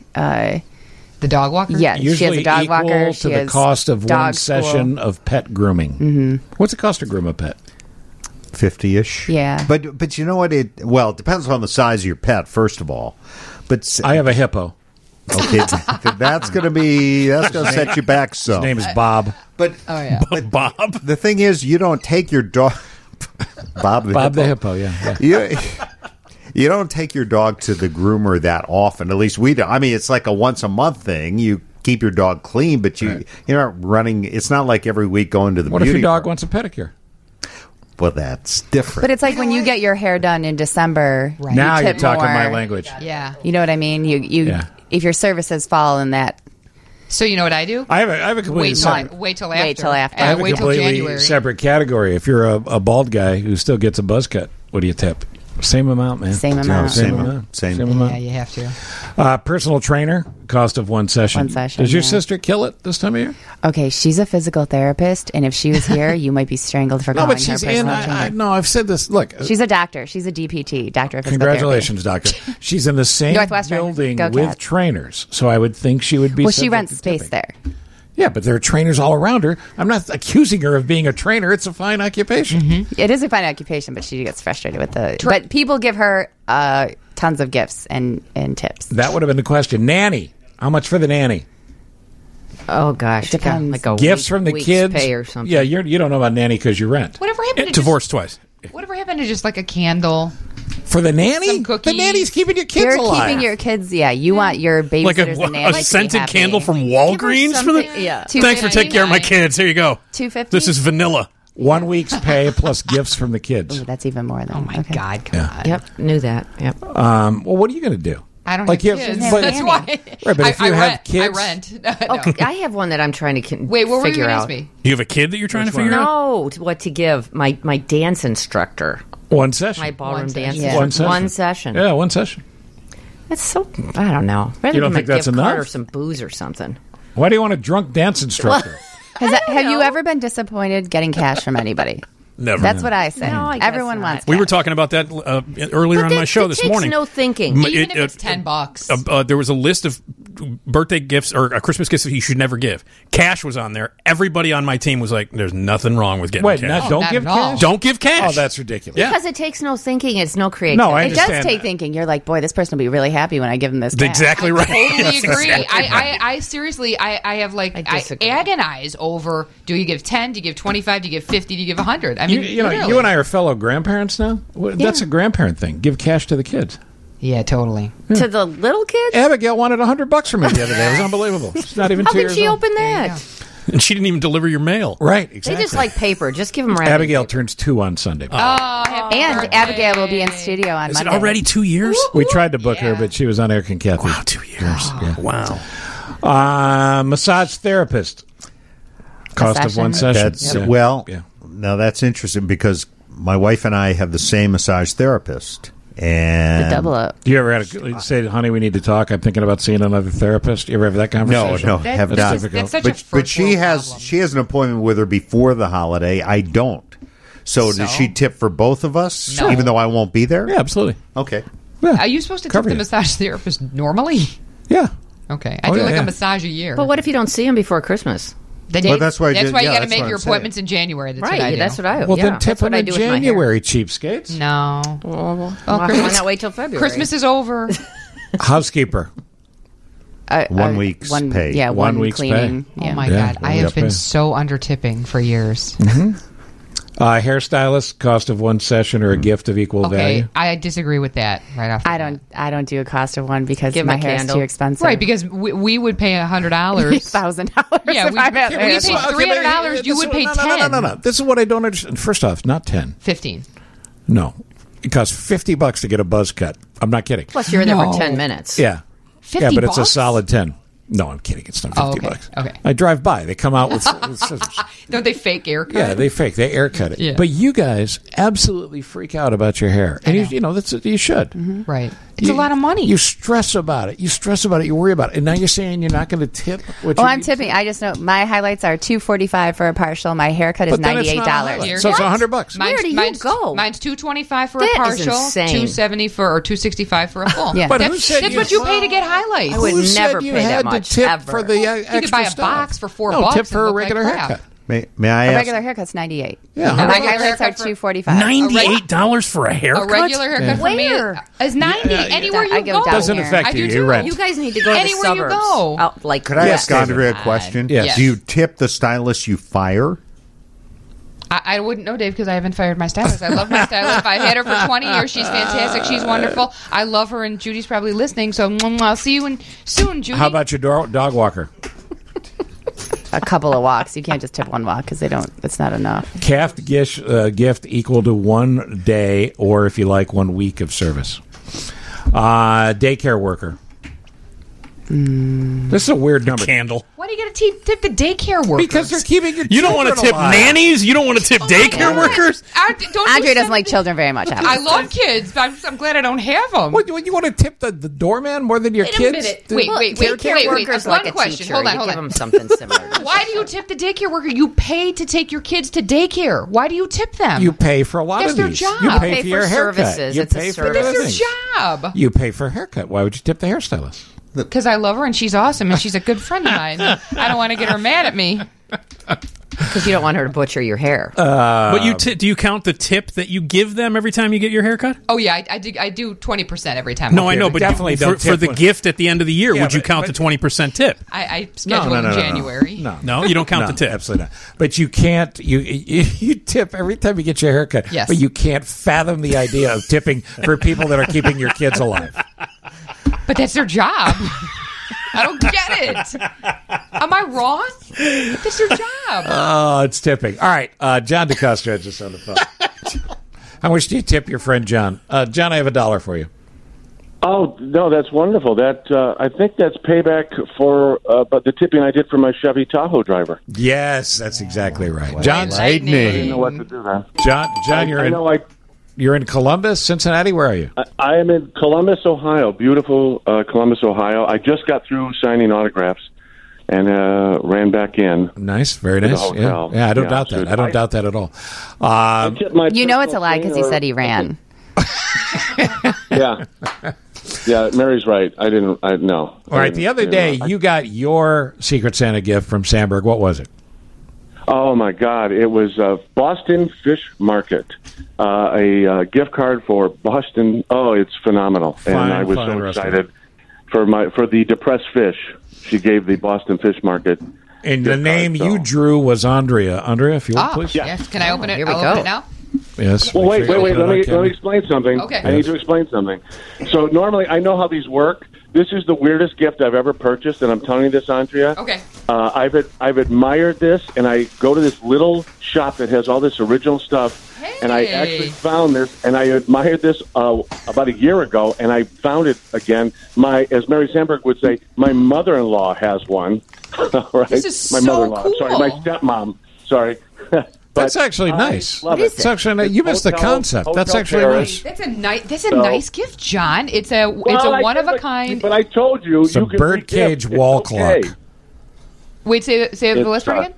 S4: The dog walker?
S14: Yeah,
S3: usually
S14: she has a dog
S3: equal
S14: walker.
S3: to the cost of one session of pet grooming.
S14: Mm-hmm.
S3: What's it cost to groom a pet?
S5: 50-ish.
S14: Yeah.
S5: But you know what? It depends on the size of your pet, first of all. But
S3: I have a hippo.
S5: Okay, that's going to set you back some.
S3: His name is Bob.
S5: But
S6: Bob.
S5: The thing is, you don't take your dog. Bob the
S3: hippo. Yeah.
S5: You don't take your dog to the groomer that often. At least we don't. I mean, it's like a once a month thing. You keep your dog clean, but you're not running. It's not like every week going to the
S3: What
S5: beauty
S3: if your dog
S5: bar.
S3: wants a pedicure?
S5: Well, that's different.
S14: But it's like when you get your hair done in December.
S4: Right.
S3: Now
S14: you
S3: you're
S14: tip
S3: talking
S14: more.
S3: my language.
S4: Yeah.
S14: You know what I mean? If your services fall in that.
S4: So you know what I do?
S3: I have a completely separate.
S4: Wait till after.
S14: Wait till after.
S3: I have a
S4: wait till
S3: completely
S4: January.
S3: separate category. If you're a bald guy who still gets a buzz cut, what do you tip? Same amount, man.
S14: Same amount.
S3: Same amount.
S4: Yeah, you have to.
S3: Personal trainer, cost of one session.
S14: One session,
S3: Does your
S14: yeah.
S3: sister kill it this time of year?
S14: Okay, she's a physical therapist, and if she was here, you might be strangled for
S3: No,
S14: calling
S3: but
S14: her
S3: she's
S14: personal
S3: in.
S14: trainer.
S3: No, I've said this. Look,
S14: She's a doctor. She's a DPT, doctor of physical
S3: congratulations, doctor. She's in the same
S14: Northwestern.
S3: building
S14: Go
S3: with
S14: Cats.
S3: trainers, so I would think she would be.
S14: Well, she
S3: subject
S14: rents
S3: to
S14: space
S3: tipping.
S14: there.
S3: Yeah, but there are trainers all around her. I'm not accusing her of being a trainer. It's a fine occupation.
S14: Mm-hmm. It is a fine occupation, but she gets frustrated with the. But people give her tons of gifts and tips.
S3: That would have been the question. Nanny. How much for the nanny?
S8: Oh gosh,
S14: Depends.
S8: like a
S3: Gifts
S8: week-
S3: from the
S8: week's
S3: kids.
S8: pay or something.
S3: Yeah, you don't know about nanny because you rent.
S4: Whatever happened to
S6: Divorced twice.
S4: Whatever happened to just like a candle?
S3: For the nanny?
S4: Some cookies.
S3: The nanny's keeping your kids
S14: You're
S3: alive.
S14: keeping your kids. Yeah, you want your babysitters
S6: Like
S14: and
S6: a
S14: nannies to be
S6: scented
S14: happy.
S6: candle from Walgreens for the.
S14: Yeah.
S6: Thanks for taking care of my kids. Here you go.
S14: $2.50?
S6: This is vanilla.
S3: 1 week's pay plus gifts from the kids.
S14: Ooh, that's even more than.
S4: Oh my God! Come on.
S8: Yep, knew that. Yep.
S3: Well, what are you going to do?
S4: I don't
S3: Like
S4: have
S3: you-
S4: kids.
S3: but-
S4: That's why.
S3: Right, but if you have
S4: rent,
S3: kids-
S4: I rent.
S8: Okay, I have one that I'm trying to
S4: Wait, what were you
S8: figure
S4: going to
S8: out.
S4: ask me?
S6: You have a kid that you're trying to figure out?
S8: No, what to give my dance instructor,
S3: One session.
S8: my ballroom dance
S14: Yeah.
S3: One
S8: instructor.
S3: session.
S8: One session.
S3: Yeah, one session.
S8: That's so. I don't know. Rather
S3: You don't
S8: give
S3: think
S8: him a
S3: that's
S8: gift card
S3: enough?
S8: or some booze or something.
S3: Why do you want a drunk dance instructor?
S14: Have you ever been disappointed getting cash from anybody?
S6: Never.
S14: That's what I say.
S8: No, I guess
S14: Everyone
S8: not.
S14: wants.
S6: We were talking about that earlier on my show this morning.
S8: No thinking.
S4: Even if it's $10.
S6: There was a list of birthday gifts or Christmas gifts that you should never give. Cash was on there. Everybody on my team was like, "There's nothing wrong with getting cash.
S3: Don't give cash.
S6: Don't give cash.
S3: Oh, that's ridiculous.
S6: Yeah.
S8: Because it takes no thinking. It's no creativity.
S3: No, I
S14: It
S3: understand.
S14: does take thinking. You're like, boy, this person will be really happy when I give them this. Cash.
S6: Exactly right.
S4: Totally
S6: That's
S4: agree.
S6: exactly right.
S4: I seriously, I have like, I
S8: disagree.
S4: agonize over, do you give 10, do you give 25, do you give 50, do you give 100? I mean,
S3: You know,
S4: literally.
S3: you and I are fellow grandparents now. That's a grandparent thing. Give cash to the kids.
S4: Yeah, totally.
S8: To the little kids?
S3: Abigail wanted $100 from me the other day. It was unbelievable. She's not even
S8: How
S3: 2
S8: could
S3: years
S8: she
S3: old.
S8: open that?
S6: And she didn't even deliver your mail.
S3: Right,
S8: They
S3: exactly.
S8: just like paper. Just give them wrapping
S3: Abigail
S8: paper.
S3: turns 2 on Sunday.
S4: Happy
S14: And
S4: birthday.
S14: Abigail will be in studio on
S6: Is it
S14: Monday.
S6: already 2 years?
S3: We tried to book her, but she was on Eric and Kathy.
S6: Wow, 2 years.
S3: Yeah.
S6: Wow.
S3: Massage therapist. Cost of one session.
S5: That's
S3: Yeah.
S5: well.
S3: Yeah.
S5: Now that's interesting because my wife and I have the same massage therapist, and
S14: The double up.
S3: You ever had to say, honey, we need to talk? I'm thinking about seeing another therapist. You ever have that conversation?
S5: No, have not.
S3: difficult.
S5: But she has an appointment with her before the holiday. I don't. So does she tip for both of us,
S4: No.
S5: even though I won't be there?
S3: Yeah, absolutely.
S5: Okay.
S4: Are you supposed to tip
S3: Cover
S4: the
S3: you.
S4: massage therapist normally?
S3: Yeah.
S4: Okay. I do like a massage a year.
S8: But what if you don't see them before Christmas?
S5: Well, that's why I
S4: That's
S5: did-
S4: why you
S5: yeah,
S4: got to
S5: that's
S4: make
S5: what
S4: your
S5: I'm saying.
S4: appointments in January. That's
S8: Right,
S4: what I do.
S8: that's what I.
S3: Well,
S8: yeah,
S3: then tip
S8: that's what
S3: them
S8: I
S3: in
S8: do with my hair.
S3: January, cheapskates.
S4: No.
S8: Well, why not wait till February?
S4: Christmas is over.
S3: Housekeeper.
S5: 1 week's pay.
S14: Yeah,
S3: One
S14: one
S3: week's
S14: cleaning.
S3: pay.
S14: Yeah.
S4: Oh my
S3: Yeah,
S4: God.
S3: well,
S4: I
S3: we
S4: have
S3: got
S4: been
S3: paid.
S4: so under tipping for years.
S3: Hairstylist, cost of one session or a gift of equal
S4: Okay.
S3: value.
S4: I disagree with that right off.
S14: I don't do a cost of one because
S8: Give
S14: my
S8: him a
S14: hair is
S8: candle.
S14: too expensive.
S4: Right, because we would pay $100.
S14: $1,000.
S4: Yeah, we pay $300. You would pay $10.
S3: No. This is what I don't understand. First off, not 10.
S4: 15.
S3: No. It costs $50 to get a buzz cut. I'm not kidding.
S8: Plus, you're in there
S4: No.
S8: for 10 minutes.
S3: Yeah.
S4: 50
S3: yeah, but it's a
S4: bucks?
S3: solid 10. No, I'm kidding. It's not 50 bucks.
S4: Okay.
S3: I drive by. They come out with scissors.
S4: Don't they fake haircut?
S3: Yeah, they fake. They air cut it.
S4: Yeah.
S3: But you guys absolutely freak out about your hair. And you know that's you should.
S4: Right. It's a lot of money.
S3: You stress about it. You worry about it. And now you're saying you're not going to tip. What
S14: Well,
S3: you
S14: I'm tipping. I just know my highlights are $245 for a partial. My haircut is
S3: But then it's not
S14: $98.
S3: highlight. So it's $100.
S8: Where do you go?
S4: Mine's $225 for
S8: That
S4: a
S8: is
S4: partial,
S8: insane.
S4: $270 or $265 for a full.
S14: Yeah.
S3: But who
S4: that's
S3: said
S4: that's
S3: you-
S4: what you pay to get highlights.
S8: I would
S3: Who said
S8: never
S3: you
S8: pay that
S3: had
S8: much,
S3: to tip
S8: ever.
S3: for the extra
S4: You could buy a
S3: stuff?
S4: box for $4
S3: No, tip
S4: and
S3: for a
S4: look like
S3: regular
S4: crap.
S3: haircut.
S5: May I
S14: A
S5: ask?
S14: regular haircut's $98.
S3: Yeah.
S14: And my
S4: regular
S14: highlights are
S4: haircut for-
S14: $245.
S6: $98 for a haircut?
S4: A regular haircut for me
S8: Where?
S4: is 90 anywhere you
S14: I go
S4: go.
S14: down
S3: Doesn't
S14: here.
S3: affect
S4: I do
S3: you.
S4: too.
S3: You rent.
S8: You guys need to go to
S4: Anywhere
S8: the
S4: you
S8: suburbs.
S4: go.
S8: Out, like,
S5: Could I ask
S3: David.
S5: Andrea a question?
S3: Yes.
S5: Do you tip the stylist you fire?
S4: I wouldn't know, Dave, because I haven't fired my stylist. I love my stylist. I've had her for 20 years. She's fantastic. She's wonderful. I love her, and Judy's probably listening. So I'll see you soon, Judy.
S3: How about your dog walker?
S14: A couple of walks. You can't just tip one walk because it's not enough.
S3: Gift equal to 1 day, or if you like, 1 week of service. Daycare worker. This is a weird number.
S6: Candle.
S4: Why do you get to tip the daycare workers?
S3: Because they're keeping your
S6: You don't want to
S3: children
S6: tip
S3: alive.
S6: nannies? You don't want to tip daycare workers?
S14: Andrea doesn't like children very much.
S4: I love kids, but I'm glad I don't have them.
S3: What, you want to tip the doorman more than your
S4: Wait a
S3: kids?
S4: minute.
S3: The-
S4: Wait.
S8: Daycare workers
S4: One
S8: like a
S4: question.
S8: teacher.
S4: Hold on.
S8: You give them something similar.
S4: Why do you tip the daycare worker? You pay to take your kids to daycare. Why do you tip them?
S3: You pay for a lot
S4: That's
S3: of
S4: their
S3: these.
S4: job.
S3: You
S4: You
S3: pay
S8: pay
S3: for your
S8: for
S3: haircut.
S8: services.
S3: You
S8: It's a
S3: pay for
S8: service.
S3: other
S4: That's their
S3: things.
S4: job.
S3: You pay for a haircut. Why would you tip the hairstylist?
S4: Because I love her and she's awesome and she's a good friend of mine. I don't want to get her mad at me.
S8: Because you don't want her to butcher your hair.
S6: But do you count the tip that you give them every time you get your haircut?
S4: Oh yeah, I do 20% every time.
S6: No, I know, but
S3: definitely
S6: for
S3: don't tip
S6: the
S3: when-
S6: gift at the end of the year,
S3: Yeah,
S6: would you
S3: but-
S6: count the 20% tip?
S4: I schedule in January.
S6: No, you don't count the tip.
S3: Absolutely not. But you can't. You tip every time you get your haircut.
S4: Yes.
S3: But you can't fathom the idea of tipping for people that are keeping your kids alive.
S4: But that's their job. I don't get it. Am I wrong? That's your job.
S3: Oh, it's tipping. All right, John DeCosta has us on the phone. How much do you tip your friend John? John, I have $1 for you.
S2: Oh no, that's wonderful. That I think that's payback for but the tipping I did for my Chevy Tahoe driver.
S3: Yes, that's exactly right. John,
S2: I didn't know what to do there.
S3: John, you're in Columbus, Cincinnati. Where are you?
S2: I am in Columbus, Ohio. Beautiful Columbus, Ohio. I just got through signing autographs, and ran back in.
S3: Nice, very
S2: to the
S3: nice.
S2: hotel.
S3: Yeah, I don't doubt that. I don't doubt that at all.
S14: You know it's a lie because he said he ran.
S2: Yeah. Yeah, Mary's right. I didn't. No.
S3: All right. The other day, you got your Secret Santa gift from Sandberg. What was it?
S2: Oh my God! It was Boston Fish Market, a gift card for Boston. Oh, it's phenomenal, and I was so excited for the depressed fish. She gave the Boston Fish Market.
S3: And the name you drew was Andrea. Andrea, if you would, please.
S4: Yes. Can I open it?
S14: Here we
S4: I'll
S14: go.
S4: open it now.
S3: Yes.
S2: Well, wait. Let me explain something.
S4: Okay.
S2: I need to explain something. So normally, I know how these work. This is the weirdest gift I've ever purchased, and I'm telling you this, Andrea.
S4: Okay.
S2: I've admired this, and I go to this little shop that has all this original stuff, and I actually found this, and I admired this about a year ago, and I found it again. As Mary Sandberg would say, my mother-in-law has one. Right?
S4: This is
S2: my
S4: so
S2: mother-in-law.
S4: cool.
S2: Sorry, my stepmom. Sorry.
S3: That's actually nice.
S2: Love
S3: It's actually you missed the concept. That's actually nice.
S4: That's a nice gift, John. It's a one of a kind.
S2: But I told you,
S3: It's a
S2: you can
S3: birdcage
S2: re-gift.
S3: wall
S2: It's okay.
S3: clock.
S4: Wait, say the list again.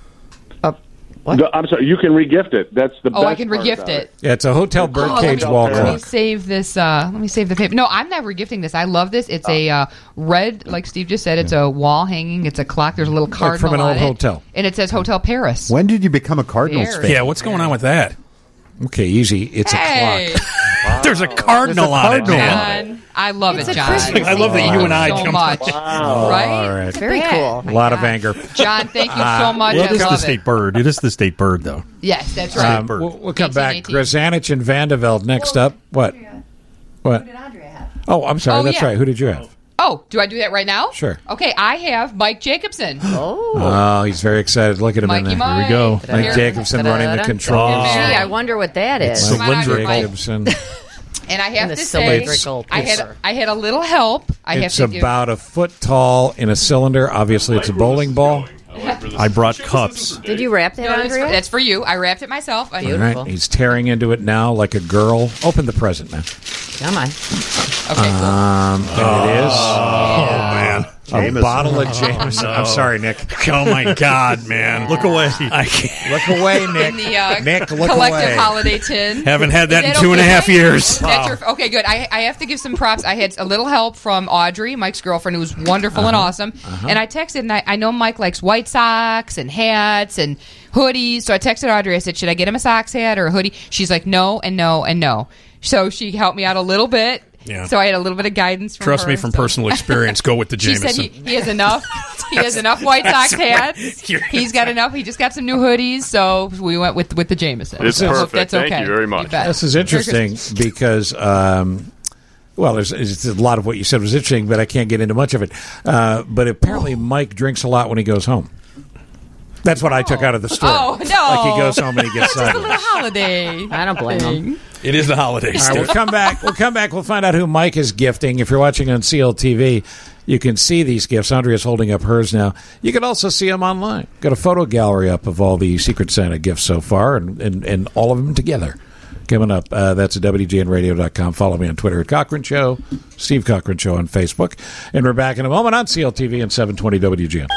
S2: I'm sorry, you can regift it. That's the best
S4: I can
S2: part
S4: regift
S2: about
S4: it.
S3: Yeah, it's a hotel birdcage wall
S4: Let me
S3: clock.
S4: save this. Let me save the paper. No, I'm not regifting this. I love this. It's a red, like Steve just said. It's a wall hanging. It's a clock. There's a little cardinal
S3: from an old
S4: on it.
S3: hotel.
S4: And it says Hotel Paris.
S5: When did you become a Cardinals
S4: Very.
S5: fan?
S6: Yeah, what's going on with that?
S3: Okay, easy. It's
S4: Hey.
S3: a clock.
S6: There's a cardinal on it, man.
S4: John, I love
S14: It's
S4: it,
S14: a
S4: John.
S14: Christmas
S6: I love that you and I
S4: so
S6: jumped.
S4: much.
S2: Wow.
S4: Right?
S3: All right.
S14: Very cool.
S3: A lot of anger.
S4: John, thank you so much.
S12: Well,
S4: I
S12: it is the
S4: love
S12: state
S4: it.
S12: bird. It is the state bird, though.
S4: Yes, that's right.
S3: We'll come back.
S4: 1818.
S3: Grzanich and Vandeveld next up. What? What?
S14: Who did Andrea have?
S3: Oh, I'm sorry.
S4: Oh,
S3: That's
S4: yeah.
S3: right. Who did you have?
S4: Oh, do I do that right now?
S3: Sure.
S4: Okay, I have Mike Jacobson.
S3: Oh, he's very excited. Look at him
S4: Mikey
S3: in there.
S4: Mike.
S12: Here we go.
S3: Mike Jacobson running the controls.
S4: Gee,
S8: Gee, I wonder what that is.
S4: Come on out here, Mike.
S3: Jacobson.
S4: And I have
S8: In the
S4: to say,
S8: cylindrical
S4: I
S8: picture.
S4: had a little help.
S3: It's about a foot tall in a cylinder. Obviously, it's a bowling ball.
S12: I brought cups.
S8: Did you wrap that,
S4: No,
S8: Andrea?
S4: that's for you. I wrapped it myself.
S3: All right. He's tearing into it now like a girl. Open the present now.
S8: Come on.
S4: Okay, cool.
S3: And it is.
S6: Oh, man.
S3: A bottle of Jameson. I'm sorry, Nick.
S6: Oh, my God, man.
S12: Look away.
S6: I can't.
S3: Look away, Nick.
S4: In the
S3: Nick, look
S4: collective
S3: away.
S4: holiday tin.
S6: Haven't had that
S4: Is
S6: in 2.5
S4: okay?
S6: years.
S4: That's your, okay, good. I have to give some props. I had a little help from Audrey, Mike's girlfriend, who was wonderful and awesome. And I texted, and I know Mike likes White Sox and hats and hoodies. So I texted Audrey. I said, should I get him a Sox hat or a hoodie? She's like, no, and no, and no. So she helped me out a little bit.
S6: Yeah.
S4: So I had a little bit of guidance from
S6: Trust
S4: her,
S6: me from
S4: so.
S6: personal experience. Go with the
S4: She
S6: Jameson.
S4: said he has enough. He has enough White Sox hats. He's got enough. He just got some new hoodies, so we went with the Jameson.
S18: It's
S4: So I hope
S18: perfect.
S4: That's okay.
S18: Thank you very much.
S4: bet.
S3: This is interesting because, well, there's a lot of what you said was interesting, but I can't get into much of it. But apparently, Mike drinks a lot when he goes home. That's what I took out of the story.
S4: Oh, no.
S3: Like he goes home and he gets
S4: Just a
S3: sideways.
S4: little holiday.
S8: I don't blame him.
S6: It is the holidays.
S3: All right, we'll come back. We'll come back. We'll find out who Mike is gifting. If you're watching on CLTV, you can see these gifts. Andrea's holding up hers now. You can also see them online. Got a photo gallery up of all the Secret Santa gifts so far, and all of them together. Coming up, that's at WGNradio.com. Follow me on Twitter at Cochran Show, Steve Cochran Show on Facebook. And we're back in a moment on CLTV and 720 WGN.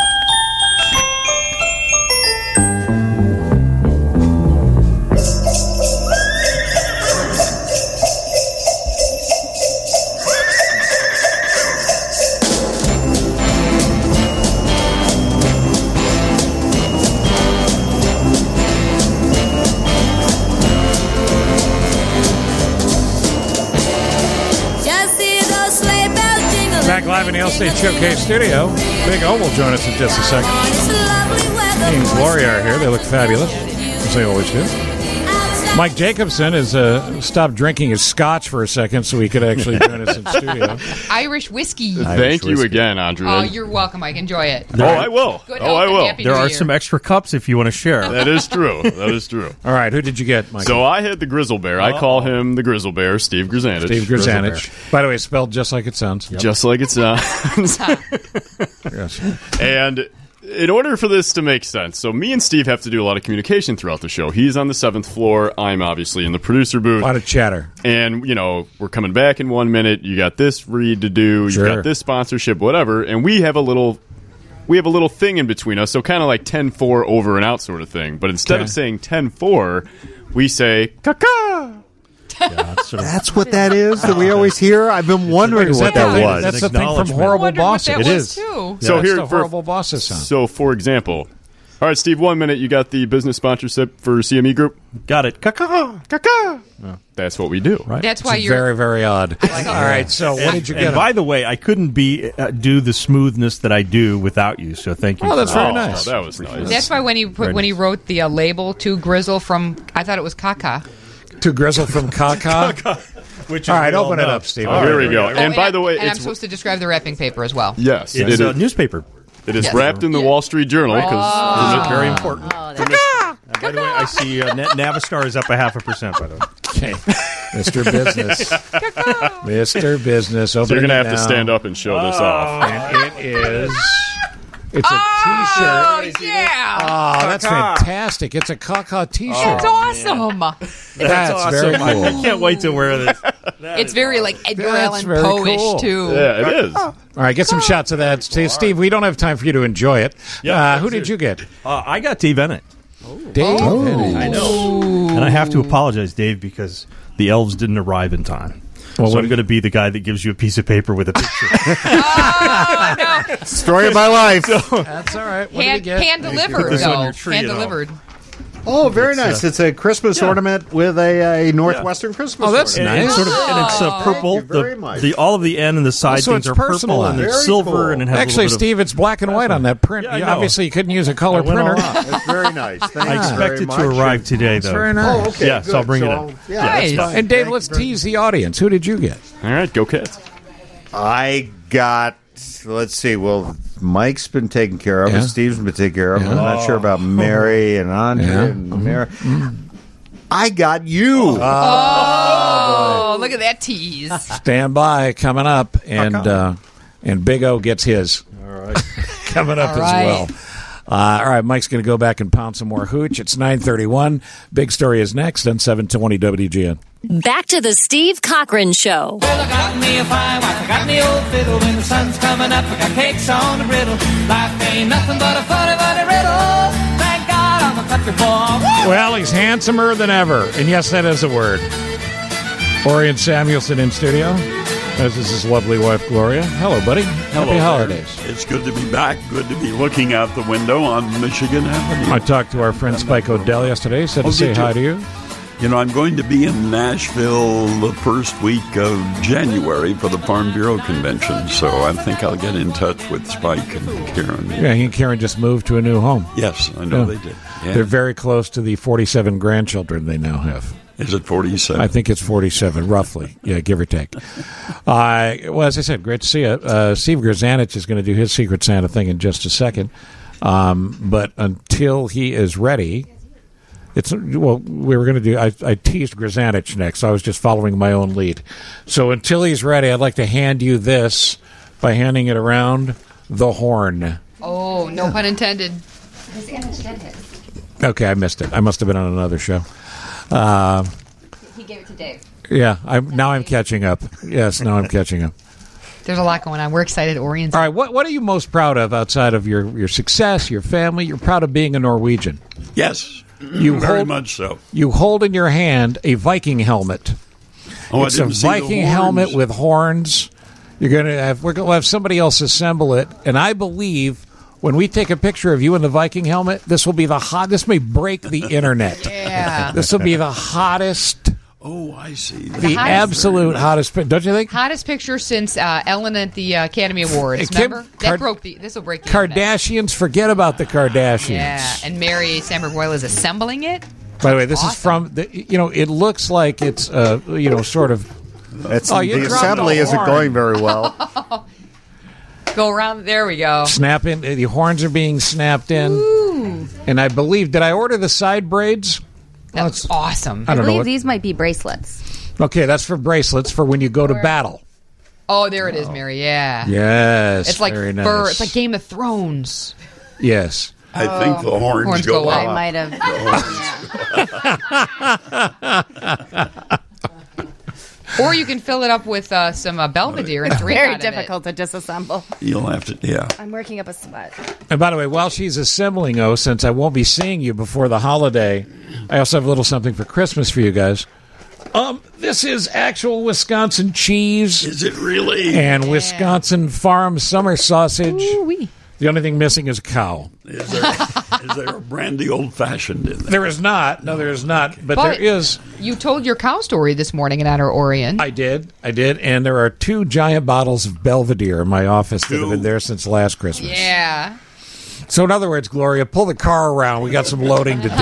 S3: Back live in the Allstate Showcase studio. Big O will join us in just a second. He and Gloria are here. They look fabulous, as they always do. Mike Jacobson has stopped drinking his scotch for a second so he could actually join us in studio.
S4: Irish whiskey.
S18: Thank you again, Andrea.
S4: Oh, you're welcome, Mike. Enjoy it.
S18: Oh, I will.
S4: Good
S18: Oh, I
S4: health and
S18: will.
S4: happy
S12: There
S4: New
S12: are
S4: Year.
S12: some extra cups if you want to share.
S18: That is true. That is true.
S3: All right, who did you get, Mike?
S18: So I had the Grizzle Bear. I call him the Grizzle Bear, Steve Grzanich.
S3: Steve Grzanich. By the way, it's spelled just like it sounds.
S18: Just like it sounds.
S3: Yes.
S18: And in order for this to make sense, so me and Steve have to do a lot of communication throughout the show. He's on the 7th floor. I'm obviously in the producer booth.
S3: A lot of chatter.
S18: And, you know, we're coming back in 1 minute. You got this read to do.
S3: Sure.
S18: You got this sponsorship, whatever. And we have a little we have a little thing in between us, so kind of like 10-4 over and out sort of thing. But instead of saying 10-4, we say caca.
S5: That's what that is that we always hear. I've been wondering what that was.
S3: That's the thing from Horrible Bosses.
S4: It is. Too.
S18: So here,
S3: the Horrible Bosses sound.
S18: So, for example, all right, Steve, 1 minute. You got the business sponsorship for CME Group.
S12: Got it. Caca.
S18: Caca. That's what we do, right?
S4: That's why you're
S3: very, very odd. All right. So, what did you get?
S12: And by the way, I couldn't do the smoothness that I do without you. So thank you.
S3: Oh, that's very nice.
S18: That was nice.
S4: That's why when he wrote the label to Grizzle from, I thought it was caca.
S3: To Grizzle from caca.
S12: Which
S3: all right, open it up, Steve.
S18: Here we go. And by the way,
S4: I'm supposed to describe the wrapping paper as well.
S18: Yes,
S12: it is a newspaper.
S18: It is wrapped in the Wall Street Journal because
S12: it's very important. By the way, I see Navistar is up 0.5%. By the way,
S3: okay, Mr. Business, Mr. Business.
S18: So you're going to have to stand up and show this off.
S3: And it is. It's a T-shirt.
S4: Oh, yeah.
S3: Oh, that's fantastic. It's a caca T-shirt.
S4: It's awesome.
S3: That's
S12: awesome.
S3: very cool.
S12: I can't wait to wear this.
S4: It's very like Edgar Allan Poe-ish, too.
S18: Yeah, it is.
S3: All right, get some shots of that. Steve, we don't have time for you to enjoy it. Who did you get?
S12: I got Dave Bennett.
S3: Dave Bennett.
S12: I know. And I have to apologize, Dave, because the elves didn't arrive in time. Well, so I'm going to be the guy that gives you a piece of paper with a picture.
S4: Oh, no.
S5: Story of my life.
S3: That's all right. What did you get?
S4: Hand delivered, though. Hand delivered.
S5: Oh, very nice. It's a Christmas ornament with a Northwestern Christmas ornament.
S3: Oh, that's nice.
S12: And it's purple.
S5: Very much.
S12: All of the end and the side things are purple, and it's silver, and it has
S3: Actually,
S12: a little
S3: Steve, it's black and white on that print.
S12: Yeah, I know.
S3: Obviously, you couldn't use a color printer.
S5: That's very nice. Thank
S12: I
S5: you
S12: expect
S5: very
S12: it
S5: much.
S12: to arrive today, though.
S3: Very nice.
S5: Oh, okay.
S12: Yes,
S5: good.
S12: I'll bring it
S5: So,
S12: in.
S5: Yeah,
S4: Nice.
S5: that's fine.
S3: And Dave,
S5: Thank
S3: let's
S5: you very
S3: tease the audience. Who did you get?
S18: All right, go Cats.
S5: I got, let's see, well, Mike's been taken care of, and Steve's been taken care of. I'm not sure about Mary and Andre and Mary. I got you.
S4: Oh, look at that tease.
S3: Stand by, coming up, and Big O gets his.
S12: All right.
S3: Coming up as well. All right, Mike's going to go back and pound some more hooch. It's 9:31. Big Story is next on 720 WGN.
S10: Back to the Steve Cochran Show.
S17: Well, I got me a fine wife, I got me old fiddle. When the sun's coming up, I got cakes on the griddle. Life ain't nothing but a funny, funny riddle. Thank God I'm a country boy.
S3: Well, he's handsomer than ever. And yes, that is a word. Orion Samuelson in studio. This is his lovely wife, Gloria. Hello, buddy. Happy holidays.
S19: It's good to be back. Good to be looking out the window on Michigan Avenue.
S3: I talked to our friend Spike O'Dell yesterday. He said to say hi to you.
S19: You know, I'm going to be in Nashville the first week of January for the Farm Bureau Convention, so I think I'll get in touch with Spike and Karen.
S3: Yeah, he and Karen just moved to a new home.
S19: Yes, I know they did. Yeah.
S3: They're very close to the 47 grandchildren they now have.
S19: Is it 47?
S3: I think it's 47, roughly. Yeah, give or take. Well, as I said, great to see you. Steve Grzanich is going to do his Secret Santa thing in just a second. But until he is ready... we were going to do. I teased Grzanich next. So I was just following my own lead. So until he's ready, I'd like to hand you this by handing it around the horn.
S4: Oh, no pun intended.
S3: Okay, I missed it. I must have been on another show.
S4: He gave it to Dave.
S3: Yeah, I'm catching up. Yes, now I'm catching up.
S4: There's a lot going on. We're excited. Orion's.
S3: All right, what are you most proud of outside of your success, your family? You're proud of being a Norwegian.
S19: Yes. Very much so.
S3: You hold in your hand a Viking helmet.
S19: Oh,
S3: it's a Viking helmet with horns. We're going to have somebody else assemble it, and I believe when we take a picture of you in the Viking helmet, this will be this may break the internet.
S4: Yeah.
S3: This will be the hottest.
S19: Oh, I see.
S3: The absolute hottest, don't you think?
S4: Hottest picture since Ellen at the Academy Awards. Remember? This will break the
S3: Kardashians, forget about the Kardashians.
S4: Yeah, and Mary Sandberg-Boyle is assembling it.
S3: By the way, this is from it looks like it's sort of.
S5: The assembly isn't going very well.
S4: Go around. There we go.
S3: Snap in. The horns are being snapped in.
S4: Ooh.
S3: And I believe, did I order the side braids?
S4: That's awesome.
S14: I believe these might be bracelets.
S3: Okay, that's for bracelets for when you go to battle.
S4: Oh, there it is, Mary. Yeah.
S3: Yes.
S4: It's like
S3: very nice.
S4: fur. It's like Game of Thrones.
S3: Yes.
S19: I think the horns go up.
S14: I might have.
S4: Or you can fill it up with some Belvedere and drink
S14: Very
S4: out of it.
S14: difficult to disassemble.
S19: You'll have to, yeah.
S14: I'm working up a sweat.
S3: And by the way, while she's assembling, since I won't be seeing you before the holiday, I also have a little something for Christmas for you guys. This is actual Wisconsin cheese.
S19: Is it really?
S3: And Wisconsin farm summer sausage.
S4: Ooh-wee.
S3: The only thing missing is a cow.
S19: Is there a brandy old-fashioned in there?
S3: There is not. No, there is not. But there is.
S4: You told your cow story this morning in honor of Orion.
S3: I did. And there are 2 giant bottles of Belvedere in my office that have been there since last Christmas.
S4: Yeah.
S3: So in other words, Gloria, pull the car around. We got some loading to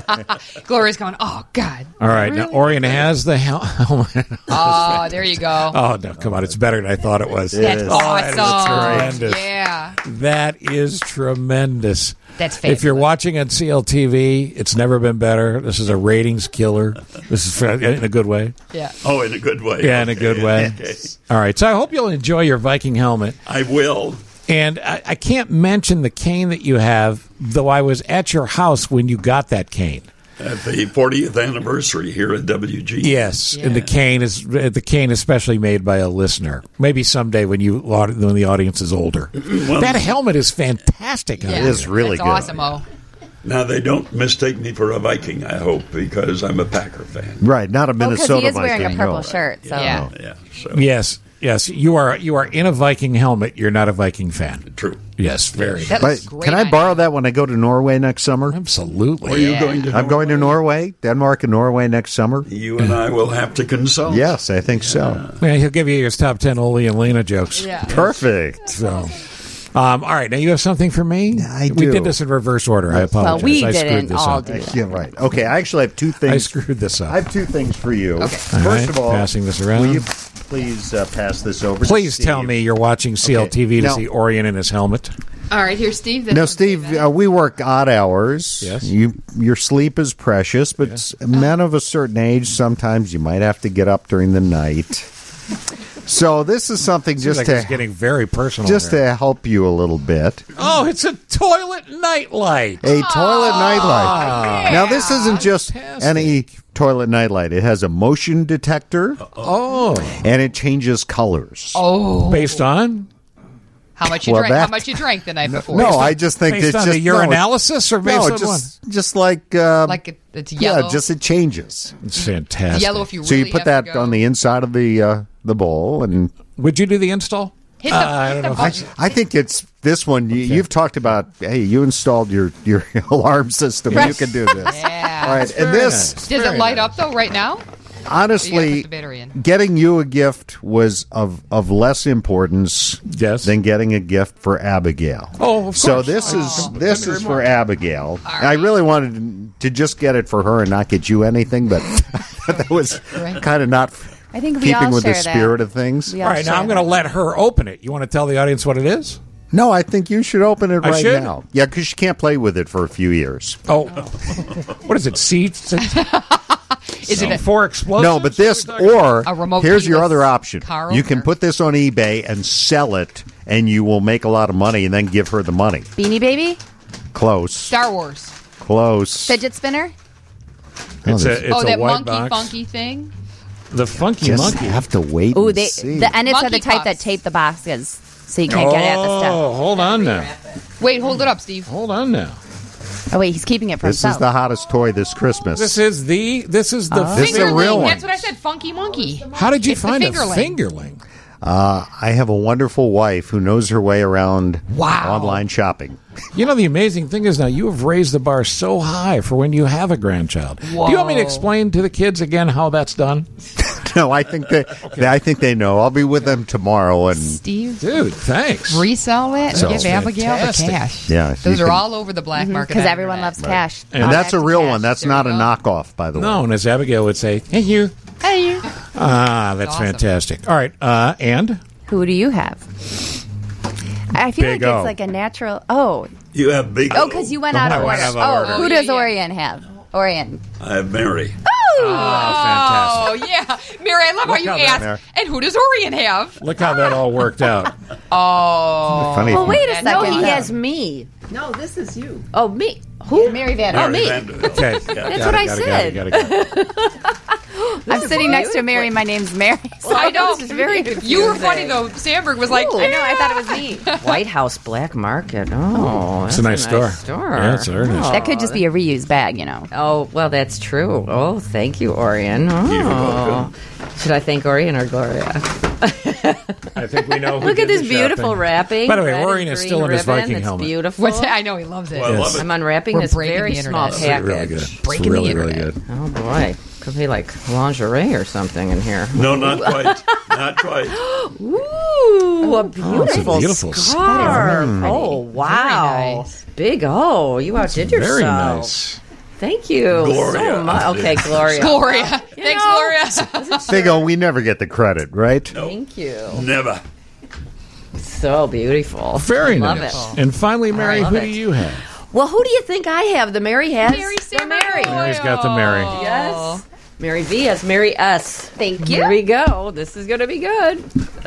S3: do.
S4: Gloria's going, oh, God.
S3: All right.
S4: Really?
S3: Now, Orion has the helmet.
S4: Oh, there you go.
S3: Oh, no, come on. It's better than I thought it was.
S4: That's awesome.
S3: That is tremendous.
S4: Yeah.
S3: That is tremendous.
S4: That's fabulous.
S3: If you're watching on CLTV, it's never been better. This is a ratings killer. This is in a good way.
S4: Yeah.
S19: Oh, in a good way.
S3: Yeah, in a good way.
S19: Okay.
S3: All right. So I hope you'll enjoy your Viking helmet.
S19: I will.
S3: And I can't mention the cane that you have, though I was at your house when you got that cane.
S19: At the 40th anniversary here at WG.
S3: Yes, and the cane is specially made by a listener. Maybe someday when the audience is older. That helmet is fantastic.
S5: It is really good.
S4: Awesome, Oh.
S19: Now, they don't mistake me for a Viking, I hope, because I'm a Packer fan.
S5: Right, not a Minnesota
S14: because he is
S5: Viking.
S14: wearing a purple shirt. So.
S19: Yeah. So.
S3: Yes, you are in a Viking helmet. You're not a Viking fan.
S19: True.
S3: Yes, very.
S4: That looks great.
S5: Can I borrow that when I go to Norway next summer?
S3: Absolutely.
S19: Are you going to
S5: I'm going to Norway, Denmark and Norway next summer.
S19: You and I will have to consult.
S5: Yes, I think so.
S3: Yeah, he'll give you his top 10 Ole and Lena jokes.
S4: Yeah.
S5: Perfect.
S3: So, all right. Now you have something for me.
S5: I do.
S3: We did this in reverse order. I apologize.
S14: Well, we
S3: I screwed
S14: didn't
S3: this
S14: all
S3: up.
S14: do that.
S5: Yeah, right. Okay, I actually have 2 things.
S3: I screwed this up.
S5: I have 2 things for you.
S4: Okay.
S5: First of all,
S3: passing this around.
S5: will you please pass this over?
S3: Please
S5: to Steve?
S3: tell me you're watching CLTV to
S5: Now-
S3: see Orion in his helmet.
S4: All right, here's Steve.
S5: Now, Steve, we work odd hours.
S3: Yes.
S5: Your sleep is precious, but men of a certain age, sometimes you might have to get up during the night. So this is something
S3: Seems like it's getting very personal.
S5: just
S3: here.
S5: to help you a little bit.
S3: Oh, it's a toilet nightlight.
S5: A toilet nightlight. Now, this isn't just
S3: fantastic.
S5: any toilet nightlight. It has a motion detector,
S3: Oh,
S5: and it changes colors.
S4: Oh.
S3: based on
S4: How much you
S5: Well,
S4: drank?
S5: that-
S4: How much you drank the night before?
S5: No, I just think
S3: based
S5: it's
S3: on
S5: just
S3: the urinalysis or based
S5: no,
S3: on
S5: just like
S4: like it's yellow.
S5: yeah, just it changes.
S3: It's fantastic.
S4: yellow if you
S5: So
S4: really
S5: you put
S4: have
S5: that
S4: to go.
S5: on the inside of the bowl, and
S3: Would you do the install?
S4: Hit
S3: I don't
S4: the
S3: know.
S4: button.
S5: I think it's this one. You've talked about. Hey, you installed your alarm system. You can do this.
S4: Yeah.
S5: All right, and this
S4: Does it light up though right now?
S5: honestly,
S4: You gotta put the battery in.
S5: getting you a gift was of less importance than getting a gift for Abigail.
S3: Oh, of
S5: so
S3: course.
S5: this is for Abigail. I really wanted to just get it for her and not get you anything, but that was kind of not.
S14: I think we
S5: keeping
S14: all
S5: with the
S14: share that.
S5: spirit of things.
S14: We
S3: All right, now I'm going to let her open it. You want to tell the audience what it is?
S5: No, I think you should open it
S3: I
S5: right
S3: should?
S5: now. Yeah, because you can't play with it for a few years.
S3: Oh, what is it? Seats?
S4: Is it
S3: for explosives?
S5: No, but this, or
S4: A remote
S5: here's your
S4: keyless
S5: other option.
S4: car
S5: You can
S4: opener?
S5: put this on eBay and sell it, and you will make a lot of money, and then give her the money.
S14: Beanie Baby?
S5: Close.
S4: Star Wars?
S5: Close.
S14: Fidget spinner?
S3: It's
S5: there's-
S3: a
S4: that
S3: white
S4: monkey
S3: box.
S4: funky thing?
S3: The funky
S5: Just
S3: monkey.
S5: have to wait
S14: Ooh,
S5: and
S14: they
S5: see.
S14: the and it's
S4: Monkey
S14: the type that
S4: cups.
S14: tape the boxes so you can't get at the stuff.
S3: Oh, hold on now.
S4: Wait, hold it up, Steve.
S3: Hold on now.
S14: Oh wait, he's keeping it for
S5: This is
S14: himself.
S5: the hottest toy this Christmas.
S3: This is the
S5: This is a
S4: Fingerling.
S5: real one.
S4: That's what I said. Funky monkey.
S3: How did you
S4: It's the
S3: find a
S4: fingerling.
S3: fingerling?
S5: I have a wonderful wife who knows her way around
S4: Wow.
S5: online shopping.
S3: You know, the amazing thing is now you have raised the bar so high for when you have a grandchild. Do you want me to
S4: Whoa.
S3: explain to the kids again how that's done?
S5: No, I think they know. I'll be with them tomorrow, and
S4: Steve,
S3: Dude, thanks.
S4: resell it and
S5: So
S4: give Abigail the
S3: fantastic.
S4: cash.
S5: Yeah,
S4: Those
S5: you
S4: are
S5: can-
S4: all over the black market.
S14: Because
S4: on
S14: everyone
S4: internet.
S14: loves cash.
S3: And
S5: and that's a
S14: Back to
S5: real
S14: cash.
S5: one. That's
S4: There
S5: not a
S4: you go.
S5: knockoff, by the way.
S3: No, and as Abigail would say, thank you.
S14: Hey,
S3: Ah, that's
S4: Awesome.
S3: fantastic. All right, and?
S14: who do you have? I feel
S3: Big
S14: like
S3: O.
S14: it's like a natural. Oh,
S19: You have big.
S14: because you went out of
S3: I
S14: order.
S3: went out of order.
S14: Who
S4: Oh,
S14: does
S4: yeah.
S14: Orion have? Orion.
S19: I have Mary.
S4: Oh, yeah. Mary, I love how
S3: Look
S4: you
S3: how that-
S4: asked. And who does Orion have?
S3: Look how that all worked out.
S4: Oh.
S5: Funny.
S14: Well, wait a
S4: That's
S14: second.
S4: no, he has
S14: me.
S13: No, this is you.
S14: Oh, me. Who? Mary Van.
S19: Mary
S14: Oh, me.
S19: Vanderbilt.
S3: Okay.
S14: That's what I said.
S3: Got it.
S14: I'm sitting next to Mary. My name's Mary.
S8: Well, I know. This is very
S4: You were funny, though. Sandberg was like,
S14: I know. I thought it was me.
S8: White House Black Market. Oh,
S3: It's a nice store.
S8: Yeah,
S3: it's very nice.
S14: That could just be a reused bag,
S8: Oh, well, that's true. Oh, thank you, Orion. Oh. Should I thank Orion or Gloria?
S3: I think we know who
S8: Look
S3: did
S8: at this
S3: the
S8: beautiful
S3: shopping.
S8: wrapping.
S3: By the way,
S8: Red
S3: Orion
S8: and
S3: is still in
S8: green
S3: his Viking
S8: ribbon.
S3: helmet.
S8: It's beautiful.
S4: I know he loves it.
S3: Well, I love it.
S8: I'm unwrapping
S4: We're
S8: this
S4: breaking
S8: very
S4: the
S8: small
S4: internet.
S8: package.
S3: Really good.
S4: Breaking
S3: It's really,
S4: the
S3: really
S4: internet.
S3: good.
S8: Oh, boy. Could be like lingerie or something in here.
S19: No, not quite. Not quite.
S8: Ooh, a beautiful,
S3: beautiful
S8: scarf.
S3: scarf.
S8: Oh, wow.
S4: Very nice.
S8: Big O. You outdid yourself.
S3: Very nice.
S8: Thank you
S19: Gloria.
S8: so much. Okay, Gloria.
S4: Gloria. Thanks, Gloria.
S5: Big O, we never get the credit, right?
S8: Thank you.
S19: Never.
S8: So beautiful.
S3: Very
S8: Love
S3: nice.
S8: it.
S3: And finally, Mary,
S8: love
S3: who
S8: it.
S3: do you have?
S8: Well, who do you think I have? The Mary has?
S4: Mary
S8: the
S4: Sandberg.
S8: Mary.
S3: Mary's got the Mary.
S8: Yes. Mary V has Mary S.
S14: Thank you.
S8: Here we go. This is going to be good.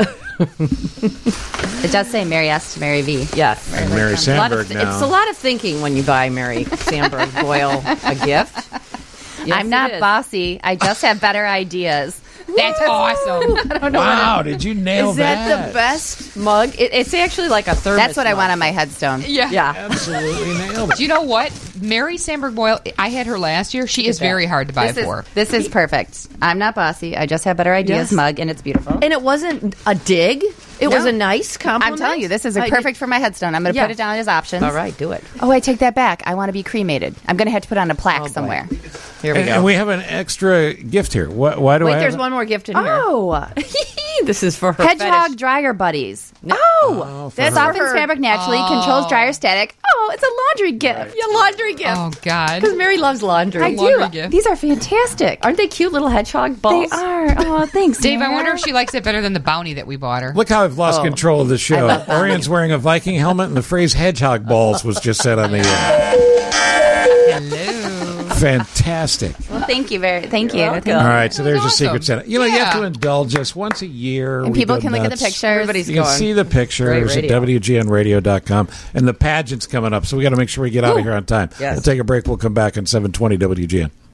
S14: It does say Mary S to Mary V.
S8: Yes.
S3: And Mary Sandberg now.
S8: It's a lot of thinking when you buy Mary Sandberg Boyle a gift. Yes,
S14: I'm not
S8: it is.
S14: bossy. I just have better ideas.
S4: That's awesome.
S8: I don't know
S3: Wow, did you nail
S8: Is that the best mug? It's actually like a thermos.
S14: That's what I
S8: mug.
S14: want on my headstone.
S8: Yeah.
S3: Absolutely nailed it.
S4: Do you know what? Mary Sandberg Boyle, I had her last year. She is very hard to buy for.
S14: This is perfect. I'm not bossy. I just have better ideas.
S8: Yes.
S14: Mug, and it's beautiful.
S8: And it wasn't a dig. It was
S14: No.
S8: a nice compliment.
S14: I'm telling you, this is perfect for my headstone. I'm going to
S8: Yeah.
S14: put it down as options.
S8: All right, do it.
S14: Oh, I take that back. I want to be cremated. I'm going to have to put on a plaque somewhere.
S8: Here we
S3: And,
S8: go.
S3: and we have an extra gift here. Why do I
S8: Wait,
S3: have
S8: there's
S3: it?
S8: one more gift in here.
S14: Oh,
S8: This is for her
S14: Hedgehog
S8: fetish.
S14: Dryer Buddies.
S3: Oh, for
S14: That
S3: her.
S14: softens fabric naturally, controls dryer static. Oh, it's a laundry gift.
S8: Yeah, laundry gift.
S4: Oh, God.
S8: Because Mary loves laundry.
S14: I
S4: laundry
S14: do.
S4: gift.
S14: These are fantastic.
S8: Aren't they cute little hedgehog balls?
S14: They are. Oh, thanks,
S4: Dave, I
S14: Mara.
S4: wonder if she likes it better than the bounty that we bought her.
S3: Look how I've lost control of the show.
S14: love that.
S3: Orion's wearing a Viking helmet, and the phrase hedgehog balls was just said on the air.
S4: Hello.
S3: Fantastic.
S14: Well, thank you very. Thank you.
S8: welcome.
S3: All right, so there's a
S4: awesome.
S3: secret Santa. You know, you have
S4: Yeah.
S3: to indulge us once a year.
S14: And
S3: We
S14: people
S3: go
S14: can look at the
S3: nuts.
S14: pictures.
S8: Everybody's
S3: You can
S8: going.
S3: see the pictures
S8: Great
S3: at
S8: radio.
S3: WGNradio.com. And the pageant's coming up, so we got to make sure we get out of here on time.
S8: Yes.
S3: We'll take a break. We'll come back on 720 WGN.